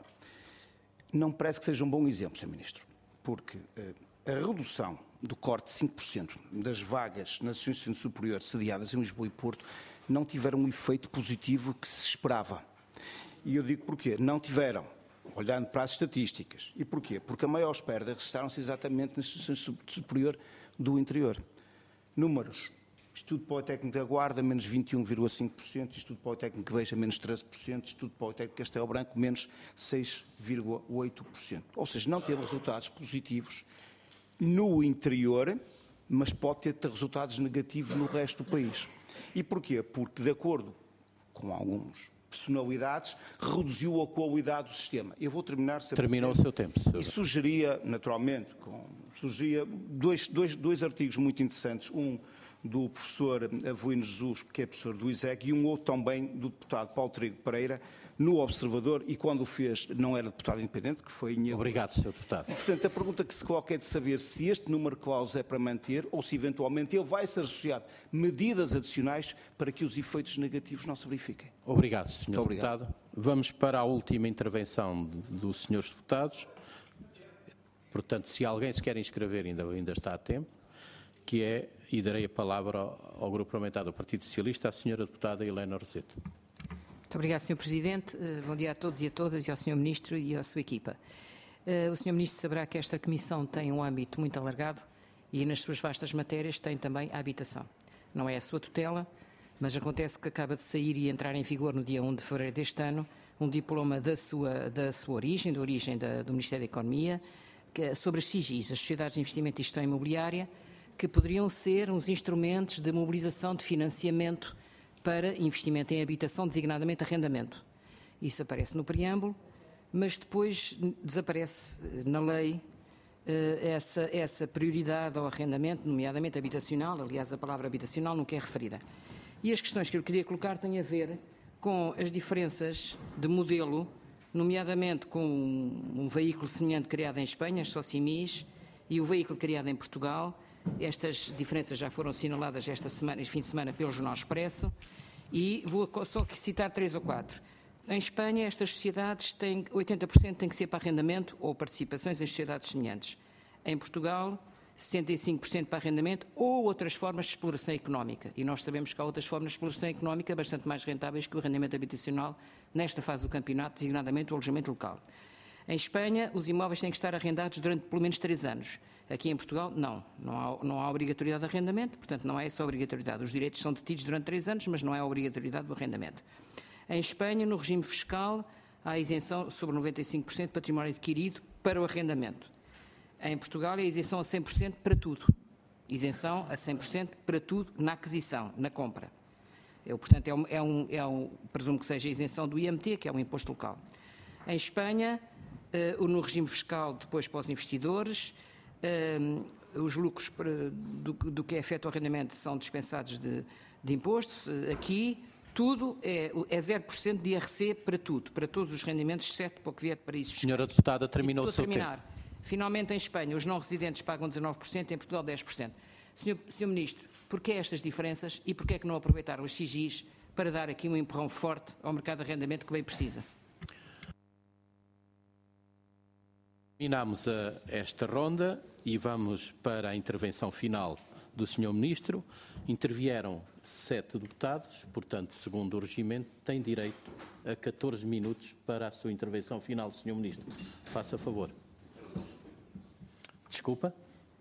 não parece que seja um bom exemplo, senhor Ministro, porque uh, a redução do corte de cinco por cento das vagas nas instituições de ensino superior sediadas em Lisboa e Porto não tiveram um efeito positivo que se esperava. E eu digo porquê. Não tiveram, olhando para as estatísticas. E porquê? Porque as maiores perdas registaram-se exatamente nas instituições superior do interior. Números. Instituto Politécnico da Guarda, menos vinte e um vírgula cinco por cento, Instituto Politécnico de Beja, menos treze por cento, Instituto Politécnico de Castelo Branco, menos seis vírgula oito por cento. Ou seja, não teve resultados positivos no interior, mas pode ter resultados negativos no resto do país. E porquê? Porque, de acordo com alguns personalidades, reduziu a qualidade do sistema. Eu vou terminar... Terminou o seu tempo. E sugeria, naturalmente, com, sugeria dois, dois, dois artigos muito interessantes. Um do professor Avelino Jesus, que é professor do I S E C, e um outro também do deputado Paulo Trigo Pereira, no Observador, e quando o fez não era deputado independente, que foi em... Obrigado, senhor Deputado. E, portanto, a pergunta que se coloca é de saber se este número de cláusulas é para manter ou se eventualmente ele vai ser associado medidas adicionais para que os efeitos negativos não se verifiquem. Obrigado, senhor obrigado. Deputado. Vamos para a última intervenção dos senhores deputados. Portanto, se alguém se quer inscrever, ainda, ainda está a tempo, que é, e darei a palavra ao, ao Grupo Parlamentar do Partido Socialista, à senhora deputada Helena Rosete. Muito obrigada, senhor Presidente. Bom dia a todos e a todas, e ao senhor Ministro e à sua equipa. O senhor Ministro saberá que esta Comissão tem um âmbito muito alargado e nas suas vastas matérias tem também a habitação. Não é a sua tutela, mas acontece que acaba de sair e entrar em vigor no dia primeiro de fevereiro deste ano um diploma da sua, da sua origem, da origem da, do Ministério da Economia, que, sobre as S I G Is, as Sociedades de Investimento e Gestão Imobiliária, que poderiam ser uns instrumentos de mobilização de financiamento para investimento em habitação, designadamente arrendamento. Isso aparece no preâmbulo, mas depois desaparece na lei essa, essa prioridade ao arrendamento, nomeadamente habitacional. Aliás, a palavra habitacional nunca é referida. E as questões que eu queria colocar têm a ver com as diferenças de modelo, nomeadamente com um, um veículo semelhante criado em Espanha, as Socimis, e o veículo criado em Portugal. Estas diferenças já foram assinaladas esta semana, este fim de semana pelo Jornal Expresso, e vou só citar três ou quatro. Em Espanha, estas sociedades têm, oitenta por cento têm que ser para arrendamento ou participações em sociedades semelhantes. Em Portugal, setenta e cinco por cento para arrendamento ou outras formas de exploração económica. E nós sabemos que há outras formas de exploração económica bastante mais rentáveis que o arrendamento habitacional nesta fase do campeonato, designadamente o alojamento local. Em Espanha, os imóveis têm que estar arrendados durante pelo menos três anos. Aqui em Portugal, não. Não há, não há obrigatoriedade de arrendamento, portanto, não há essa obrigatoriedade. Os direitos são detidos durante três anos, mas não há obrigatoriedade do arrendamento. Em Espanha, no regime fiscal, há isenção sobre noventa e cinco por cento de património adquirido para o arrendamento. Em Portugal, é isenção a cem por cento para tudo. Isenção a cem por cento para tudo na aquisição, na compra. Eu, portanto, é um, é um, é um, presumo que seja a isenção do I M T, que é o imposto local. Em Espanha, uh, no regime fiscal, depois para os investidores, uh, os lucros do, do que é feito o arrendamento são dispensados de, de impostos. Aqui, tudo é, é zero por cento de I R C para tudo, para todos os rendimentos, exceto para o que vier de paraísos fiscais. Senhora Deputada, terminou o seu tempo. Finalmente, em Espanha, os não residentes pagam dezanove por cento, em Portugal dez por cento. Senhor, Senhor Ministro, porquê estas diferenças e porquê é que não aproveitaram os sigis para dar aqui um empurrão forte ao mercado de arrendamento que bem precisa? Terminamos a, esta ronda e vamos para a intervenção final do senhor Ministro. Intervieram sete deputados, portanto, segundo o regimento, tem direito a catorze minutos para a sua intervenção final, senhor Ministro. Faça favor. Desculpa.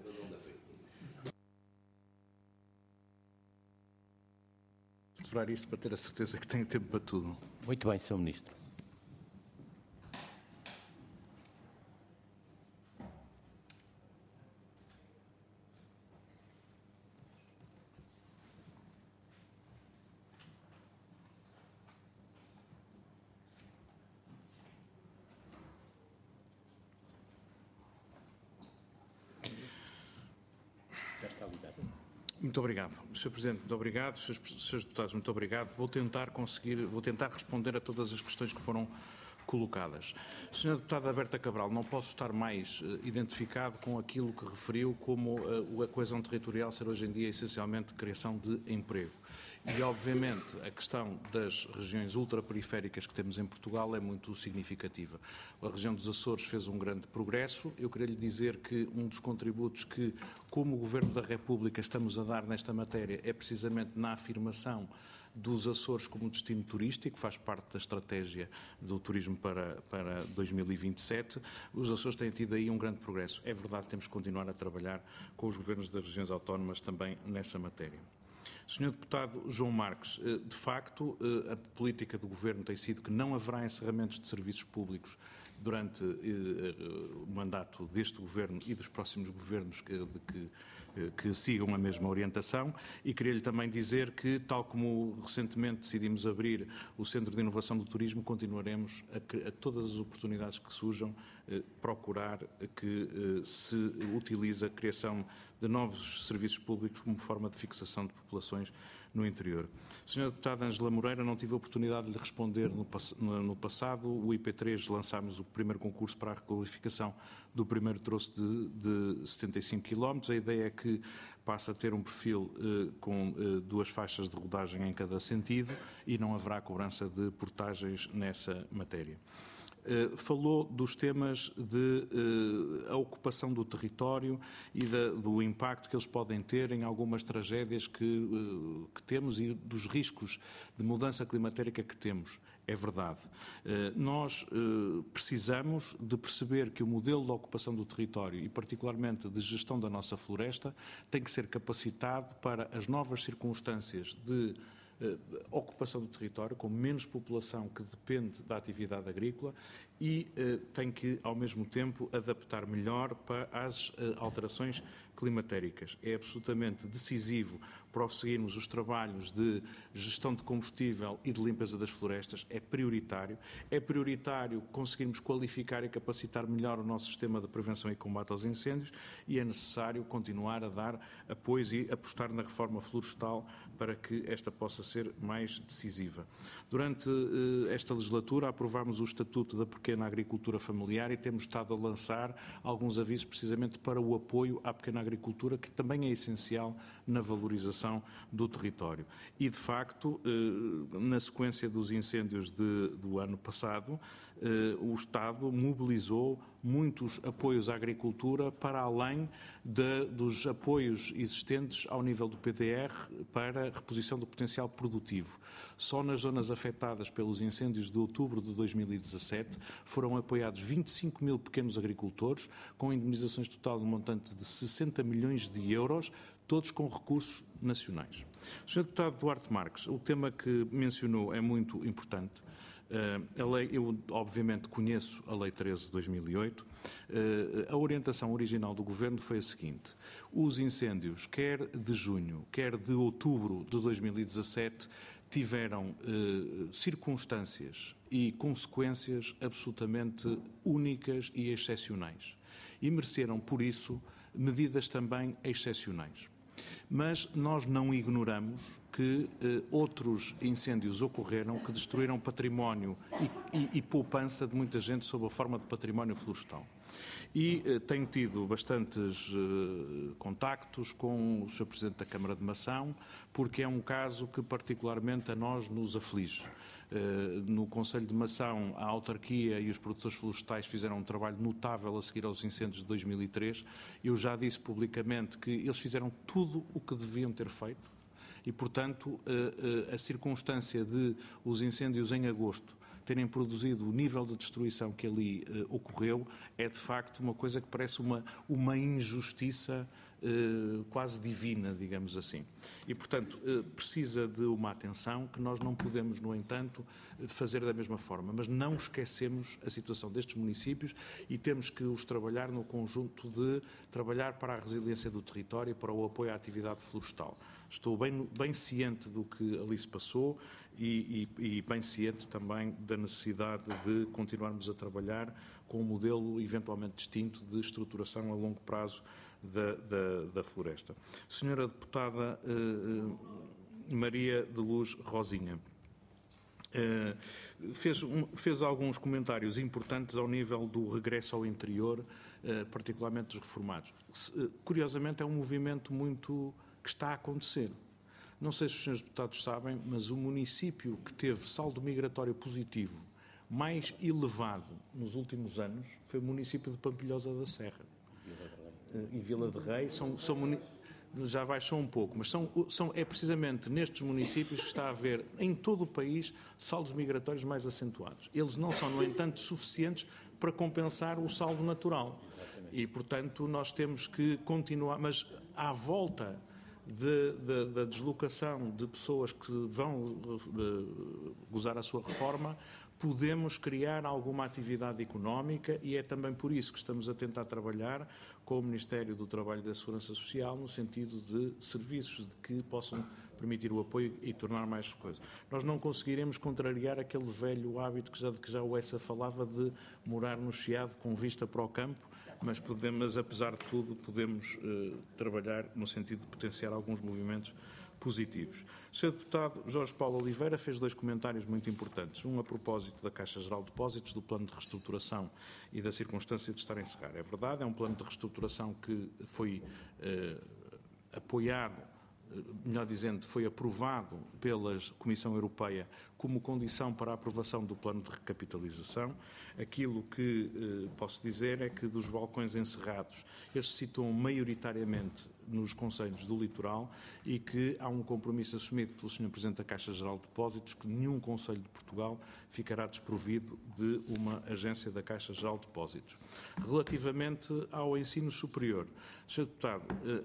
Decorar isto para ter a certeza que tenho tempo para tudo. Muito bem, senhor Ministro. Muito obrigado. senhor Presidente, muito obrigado. senhores Deputados, muito obrigado. Vou tentar conseguir, vou tentar responder a todas as questões que foram colocadas. senhora Deputada Berta Cabral, não posso estar mais uh, identificado com aquilo que referiu como uh, a coesão territorial ser hoje em dia essencialmente criação de emprego. E, obviamente, a questão das regiões ultraperiféricas que temos em Portugal é muito significativa. A região dos Açores fez um grande progresso. Eu queria lhe dizer que um dos contributos que, como Governo da República, estamos a dar nesta matéria é precisamente na afirmação dos Açores como destino turístico, faz parte da estratégia do turismo para, para dois mil e vinte e sete. Os Açores têm tido aí um grande progresso. É verdade, temos que continuar a trabalhar com os governos das regiões autónomas também nessa matéria. senhor Deputado João Marques, de facto, a política do Governo tem sido que não haverá encerramentos de serviços públicos durante o mandato deste Governo e dos próximos governos que, de que, que sigam a mesma orientação, e queria-lhe também dizer que, tal como recentemente decidimos abrir o Centro de Inovação do Turismo, continuaremos a, a todas as oportunidades que surjam eh, procurar que eh, se utilize a criação de novos serviços públicos como forma de fixação de populações no interior. senhora Deputada Ângela Moreira, não tive a oportunidade de lhe responder no, no, no passado. O I P três lançámos o primeiro concurso para a requalificação do primeiro troço de, de setenta e cinco quilómetros. A ideia é que passa a ter um perfil eh, com eh, duas faixas de rodagem em cada sentido e não haverá cobrança de portagens nessa matéria. Uh, falou dos temas de uh, a ocupação do território e da, do impacto que eles podem ter em algumas tragédias que, uh, que temos e dos riscos de mudança climatérica que temos. É verdade. Uh, nós uh, precisamos de perceber que o modelo de ocupação do território e particularmente de gestão da nossa floresta tem que ser capacitado para as novas circunstâncias de Uh, ocupação do território, com menos população que depende da atividade agrícola e uh, tem que, ao mesmo tempo, adaptar melhor para as uh, alterações climatéricas. É absolutamente decisivo prosseguirmos os trabalhos de gestão de combustível e de limpeza das florestas. É prioritário. É prioritário conseguirmos qualificar e capacitar melhor o nosso sistema de prevenção e combate aos incêndios e é necessário continuar a dar apoio e apostar na reforma florestal para que esta possa ser mais decisiva. Durante uh, esta legislatura aprovámos o Estatuto da Pequena Agricultura Familiar e temos estado a lançar alguns avisos precisamente para o apoio à pequena agricultura, que também é essencial na valorização do território. E, de facto, uh, na sequência dos incêndios de, do ano passado, uh, o Estado mobilizou muitos apoios à agricultura para além de, dos apoios existentes ao nível do P D R para a reposição do potencial produtivo. Só nas zonas afetadas pelos incêndios de outubro de dois mil e dezassete foram apoiados vinte e cinco mil pequenos agricultores com indemnizações total no montante de sessenta milhões de euros, todos com recursos nacionais. senhor Deputado Duarte Marques, o tema que mencionou é muito importante. Uh, a lei, eu obviamente conheço a Lei treze de dois mil e oito. Uh, a orientação original do Governo foi a seguinte: os incêndios, quer de junho, quer de outubro de dois mil e dezassete, tiveram uh, circunstâncias e consequências absolutamente únicas e excepcionais. E mereceram, por isso, medidas também excepcionais. Mas nós não ignoramos que que eh, outros incêndios ocorreram que destruíram património e, e, e poupança de muita gente sob a forma de património florestal. E eh, tenho tido bastantes eh, contactos com o senhor Presidente da Câmara de Mação, porque é um caso que particularmente a nós nos aflige. Uh, no Conselho de Mação, a autarquia e os produtores florestais fizeram um trabalho notável a seguir aos incêndios de dois mil e três. Eu já disse publicamente que eles fizeram tudo o que deviam ter feito e, portanto, uh, uh, a circunstância de os incêndios em agosto terem produzido o nível de destruição que ali uh, ocorreu é, de facto, uma coisa que parece uma, uma injustiça Uh, quase divina, digamos assim. E, portanto, uh, precisa de uma atenção que nós não podemos, no entanto, fazer da mesma forma. Mas não esquecemos a situação destes municípios e temos que os trabalhar no conjunto de trabalhar para a resiliência do território e para o apoio à atividade florestal. Estou bem, bem ciente do que ali se passou e, e, e bem ciente também da necessidade de continuarmos a trabalhar com um modelo eventualmente distinto de estruturação a longo prazo Da, da, da floresta. Senhora Deputada uh, Maria de Luz Rosinha, uh, fez, um, fez alguns comentários importantes ao nível do regresso ao interior, uh, particularmente dos reformados. Uh, curiosamente, é um movimento muito que está a acontecer. Não sei se os senhores deputados sabem, mas o município que teve saldo migratório positivo mais elevado nos últimos anos foi o município de Pampilhosa da Serra. E Vila de Rei, são, são, já baixou um pouco, mas são, são, é precisamente nestes municípios que está a haver, em todo o país, saldos migratórios mais acentuados. Eles não são, no entanto, suficientes para compensar o saldo natural. E, portanto, nós temos que continuar, mas à volta de, de, da deslocação de pessoas que vão de, gozar a sua reforma, podemos criar alguma atividade económica e é também por isso que estamos a tentar trabalhar com o Ministério do Trabalho e da Segurança Social no sentido de serviços de que possam permitir o apoio e tornar mais coisas. Nós não conseguiremos contrariar aquele velho hábito que já, de que já o Essa falava de morar no Chiado com vista para o campo, mas, podemos, apesar de tudo, podemos eh, trabalhar no sentido de potenciar alguns movimentos positivos. O senhor Deputado Jorge Paulo Oliveira fez dois comentários muito importantes. Um a propósito da Caixa Geral de Depósitos, do plano de reestruturação e da circunstância de estar a encerrar. É verdade, é um plano de reestruturação que foi eh, apoiado, eh, melhor dizendo, foi aprovado pela Comissão Europeia como condição para a aprovação do plano de recapitalização. Aquilo que eh, posso dizer é que dos balcões encerrados, estes se situam maioritariamente nos concelhos do litoral e que há um compromisso assumido pelo senhor Presidente da Caixa Geral de Depósitos que nenhum concelho de Portugal ficará desprovido de uma agência da Caixa Geral de Depósitos. Relativamente ao ensino superior, senhor Deputado,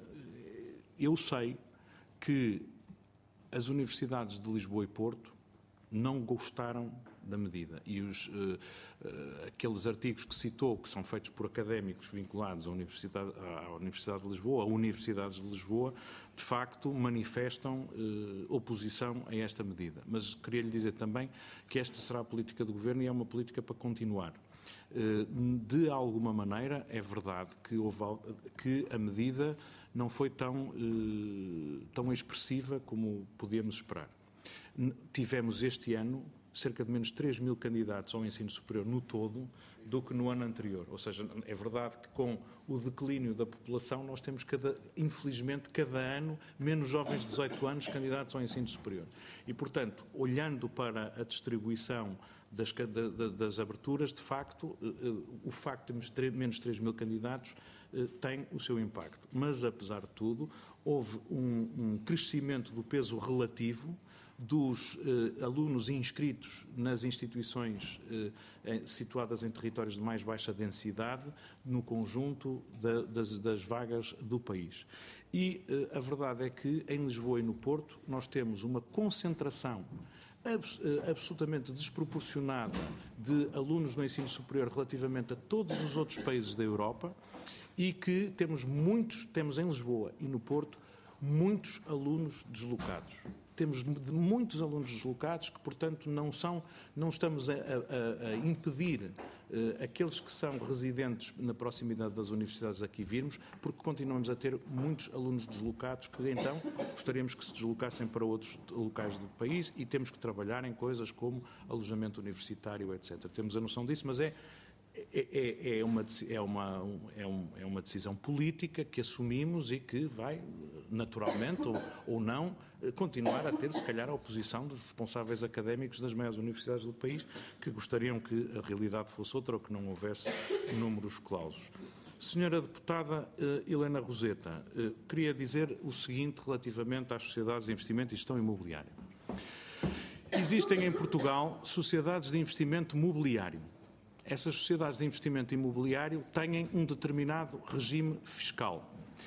eu sei que as universidades de Lisboa e Porto não gostaram da medida e os, uh, uh, aqueles artigos que citou, que são feitos por académicos vinculados à Universidade, à Universidade de Lisboa, a universidades de Lisboa, de facto manifestam uh, oposição a esta medida. Mas queria lhe dizer também que esta será a política do Governo e é uma política para continuar. Uh, de alguma maneira, é verdade que, houve, que a medida não foi tão, uh, tão expressiva como podíamos esperar. Tivemos este ano cerca de menos três mil candidatos ao ensino superior no todo do que no ano anterior. Ou seja, é verdade que com o declínio da população nós temos, cada, infelizmente, cada ano menos jovens de dezoito anos candidatos ao ensino superior. E, portanto, olhando para a distribuição das, das aberturas, de facto, o facto de termos menos três mil candidatos tem o seu impacto. Mas, apesar de tudo, houve um, um crescimento do peso relativo dos eh, alunos inscritos nas instituições eh, situadas em territórios de mais baixa densidade no conjunto da, das, das vagas do país. E eh, a verdade é que em Lisboa e no Porto nós temos uma concentração abs, eh, absolutamente desproporcionada de alunos no ensino superior relativamente a todos os outros países da Europa e que temos muitos, temos em Lisboa e no Porto, muitos alunos deslocados. Temos muitos alunos deslocados que, portanto, não, são, não estamos a, a, a impedir uh, aqueles que são residentes na proximidade das universidades aqui virmos, porque continuamos a ter muitos alunos deslocados que então gostaríamos que se deslocassem para outros locais do país e temos que trabalhar em coisas como alojamento universitário, etcétera. Temos a noção disso, mas é É, é, é, uma, é, uma, é, um, é uma decisão política que assumimos e que vai, naturalmente, ou, ou não, continuar a ter, se calhar, a oposição dos responsáveis académicos das maiores universidades do país, que gostariam que a realidade fosse outra ou que não houvesse números clausos. Senhora Deputada uh, Helena Roseta, uh, queria dizer o seguinte relativamente às sociedades de investimento e gestão imobiliária. Existem em Portugal sociedades de investimento mobiliário. Essas sociedades de investimento imobiliário têm um determinado regime fiscal.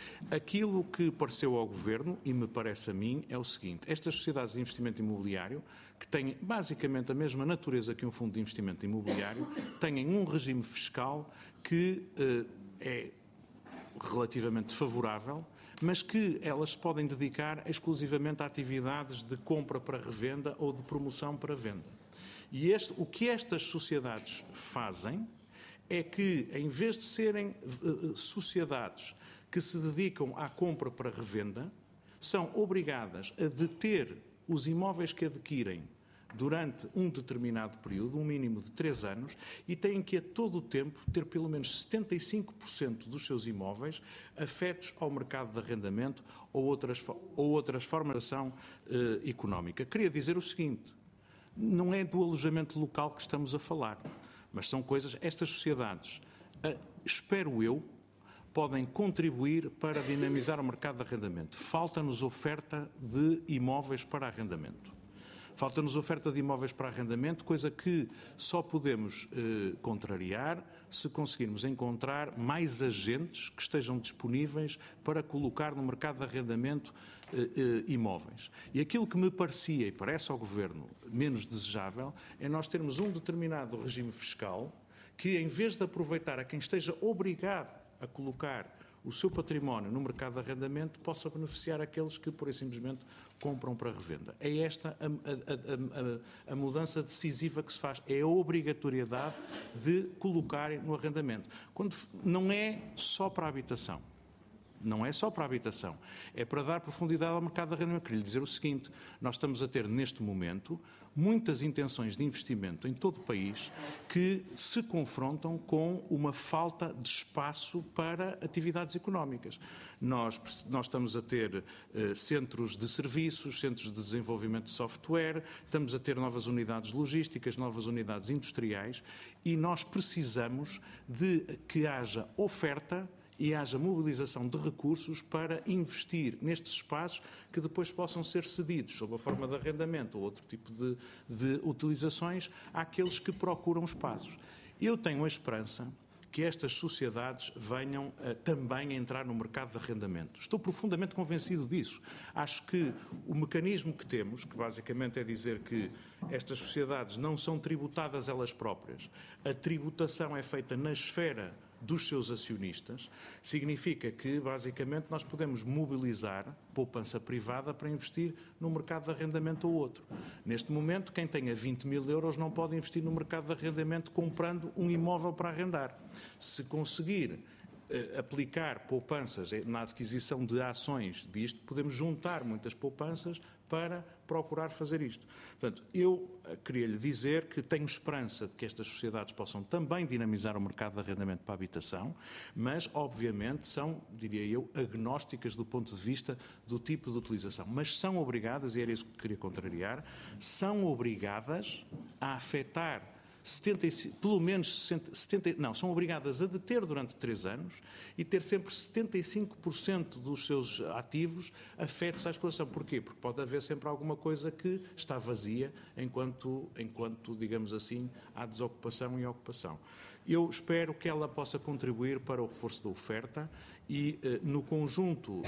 Aquilo que pareceu ao Governo, e me parece a mim, é o seguinte: estas sociedades de investimento imobiliário, que têm basicamente a mesma natureza que um fundo de investimento imobiliário, têm um regime fiscal que eh, é relativamente favorável, mas que elas se podem dedicar exclusivamente a atividades de compra para revenda ou de promoção para venda. E este, o que estas sociedades fazem é que, em vez de serem uh, sociedades que se dedicam à compra para revenda, são obrigadas a deter os imóveis que adquirem durante um determinado período, um mínimo de três anos, e têm que a todo o tempo ter pelo menos setenta e cinco por cento dos seus imóveis afetos ao mercado de arrendamento ou outras, ou outras formas de ação uh, económica. Queria dizer o seguinte: não é do alojamento local que estamos a falar, mas são coisas, estas sociedades, uh, espero eu, podem contribuir para dinamizar o mercado de arrendamento. Falta-nos oferta de imóveis para arrendamento. Falta-nos oferta de imóveis para arrendamento, coisa que só podemos eh, contrariar se conseguirmos encontrar mais agentes que estejam disponíveis para colocar no mercado de arrendamento eh, eh, imóveis. E aquilo que me parecia e parece ao Governo menos desejável é nós termos um determinado regime fiscal que, em vez de aproveitar a quem esteja obrigado a colocar o seu património no mercado de arrendamento, possa beneficiar aqueles que, pura e simplesmente, compram para revenda. É esta a, a, a, a mudança decisiva que se faz. É a obrigatoriedade de colocarem no arrendamento. Quando não é só para a habitação. Não é só para a habitação. É para dar profundidade ao mercado de arrendamento. Queria lhe dizer o seguinte: nós estamos a ter, neste momento, muitas intenções de investimento em todo o país que se confrontam com uma falta de espaço para atividades económicas. Nós, nós estamos a ter uh, centros de serviços, centros de desenvolvimento de software, estamos a ter novas unidades logísticas, novas unidades industriais, e nós precisamos de que haja oferta e haja mobilização de recursos para investir nestes espaços que depois possam ser cedidos sob a forma de arrendamento ou outro tipo de, de utilizações àqueles que procuram espaços. Eu tenho a esperança que estas sociedades venham uh, também a entrar no mercado de arrendamento. Estou profundamente convencido disso. Acho que o mecanismo que temos, que basicamente é dizer que estas sociedades não são tributadas elas próprias, a tributação é feita na esfera dos seus acionistas, significa que, basicamente, nós podemos mobilizar poupança privada para investir no mercado de arrendamento ou outro. Neste momento, quem tenha vinte mil euros não pode investir no mercado de arrendamento comprando um imóvel para arrendar. Se conseguir eh, aplicar poupanças na adquisição de ações disto, podemos juntar muitas poupanças para procurar fazer isto. Portanto, eu queria lhe dizer que tenho esperança de que estas sociedades possam também dinamizar o mercado de arrendamento para a habitação, mas, obviamente, são, diria eu, agnósticas do ponto de vista do tipo de utilização. Mas são obrigadas, e era isso que queria contrariar, são obrigadas a afetar setenta, pelo menos setenta, não, são obrigadas a deter durante três anos e ter sempre setenta e cinco por cento dos seus ativos afetos à exploração. Porquê? Porque pode haver sempre alguma coisa que está vazia enquanto, enquanto, digamos assim, há desocupação e ocupação. Eu espero que ela possa contribuir para o reforço da oferta e, eh, no conjunto,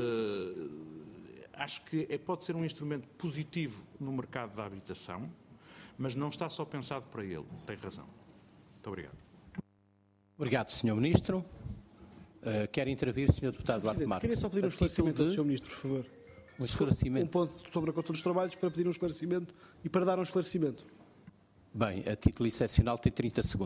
eh, acho que é, pode ser um instrumento positivo no mercado da habitação, mas não está só pensado para ele. Tem razão. Muito obrigado. Obrigado, senhor Ministro. Uh, quer intervir, senhor Deputado Duarte Marques? Queria só pedir um esclarecimento ao senhor Ministro, por favor. Um esclarecimento? Um ponto sobre a conta dos trabalhos para pedir um esclarecimento e para dar um esclarecimento. Bem, a título excepcional tem trinta segundos.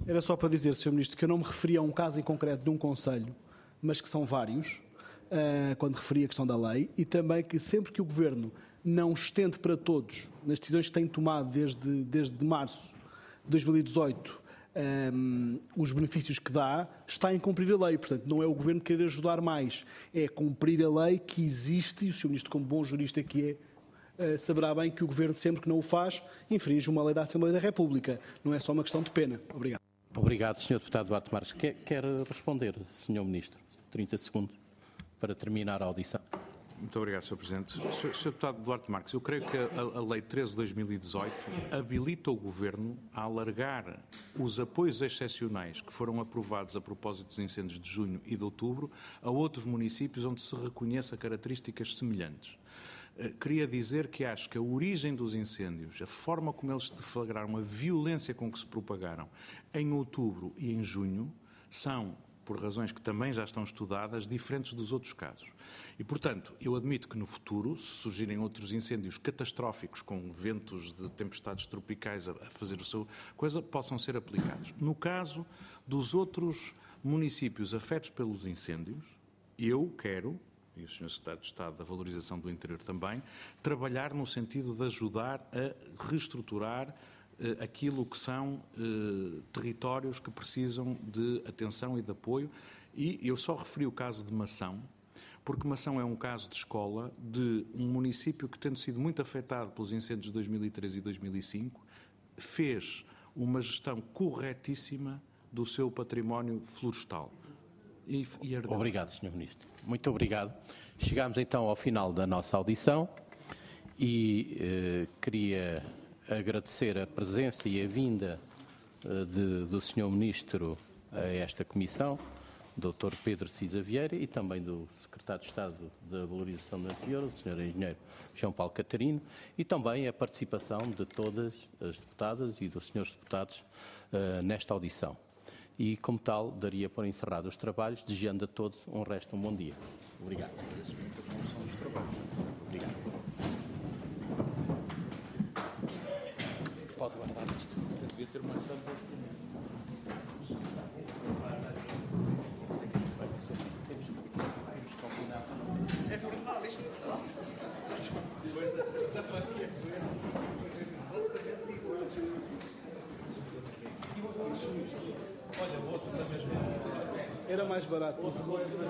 Era só para dizer, senhor Ministro, que eu não me referia a um caso em concreto de um conselho, mas que são vários, uh, quando referi a questão da lei, e também que sempre que o Governo não estende para todos, nas decisões que tem tomado desde, desde março de dois mil e dezoito, um, os benefícios que dá, está em cumprir a lei. Portanto, não é o Governo querer ajudar mais, é cumprir a lei que existe, e o senhor Ministro, como bom jurista que é, uh, saberá bem que o Governo, sempre que não o faz, infringe uma lei da Assembleia da República. Não é só uma questão de pena. Obrigado. Obrigado, senhor Deputado Duarte Marques. Quer, quer responder, senhor Ministro? trinta segundos para terminar a audição. Muito obrigado, senhor Presidente. senhor Deputado Duarte Marques, eu creio que a, a Lei treze de dois mil e dezoito habilita o Governo a alargar os apoios excepcionais que foram aprovados a propósito dos incêndios de junho e de outubro a outros municípios onde se reconheça características semelhantes. Queria dizer que acho que a origem dos incêndios, a forma como eles se deflagraram, a violência com que se propagaram em outubro e em junho, são, por razões que também já estão estudadas, diferentes dos outros casos. E, portanto, eu admito que no futuro, se surgirem outros incêndios catastróficos com ventos de tempestades tropicais a fazer o seu coisa, possam ser aplicados. No caso dos outros municípios afetos pelos incêndios, eu quero, e o senhor Secretário de Estado da Valorização do Interior também, trabalhar no sentido de ajudar a reestruturar eh, aquilo que são eh, territórios que precisam de atenção e de apoio. E eu só referi o caso de Mação, porque Mação é um caso de escola de um município que, tendo sido muito afetado pelos incêndios de dois mil e três e dois mil e cinco, fez uma gestão corretíssima do seu património florestal. E, e obrigado, senhor Ministro. Muito obrigado. Chegamos então ao final da nossa audição e eh, queria agradecer a presença e a vinda eh, de, do senhor Ministro a esta comissão, doutor Pedro Cisa Vieira, e também do Secretário de Estado da Valorização do Interior, o senhor Engenheiro João Paulo Catarino, e também a participação de todas as deputadas e dos senhores deputados eh, nesta audição. E, como tal, daria por encerrado os trabalhos, desejando a todos um resto de um bom dia. Obrigado. Obrigado. Pode guardar isto. Eu devia ter uma tampa. É verdade, isto é verdade. Olha, vou ser da mesma. Era mais barato. Olha,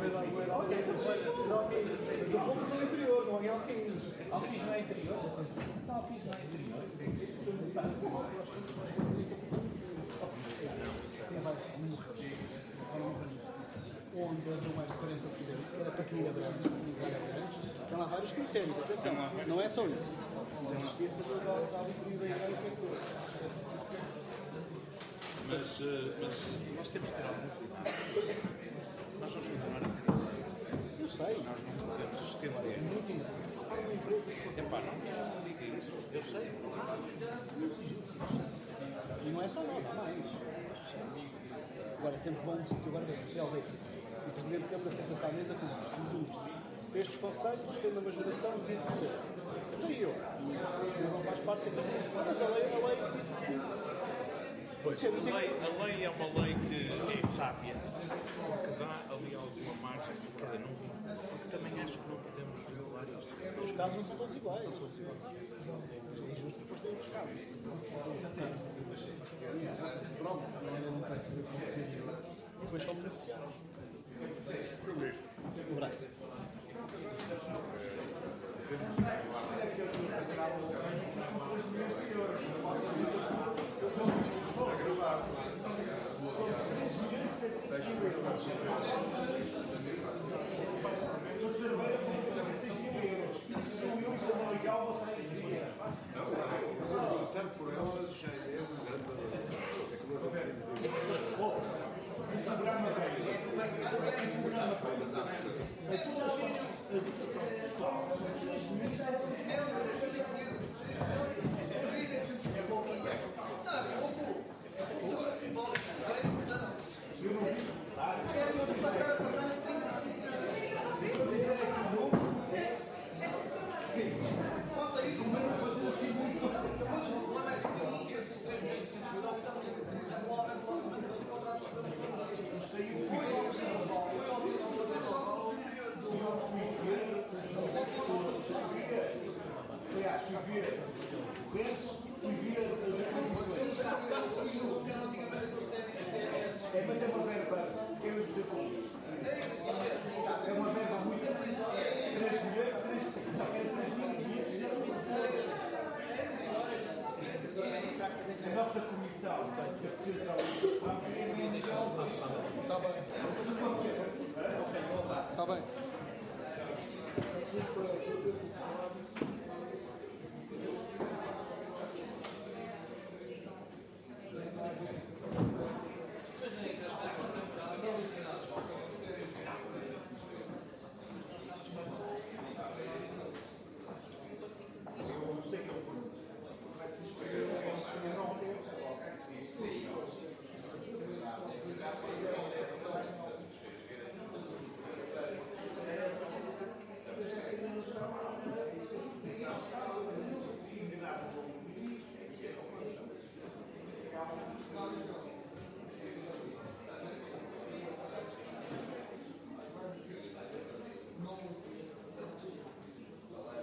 eu vou para o interior, não é Alquim. Alquim não é interior? Não, Alquim não é interior. Onde deu mais de quarenta por cento, era para quem era grande. Estão lá vários critérios, atenção, não é só isso. Não esqueças da auditoria da agricultura. Mas, mas nós temos que ter algum cuidado. Nós vamos continuar a ter isso. Eu sei. Nós não podemos sistema de... É muito importante. Para uma empresa que... Epá, não não diga isso. Eu sei. E não é só nós, há mais. Agora, é sempre bom no sítio agora ver. O L V, o Presidente da Câmara senta-se à mesa com isto. Diz o Ministro. Estes conselhos têm uma majoração de vinte por cento. Então e eu? O senhor não faz parte da Câmara. Mas a lei, a lei disse que sim. Pois, a lei, a lei é uma lei que é sábia, porque dá ali alguma margem para cada um. Porque também acho que não podemos violar isto. Os casos não são todos iguais. É injusto depois ter outros casos. Pronto, não tem que beneficiar. Depois são beneficiados. Um abraço. Por elas já é um grande programa. para